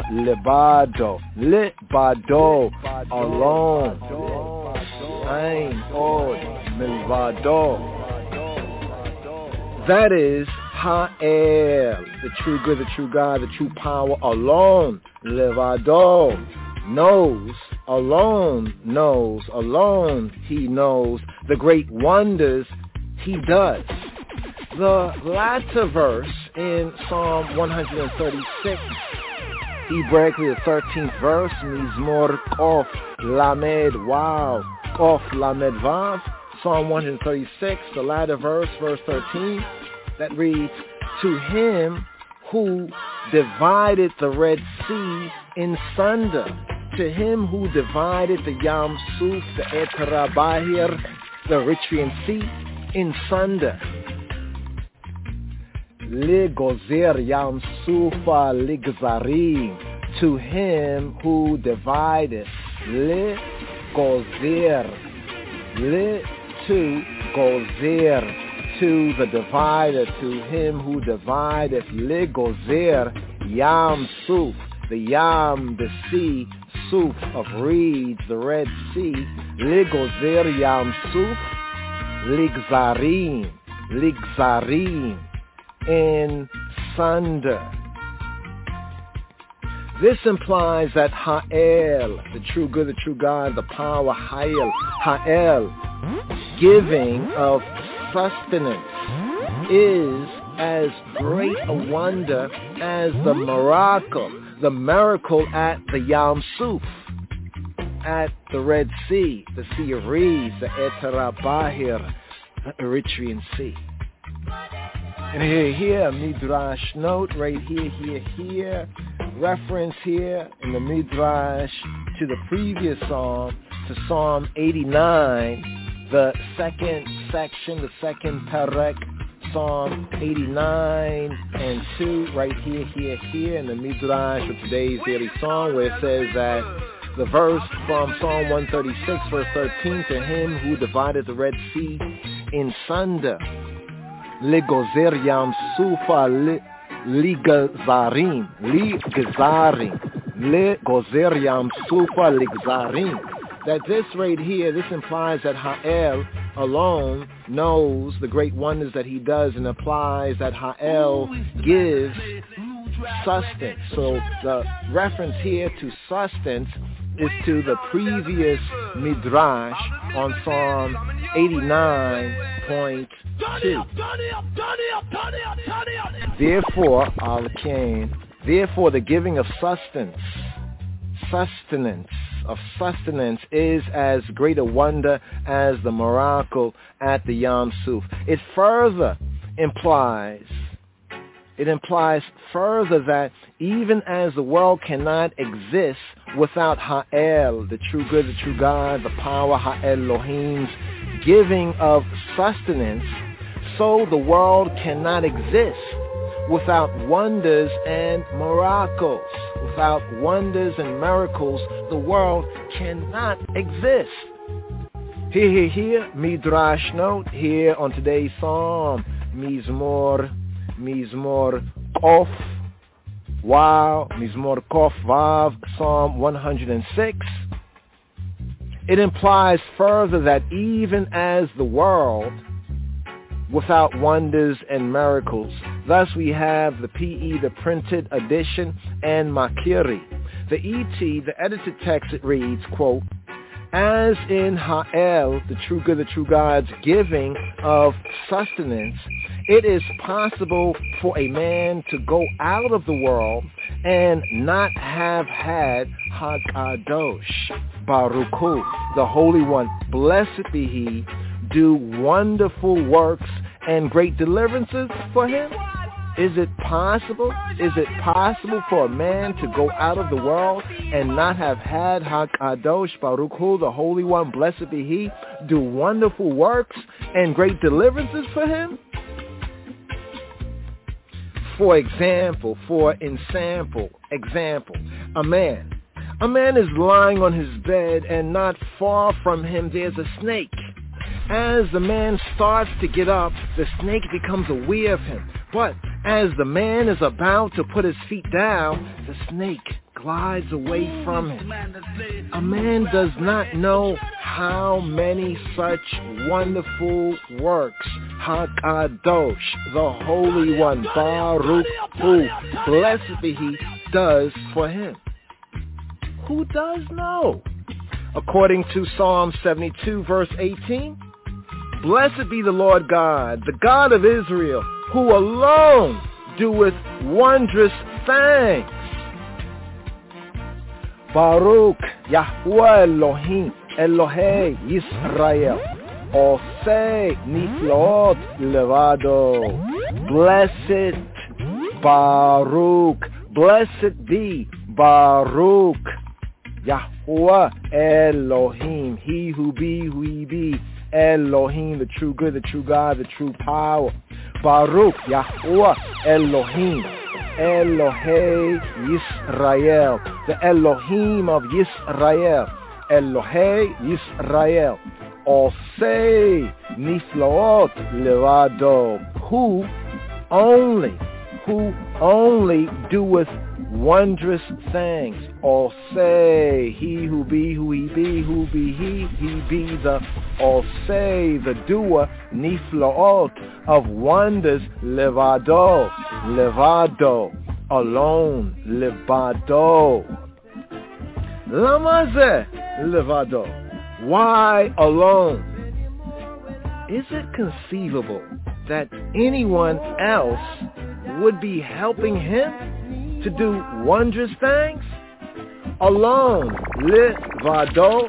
lebado, alone. Ein od milvado. That is Ha'el, the true good, the true God, the true power, alone. Levado, knows, alone he knows the great wonders he does. The latter verse in Psalm 136, Hebraically the 13th verse, Mizmor Kof Lamed Vav, Kof Lamed Vav, Psalm 136, the latter verse, verse 13, that reads, to him who divided the Red Sea in sunder, to him who divided the Yam Suf, the Etera Bahir, the Eritrean Sea, in sunder. Le Gozer Yam Sufa Ligzarim, to him who divided. Le Gozer, le to Gozer, to the divider, to him who divideth. Le Gozer Yam Suf, the Yam, the sea, Suf of reeds, the Red Sea. Le Gozer Yam Suf, Ligzarim, Ligzarim, in sunder. This implies that Ha'el, the true good, the true God, the power, Ha'el, giving of sustenance, is as great a wonder as the miracle at the Yam Suf, at the Red Sea, the Sea of Reeds, the Etera Bahir, the Eritrean Sea. And here, Midrash note, right here, reference here in the Midrash to the previous Psalm, to Psalm 89, the second section, the second Perek, Psalm 89 and 2, right here in the Midrash of today's daily song, where it says that the verse from Psalm 136, verse 13, to him who divided the Red Sea in sunder, Le Gozer Yam Sufa Ligzarim, Le Gozer Yam Sufa Ligzarim. That this right here, this implies that Ha'el alone knows the great wonders that he does, and applies that Ha'el gives sustenance. So the reference here to sustenance is to the previous Midrash on Psalm 89.2. Therefore, therefore the giving of sustenance is as great a wonder as the miracle at the Yam Suf. It implies further that even as the world cannot exist without Ha'el, the true good, the true God, the power, Ha'elohim's giving of sustenance, so the world cannot exist without wonders and miracles. Without wonders and miracles, the world cannot exist. Here, Midrash note, here on today's Psalm, Mizmor Kof Vav, Psalm 106. It implies further that even as the world without wonders and miracles, thus we have the PE, the printed edition, and Makiri. The ET, the edited text, it reads, quote, as in Ha'el, the true good, the true God's giving of sustenance, it is possible for a man to go out of the world and not have had HaKadosh, Baruch Hu, the Holy One, blessed be He, do wonderful works and great deliverances for Him? Is it possible? Is it possible for a man to go out of the world and not have had HaKadosh, Baruch Hu, the Holy One, blessed be He, do wonderful works and great deliverances for Him? For example, a man is lying on his bed, and not far from him there's a snake. As the man starts to get up, the snake becomes aware of him. But as the man is about to put his feet down, the snake glides away from him. A man does not know how many such wonderful works HaKadosh, the Holy One, Baruch Hu, blessed be He, does for him. Who does know? According to Psalm 72, verse 18, blessed be the Lord God, the God of Israel, who alone doeth wondrous things. Baruch Yahweh Elohim, Elohei Yisrael, Osei Niflot Levado. Blessed Baruch. Blessed be Baruch. Yahuwah Elohim. He who be, who he be. Elohim, the true good, the true God, the true power. Baruch, Yahuwah, Elohim, Elohei Yisrael, the Elohim of Yisrael, Elohei Yisrael, Osei Niflaot Levado, who only doeth wondrous things. Osei, he who be, who he be, who be he be the Osei, the doer, Niflaot, of wonders, Levado, alone, Levado. Lamaze, Levado. Why alone? Is it conceivable that anyone else would be helping him to do wondrous things? Alone, Levado.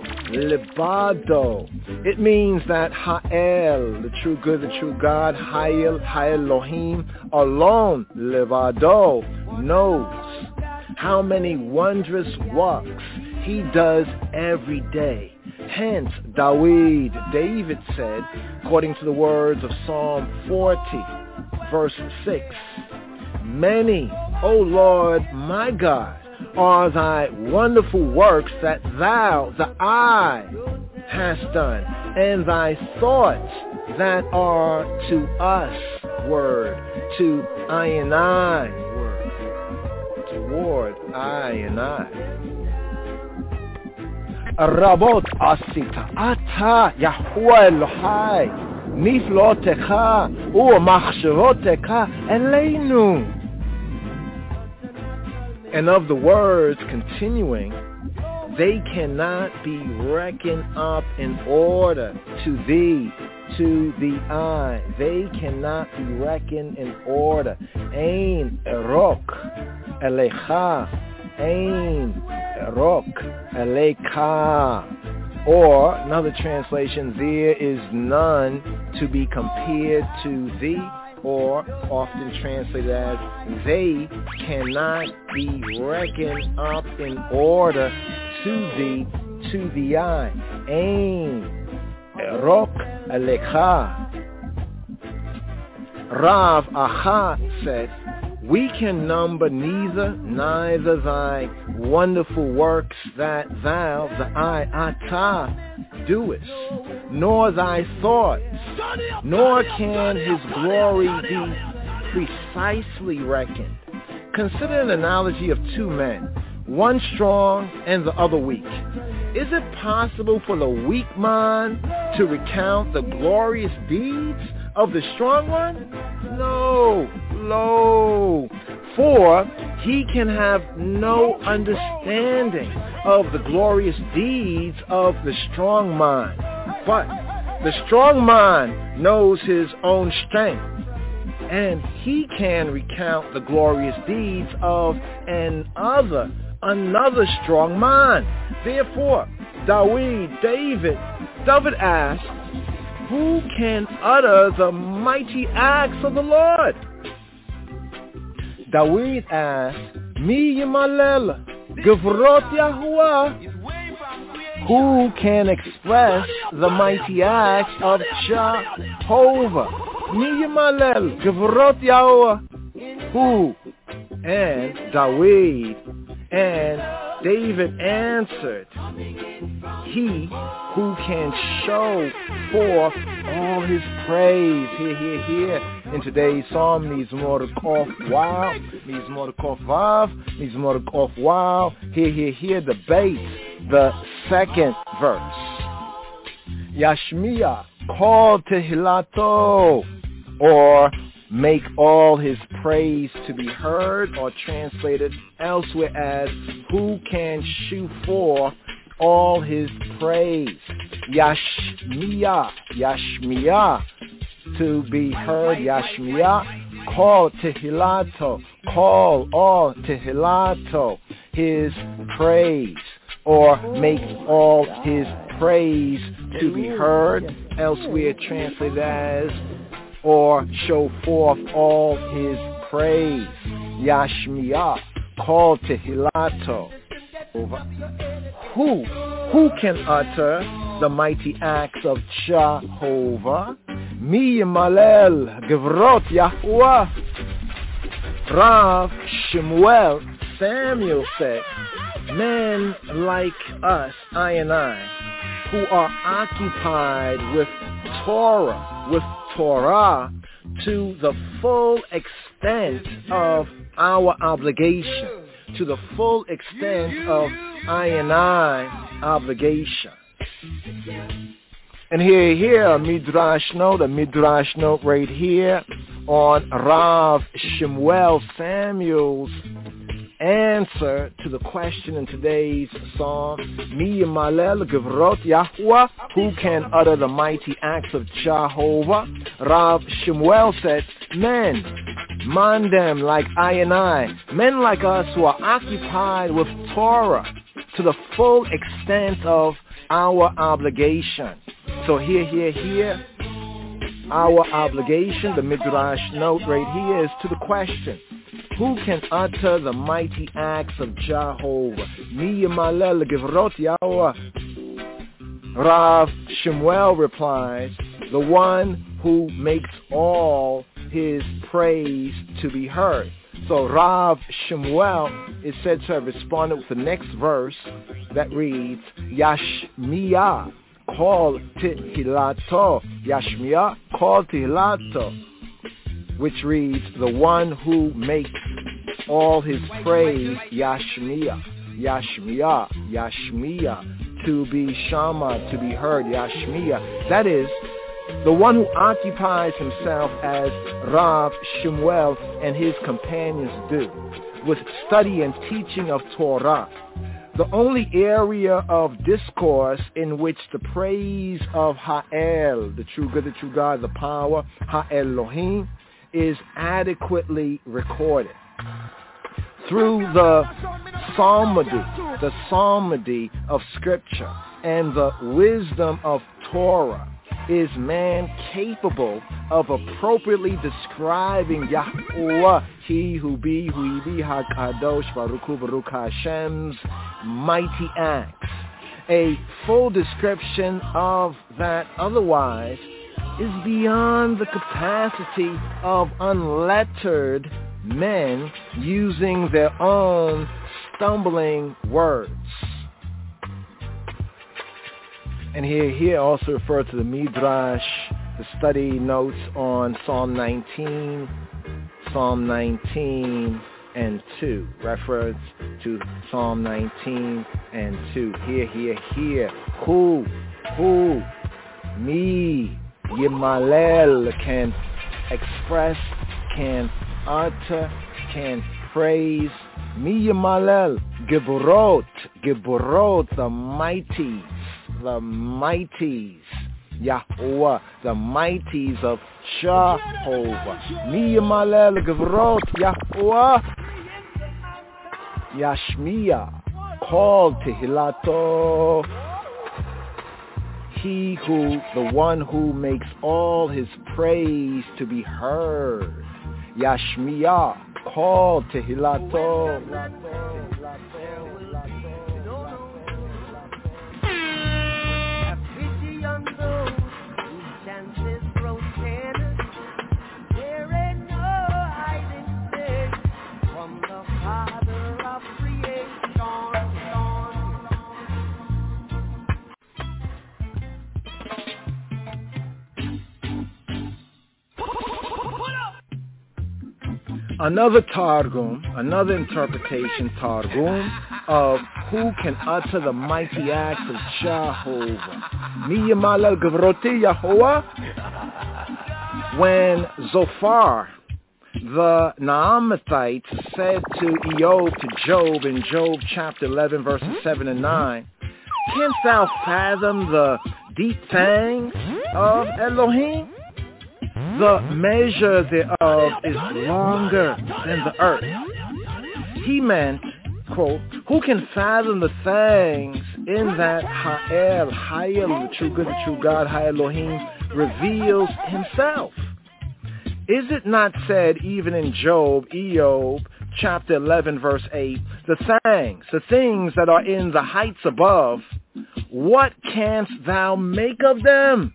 It means that Ha'el, the true good, the true God, Ha'el, Ha'elohim, alone, Levado, knows how many wondrous works he does every day. Hence, David said, according to the words of Psalm 40, verse 6, many, O Lord, my God, are thy wonderful works that thou, the eye, hast done, and thy thoughts that are to us, word, to I and I, word, toward I and I. Rabot asita, ata Yahuwah Elohai, niflotecha u'machsharotecha eleinu. And of the words continuing, they cannot be reckoned up in order to thee, to the eye. They cannot be reckoned in order. Ein erok elecha, ein erok elecha. Or, another translation, there is none to be compared to thee, or often translated as, they cannot be reckoned up in order to thee, to the eye. Ein erok alecha. Rav Aha said, we can number neither thy wonderful works that thou, the I, Atah, doest, nor thy thoughts, nor can his glory be precisely reckoned. Consider an analogy of two men, one strong and the other weak. Is it possible for the weak man to recount the glorious deeds of the strong one? No. For he can have no understanding of the glorious deeds of the strong man. But the strong man knows his own strength, and he can recount the glorious deeds of another strong man. Therefore, David asked, who can utter the mighty acts of the Lord? David asked, Mi Yimalel, Gevrot Yahuwah, who can express the mighty acts of Jehovah? Mi Yimalel, Gevrot Yahuwah, who? And David answered, he who can show forth all his praise. Here. In today's psalm, Mizmor Kof Vav, Mizmor Kof Vav. Here, the base, the second verse. Yashmiya, call Tehilato, or make all his praise to be heard, or translated elsewhere as, who can shew forth all his praise. Yashmiya, to be heard, Yashmiya, call Tehilato, call all Tehilato, his praise, or make all his praise to be heard, elsewhere translated as, or show forth all his praise. Yashmiah, called Tehilato. Who can utter the mighty acts of Jehovah? Mi Yimalel Gevrot Yahuwah. Rav Shemuel Samuel said, men like us, I and I, who are occupied with Torah to the full extent of our obligation, to the full extent of I and I obligation. And here a midrash note right here on Rav Shemuel Samuel's answer to the question in today's song, Mi Yimalel Gevrot Yahuwah, who can utter the mighty acts of Jehovah? Rav Shemuel said, men, mandem like I and I, men like us who are occupied with Torah to the full extent of our obligation. So here, our obligation, the midrash note right here is to the question, who can utter the mighty acts of Jehovah? Mi Yimalel Gevrot Yahuwah. Rav Shemuel replies, the one who makes all his praise to be heard. So Rav Shemuel is said to have responded with the next verse that reads, Yashmiah, call Tehilato. Yashmiah, call Tehilato, which reads, the one who makes all his praise, Yashmiah, Yashmiah, Yashmiah, to be Shama, to be heard, Yashmiah. That is, the one who occupies himself as Rav Shemuel and his companions do, with study and teaching of Torah. The only area of discourse in which the praise of Ha'el, the true good, the true God, the power, Ha'elohim, is adequately recorded. Through the psalmody of Scripture and the wisdom of Torah, is man capable of appropriately describing Yahuwah, he who be, HaKadosh, Baruch Hu, Baruch Hashem's mighty acts. A full description of that otherwise is beyond the capacity of unlettered men using their own stumbling words. And here also refer to the Midrash, the study notes on Psalm 19 and 2. Reference to Psalm 19 and 2. Here. Who, me, Yimalel, can express, can utter, can praise. Mi Yimalel, Geburot, the mighties, Yahuwah, the mighties of Jehovah. Mi Yimalel Gevrot Yahuwah. Yashmiah, called Tehilato. The one who makes all his praise to be heard. Yashmiah, called Tehilato. Another Targum, another interpretation, Targum, of who can utter the mighty acts of Jehovah. Mi Yimalel Gevroti Yahuwah. When Zophar, the Naamathite, said to Job in Job chapter 11, verses 7 and 9, canst thou fathom the deep things of Elohim? The measure thereof is longer than the earth. He meant, quote, who can fathom the things in that Ha'el, the true good, the true God, Ha'elohim, reveals himself? Is it not said even in Job chapter 11, verse 8, the things that are in the heights above, what canst thou make of them?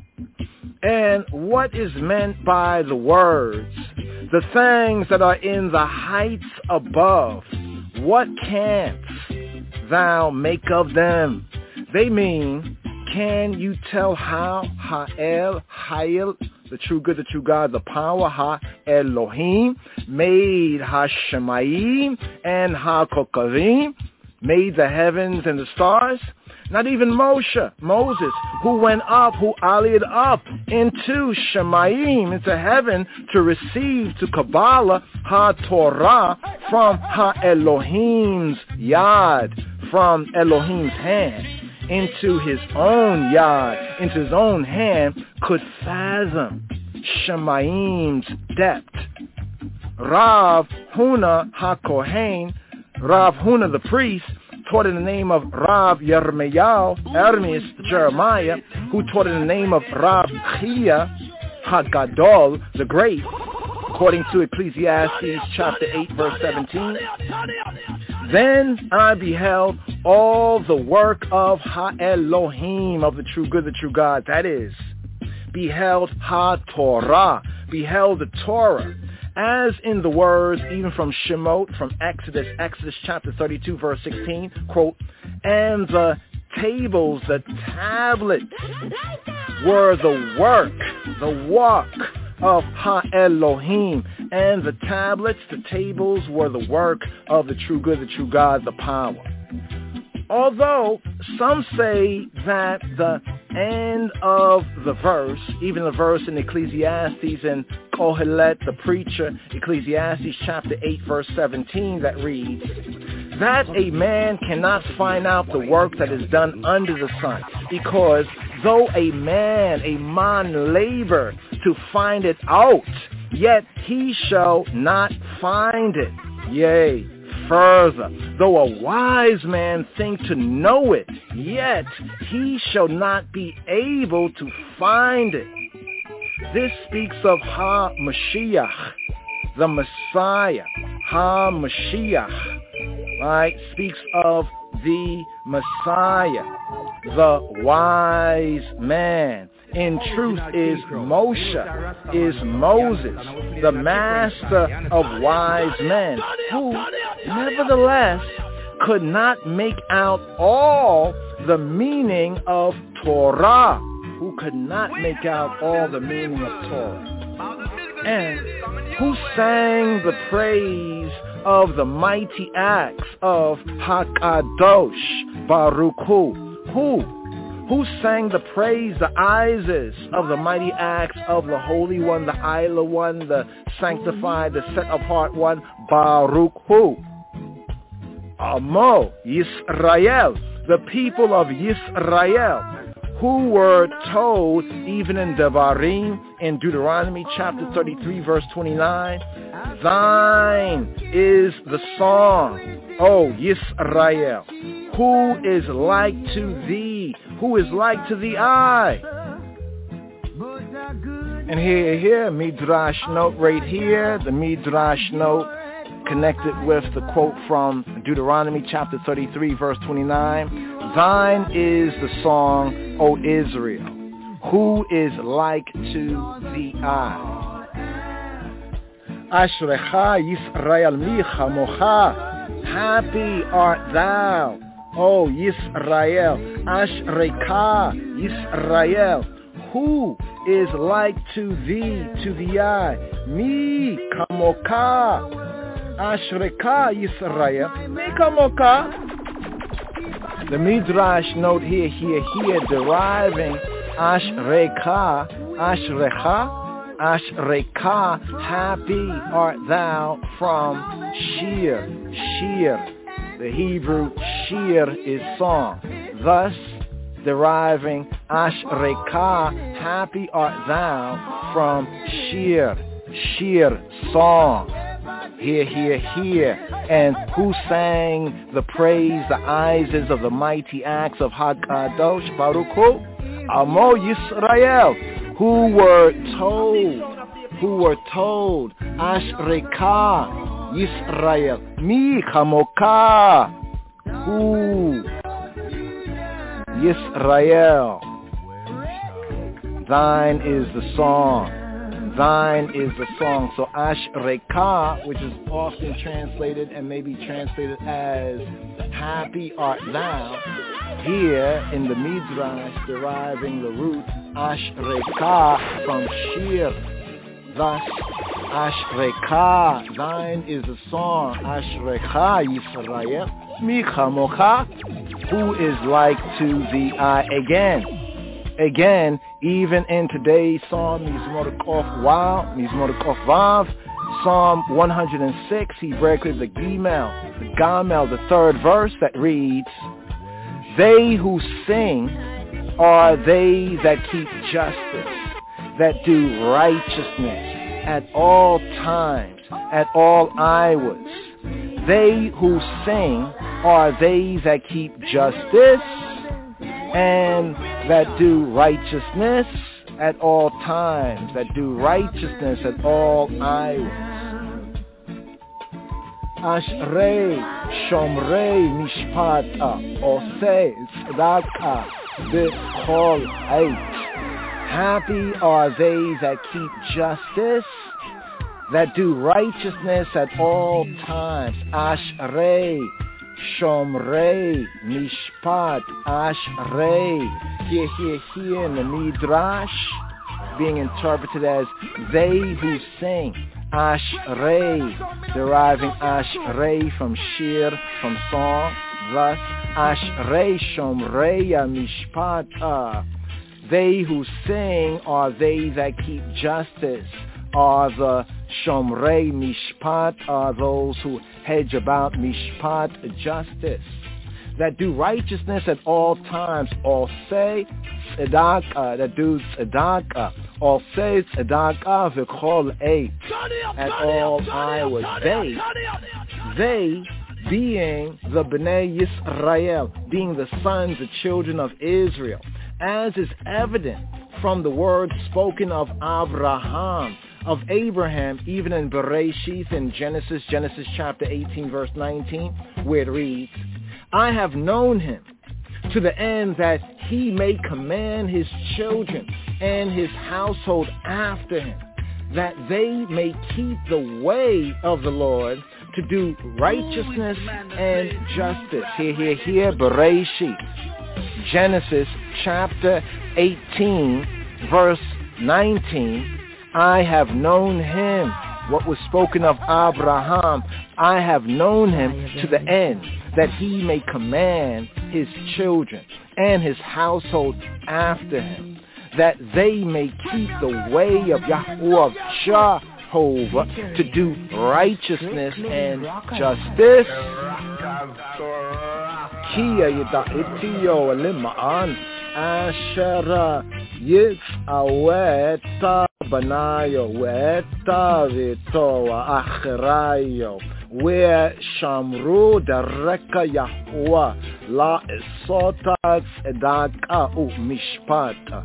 And what is meant by the words, the things that are in the heights above, what canst thou make of them? They mean, can you tell how Ha'el, the true good, the true God, the power, Ha-Elohim, made Ha-Shemayim and Ha-Kokavim, made the heavens and the stars? Not even Moses, who went up, who allied up into Shemayim, into heaven, to receive, to Kabbalah, Ha-Torah, from Ha-Elohim's Yad, from Elohim's hand, into his own Yad, into his own hand, could fathom Shemayim's depth. Rav Huna HaKohen, Rav Huna the priest, taught in the name of Rav Hermes Jeremiah, who taught in the name of Rav Chia HaGadol, the great, according to Ecclesiastes chapter 8, verse 17. Then I beheld all the work of Ha-Elohim, of the true good, the true God, that is, beheld Ha-Torah, beheld the Torah, as in the words, even from Shemot, from Exodus chapter 32, verse 16, quote, and the tables, the tablets, were the work of Ha-Elohim, and the tablets, the tables, were the work of the true good, the true God, the power. Although some say that the end of the verse, even the verse in Ecclesiastes and Kohelet, the preacher, Ecclesiastes chapter 8, verse 17, that reads, that a man cannot find out the work that is done under the sun, because though a man labor to find it out, yet he shall not find it. Yea, further, though a wise man think to know it, yet he shall not be able to find it. This speaks of Ha-Mashiach, the Messiah. Ha-Mashiach, right, speaks of the Messiah, the wise man. In truth is Moshe, is Moses, the master of wise men, who nevertheless could not make out all the meaning of Torah, who could not make out all the meaning of Torah, and who sang the praise of the mighty acts of HaKadosh Baruch Hu, who sang the praise, the Isis of the mighty acts of the Holy One, the Isla One, the sanctified, the set-apart One, Baruch Hu. Amo, Yisrael, the people of Yisrael, who were told, even in Devarim, in Deuteronomy chapter 33, verse 29, thine is the song, O Yisrael, who is like to thee, who is like to the eye. And here, Midrash note right here, the Midrash note connected with the quote from Deuteronomy chapter 33, verse 29. Thine is the song, O Israel, who is like to the eye. Ashrecha Yisrael micha mocha, happy art thou, O Yisrael, Ashreka Yisrael, who is like to thee, to the eye, mi kamoka, Ashreka Yisrael, mi kamoka. The Midrash note here, deriving Ashreka, Ashreka, happy art thou, from Shir. The Hebrew Shir is song. Thus, deriving Ashreka, happy art thou, from Shir, song. Here. And who sang the praise, the Isis of the mighty acts of HaKadosh Baruch Hu? Amo Yisrael, who were told, Ashreka, Yisrael, mi chamoka, hu, Yisrael. Thine is the song. Thine is the song. So Ashreka, which is often translated and maybe translated as happy art thou, here in the Midrash deriving the root Ashreka from Shir. Thus, Ashreka, thine is the song. Ashreka Yisrael, Micha Mocha, who is like to thee. Again, even in today's Psalm, Mizmor Kof Vav, Psalm 106, he breaks the Gamel, the third verse that reads, they who sing are they that keep justice, that do righteousness at all times, at all hours. They who sing are they that keep justice and that do righteousness at all times, that do righteousness at all hours. Ashrei Shomrei Mishpata Osei Tzedakah B'chol Eit. Happy are they that keep justice, that do righteousness at all times. Ashrei Shomrei Mishpat Ashrei. Here in the Midrash, being interpreted as they who sing. Ashrei, deriving Ashrei from Shir, from song. Thus, Ashrei Shomrei Mishpat. They who sing are they that keep justice, are the Shomrei Mishpat, are those who hedge about Mishpat, justice, that do righteousness at all times, all say tzedakah, that do tzedakah, all say tzedakah v'chol eit, at all hours. They being the Bnei Yisrael, being the sons, the children of Israel, as is evident from the words spoken of Abraham, of Abraham, even in Bereshith in Genesis chapter 18, verse 19, where it reads, I have known him to the end that he may command his children and his household after him, that they may keep the way of the Lord to do righteousness and justice. Here, Bereshith. Genesis chapter 18, verse 19, I have known him. What was spoken of Abraham, I have known him to the end that he may command his children and his household after him, that they may keep the way of Yahweh Jehovah to do righteousness and justice. Kia yida'itiyo lima'an ashera yitz'aweta banayo weta vito achrayo where shamru dareka Yahweh la esota tzedaka mishpata.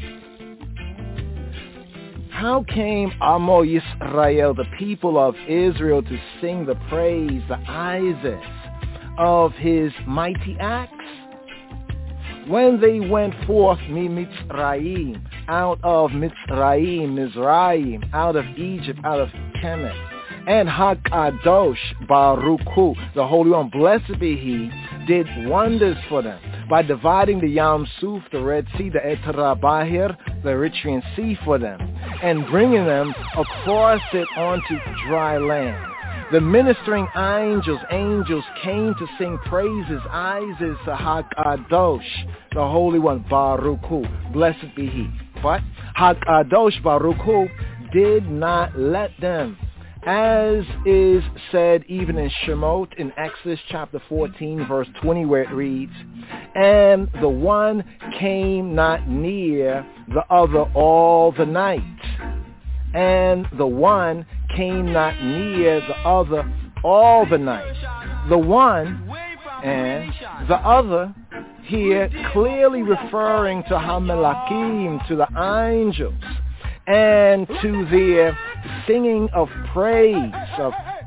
How came Amo Yisrael, the people of Israel, to sing the praise, the Isis, of his mighty acts? When they went forth Mitzrayim, out of Mizraim, out of Egypt, out of Kemet, and Hakadosh Baruch Hu, the Holy One, blessed be he, did wonders for them by dividing the Yam Suf, the Red Sea, the Etera Bahir, the Eritrean Sea for them, and bringing them across it onto dry land. The ministering angels came to sing praises, Isis Hakadosh, the Holy One, Baruch Hu, blessed be he. But Hakadosh Baruch Hu did not let them, as is said even in Shemot, in Exodus chapter 14, verse 20, where it reads, and the one came not near the other all the night, and the one came not near the other all the night. The one and the other here clearly referring to Hamelakim, to the angels, and to their singing of praise, of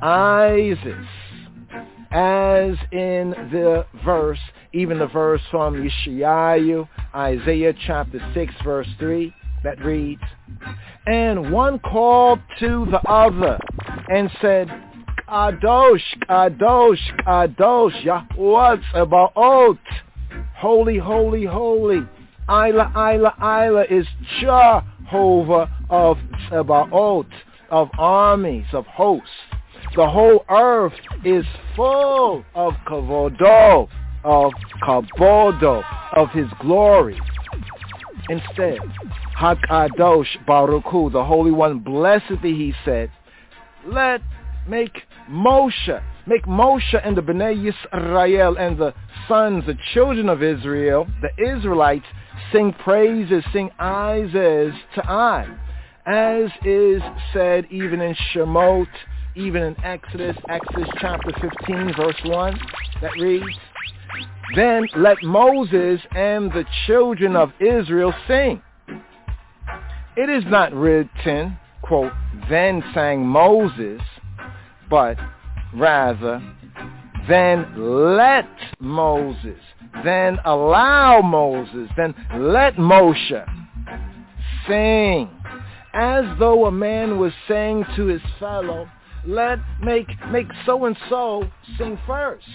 Isis, as in the verse, even the verse from Yeshayahu, Isaiah chapter 6, verse 3, that reads, and one called to the other and said, Kadosh, Kadosh, Kadosh, Yahweh Tzebaot, holy, holy, holy. Isla, Isla, Isla is Jehovah of Tzebaot, of armies, of hosts. The whole earth is full of Kavodo, of Kabodo, of his glory. Instead, HaKadosh Baruch Hu, the Holy One, blessed be he, said, make Moshe and the Bnei Yisrael and the sons, the children of Israel, the Israelites, sing praises, sing Ises to I, as is said even in Shemot, even in Exodus chapter 15, verse 1, that reads, then let Moses and the children of Israel sing. It is not written, quote, then sang Moses, but rather, then let Moses, then allow Moses, then let Moshe sing, as though a man was saying to his fellow, make so-and-so sing first.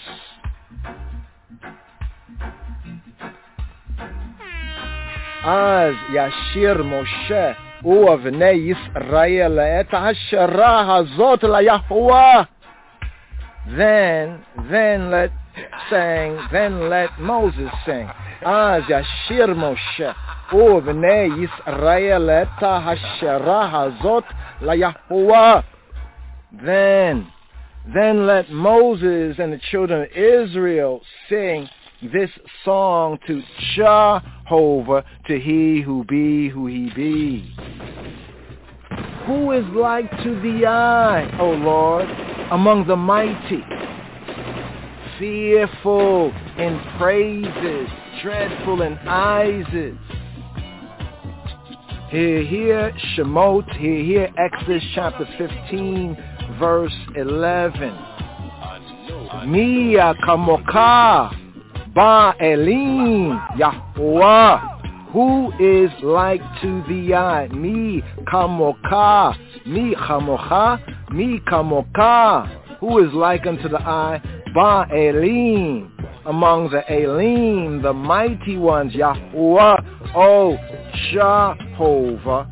אז ישיר משה ובני ישראל את השרה הזאת ליהוה. Then let Moses sing. אז ישיר משה ובני ישראל את השרה הזאת ליהוה. Then let Moses and the children of Israel sing this song to Jehovah, to he who be, who he be. Who is like to thee, O Lord, among the mighty, fearful in praises, dreadful in Ises? Here Shemot, here Exodus chapter 15, verse 11. Mia kamoka Ba'elim Yahweh, who is like to thee, Mi kamoka, Mi chamocha, Mi kamoka, who is like unto the eye, Ba'elim, among the Elim, the mighty ones, Yahweh, O Jehovah,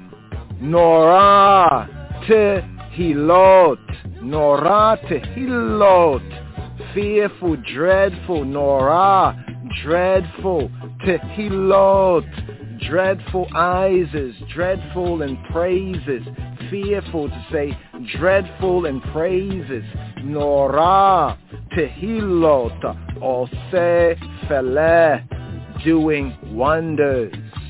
Norah Tehilot, Norah Tehilot, fearful, dreadful, Norah, dreadful, Tehilot, dreadful Ises, dreadful in praises, fearful to say dreadful in praises, Norah, Tehilot, Oseh Feleh, doing wonders.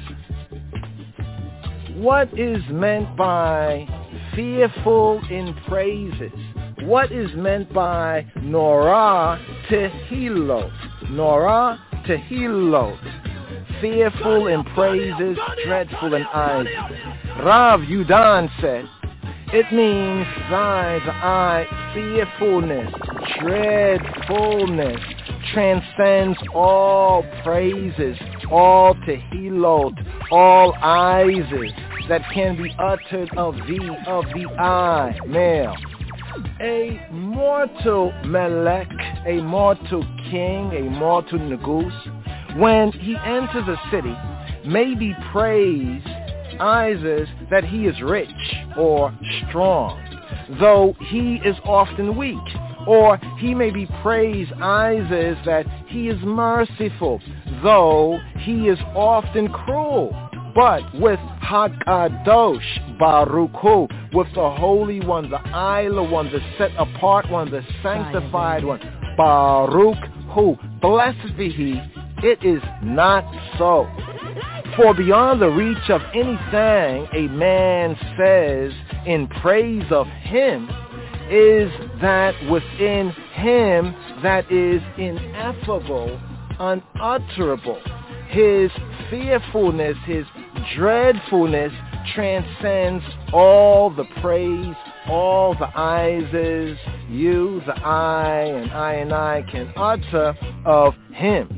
What is meant by fearful in praises? What is meant by Norah Tehilot? Norah Tehilot, fearful in praises, dreadful in eyes. Rav Yudan said, it means thy, the eye, fearfulness, dreadfulness, transcends all praises, all Tehilot, all Ises that can be uttered of the eye, male. A mortal melech, a mortal king, a mortal negus, when he enters a city, may be praised Ises that he is rich or strong, though he is often weak. Or he may be praised Ises that he is merciful, though he is often cruel. But with HaKadosh Baruch Hu, with the Holy One, the Isla One, the set apart one, the sanctified one, Baruch Hu, blessed be he, it is not so. For beyond the reach of anything a man says in praise of him is that within him that is ineffable, unutterable, his fearfulness, his dreadfulness transcends all the praise, all the I's, you, the I can utter of him.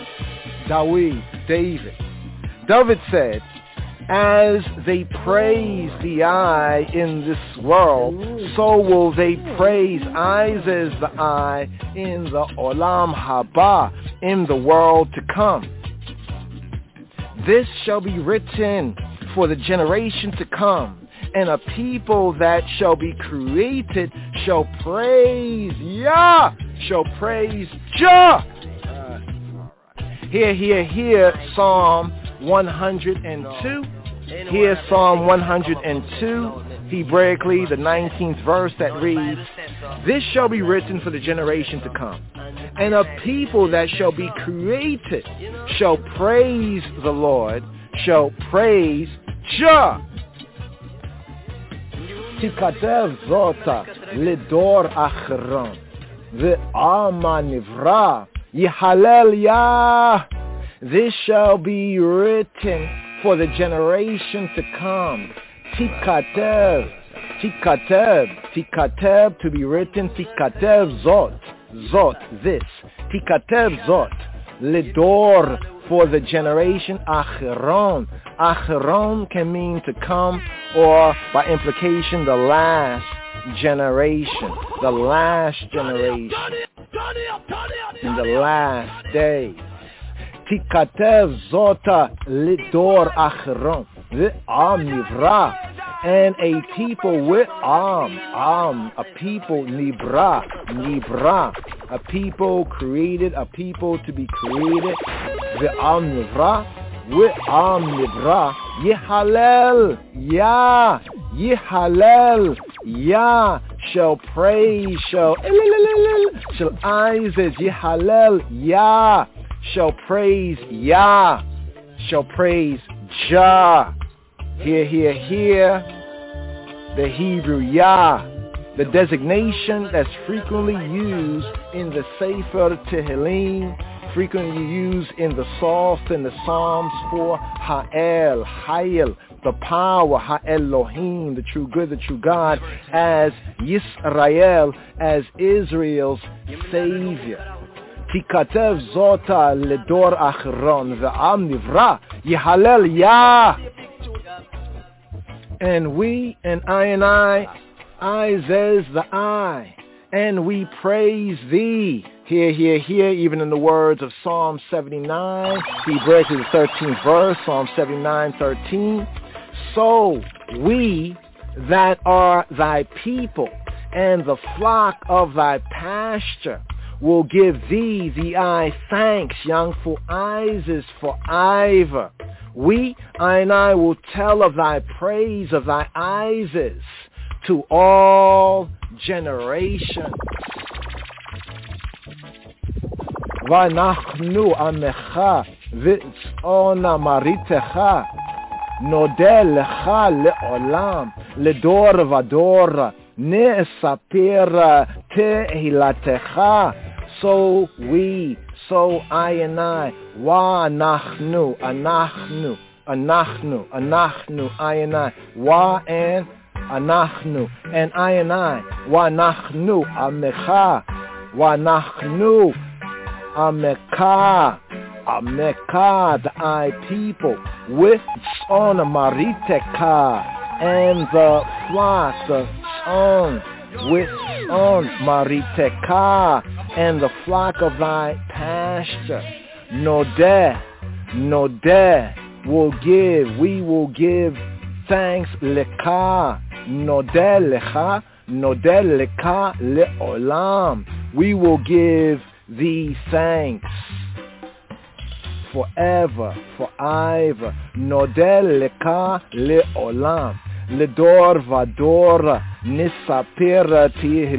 David said, as they praise the I in this world, so will they praise I's the I in the Olam Haba, in the world to come. This shall be written for the generation to come, and a people that shall be created shall praise Yah, shall praise Jah. Hear Psalm 102. Here's Psalm 102, Hebraically, the 19th verse that reads, this shall be written for the generation to come, and a people that shall be created shall praise the Lord, shall praise Jah. Tikatev zota lidor achron, ve'ama nivra, yihalel Yah. This shall be written for the generation to come. Tikatev, to be written. Tikatev zot, this. Tikatev zot, lidor, for the generation. Acheron can mean to come, or by implication, the last generation. The last generation. In the last days. Tikatev zota lidor acheron, ve'am nivra, and a people with a people nibra, a people created, a people to be created, ve'am nivra, yihalel Yah, shall praise, shall Isaac, yihalel Yah, shall praise Yah, shall praise Jah. Hear, the Hebrew Yah, the designation that's frequently used in the Sefer Tehillim, frequently used in the Psalms and the Psalms for Ha'el, Hayel, the power, Ha'elohim, the true good, the true God, as Yisrael, as Israel's Savior. Tikatev zota lidor achron, ve'am nivra, yihalel Yah. And we, and I, says the I, and we praise thee. Hear, even in the words of Psalm 79, Hebraically the 13th verse, Psalm 79:13. So we that are thy people, and the flock of thy pasture, will give thee the I thanks, young for Isis, for Iver. We, I will tell of thy praise, of thy Isis, to all generations. Vanachnu amecha v'tzona maritecha, nodel lecha leolam, ledor vador, ne'esapir tehilatecha. So we, so I and I, wa anachnu, I and I, wa and anachnu, and I, wa anachnu, amecha, wa anachnu, amecha, the I people, with on mariteka, and the flock, the on, with on mariteka, and the flock of thy pasture. Nodeh, we will give thanks leka, nodeh leka leolam. We will give thee thanks forever, forever. Nodeh leka leolam. Ledor vador nisapir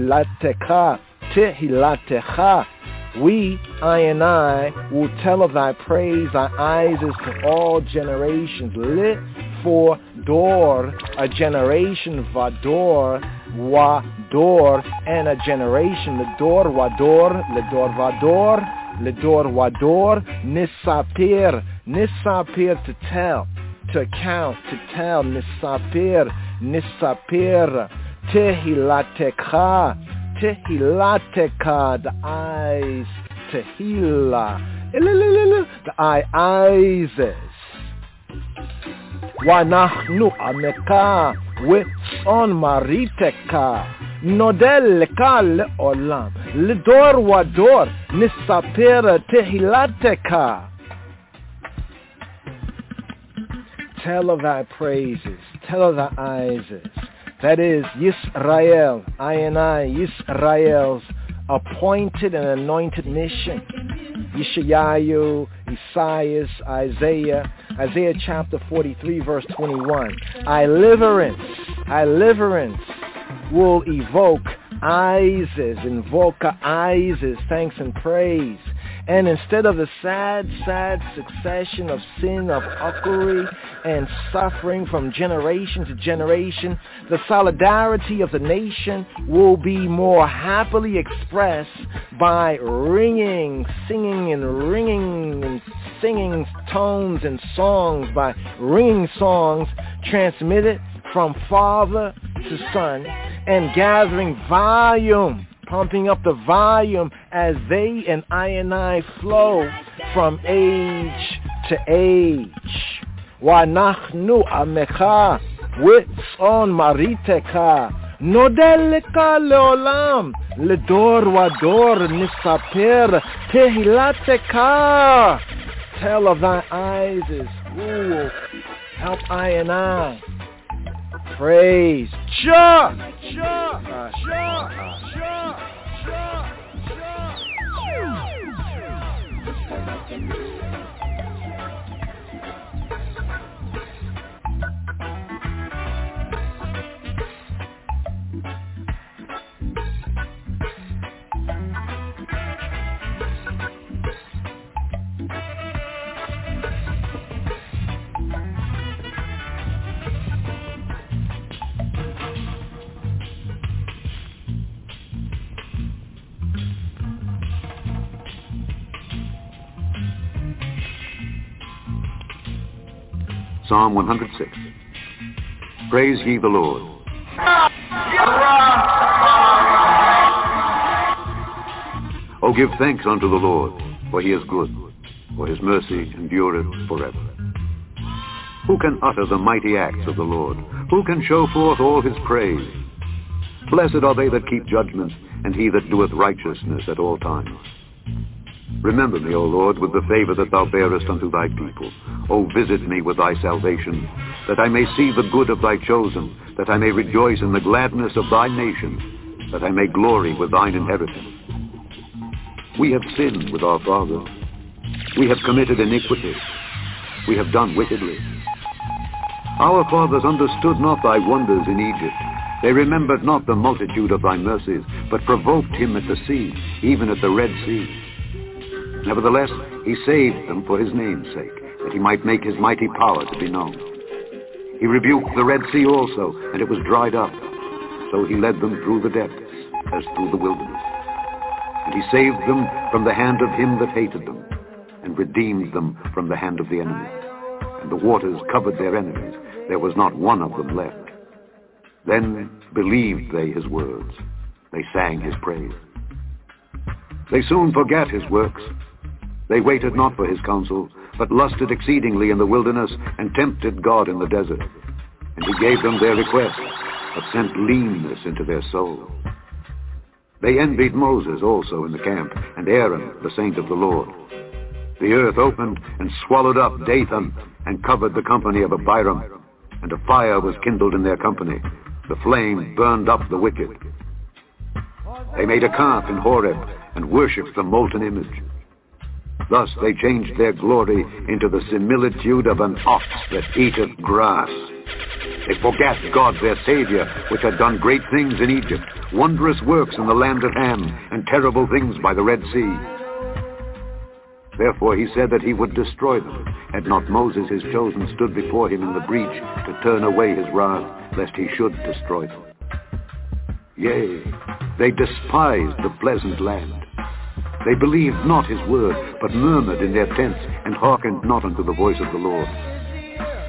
tehilatecha. We, I and I, will tell of thy praise, thy eyes is to all generations. Lit for door, a generation, vador, wador, and a generation. Ledor wador, ledor vador, ledor wador, nisapir to tell. to count, to tell, nisapir, tehilatecha, the eyes, tehila, the eyes. Wanachnu ameka, witson mariteka, nodel leka leolam, lidor wador, nisapir tehilateka. Tell of thy praises, tell of thy eyes. That is Yisrael, I, Yisrael's appointed and anointed mission. Yeshayahu, Isaiah chapter 43 verse 21. Deliverance will evoke invoke thanks and praise. And instead of the sad succession of sin, of uckery and suffering from generation to generation, the solidarity of the nation will be more happily expressed by singing tones and songs, by ringing songs transmitted from father to son and gathering volume, pumping up the volume as they and I flow from age to age. Wanachnu amecha witzon mariteka nodeleka leolam ledor wador nisaper tehilateka. Tell of thy eyes is help I. Praise Jah. Psalm 106. Praise ye the Lord. O give thanks unto the Lord, for he is good, for his mercy endureth forever. Who can utter the mighty acts of the Lord? Who can show forth all his praise? Blessed are they that keep judgment, and he that doeth righteousness at all times. Remember me, O Lord, with the favor that thou bearest unto thy people. O visit me with thy salvation, that I may see the good of thy chosen, that I may rejoice in the gladness of thy nation, that I may glory with thine inheritance. We have sinned with our fathers. We have committed iniquity. We have done wickedly. Our fathers understood not thy wonders in Egypt. They remembered not the multitude of thy mercies, but provoked him at the sea, even at the Red Sea. Nevertheless, he saved them for his name's sake, that he might make his mighty power to be known. He rebuked the Red Sea also, and it was dried up. So he led them through the depths, as through the wilderness. And he saved them from the hand of him that hated them, and redeemed them from the hand of the enemy. And the waters covered their enemies. There was not one of them left. Then believed they his words. They sang his praise. They soon forgat his works. They waited not for his counsel, but lusted exceedingly in the wilderness, and tempted God in the desert. And he gave them their request, but sent leanness into their soul. They envied Moses also in the camp, and Aaron, the saint of the Lord. The earth opened and swallowed up Dathan, and covered the company of Abiram. And a fire was kindled in their company. The flame burned up the wicked. They made a calf in Horeb, and worshipped the molten image. Thus they changed their glory into the similitude of an ox that eateth grass. They forgat God their Savior, which had done great things in Egypt, wondrous works in the land of Ham, and terrible things by the Red Sea. Therefore he said that he would destroy them, had not Moses his chosen stood before him in the breach to turn away his wrath, lest he should destroy them. Yea, they despised the pleasant land. They believed not his word, but murmured in their tents, and hearkened not unto the voice of the Lord.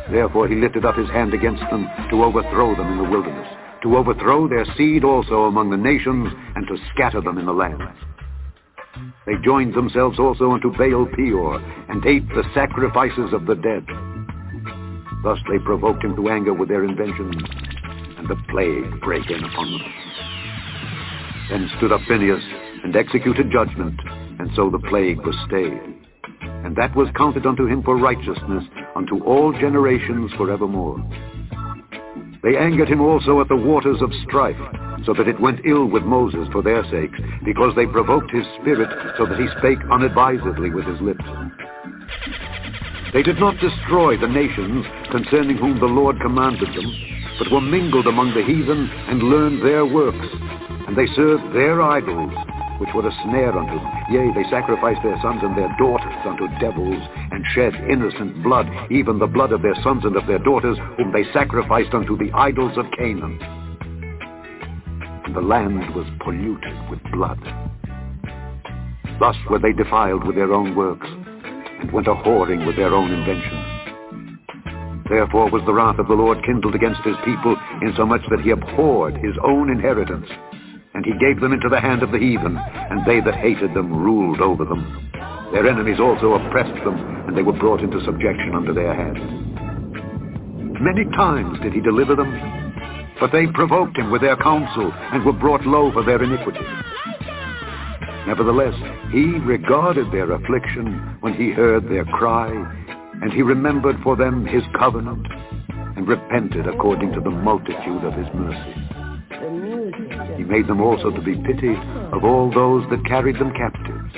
Therefore he lifted up his hand against them to overthrow them in the wilderness, to overthrow their seed also among the nations, and to scatter them in the land. They joined themselves also unto Baal Peor, and ate the sacrifices of the dead. Thus they provoked him to anger with their inventions, and the plague brake in upon them. Then stood up Phinehas, and executed judgment, and so the plague was stayed. And that was counted unto him for righteousness unto all generations forevermore. They angered him also at the waters of strife, so that it went ill with Moses for their sakes, because they provoked his spirit, so that he spake unadvisedly with his lips. They did not destroy the nations concerning whom the Lord commanded them, but were mingled among the heathen, and learned their works. And they served their idols, which were a snare unto them. Yea, they sacrificed their sons and their daughters unto devils, and shed innocent blood, even the blood of their sons and of their daughters, whom they sacrificed unto the idols of Canaan. And the land was polluted with blood. Thus were they defiled with their own works, and went a-whoring with their own inventions. Therefore was the wrath of the Lord kindled against his people, insomuch that he abhorred his own inheritance, and he gave them into the hand of the heathen, and they that hated them ruled over them. Their enemies also oppressed them, and they were brought into subjection under their hand. Many times did he deliver them, but they provoked him with their counsel, and were brought low for their iniquity. Nevertheless, he regarded their affliction when he heard their cry, and he remembered for them his covenant, and repented according to the multitude of his mercy. He made them also to be pitied of all those that carried them captives.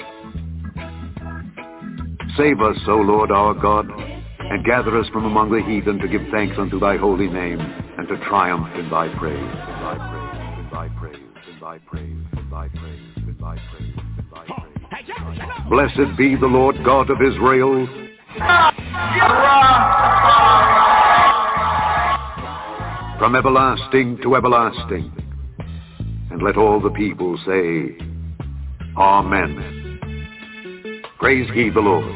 Save us, O Lord our God, and gather us from among the heathen to give thanks unto thy holy name, and to triumph in thy praise, in thy praise, in thy praise, in thy praise, in thy praise, in thy praise, in thy praise. Blessed be the Lord God of Israel. From everlasting to everlasting. And let all the people say, Amen. Praise ye the Lord.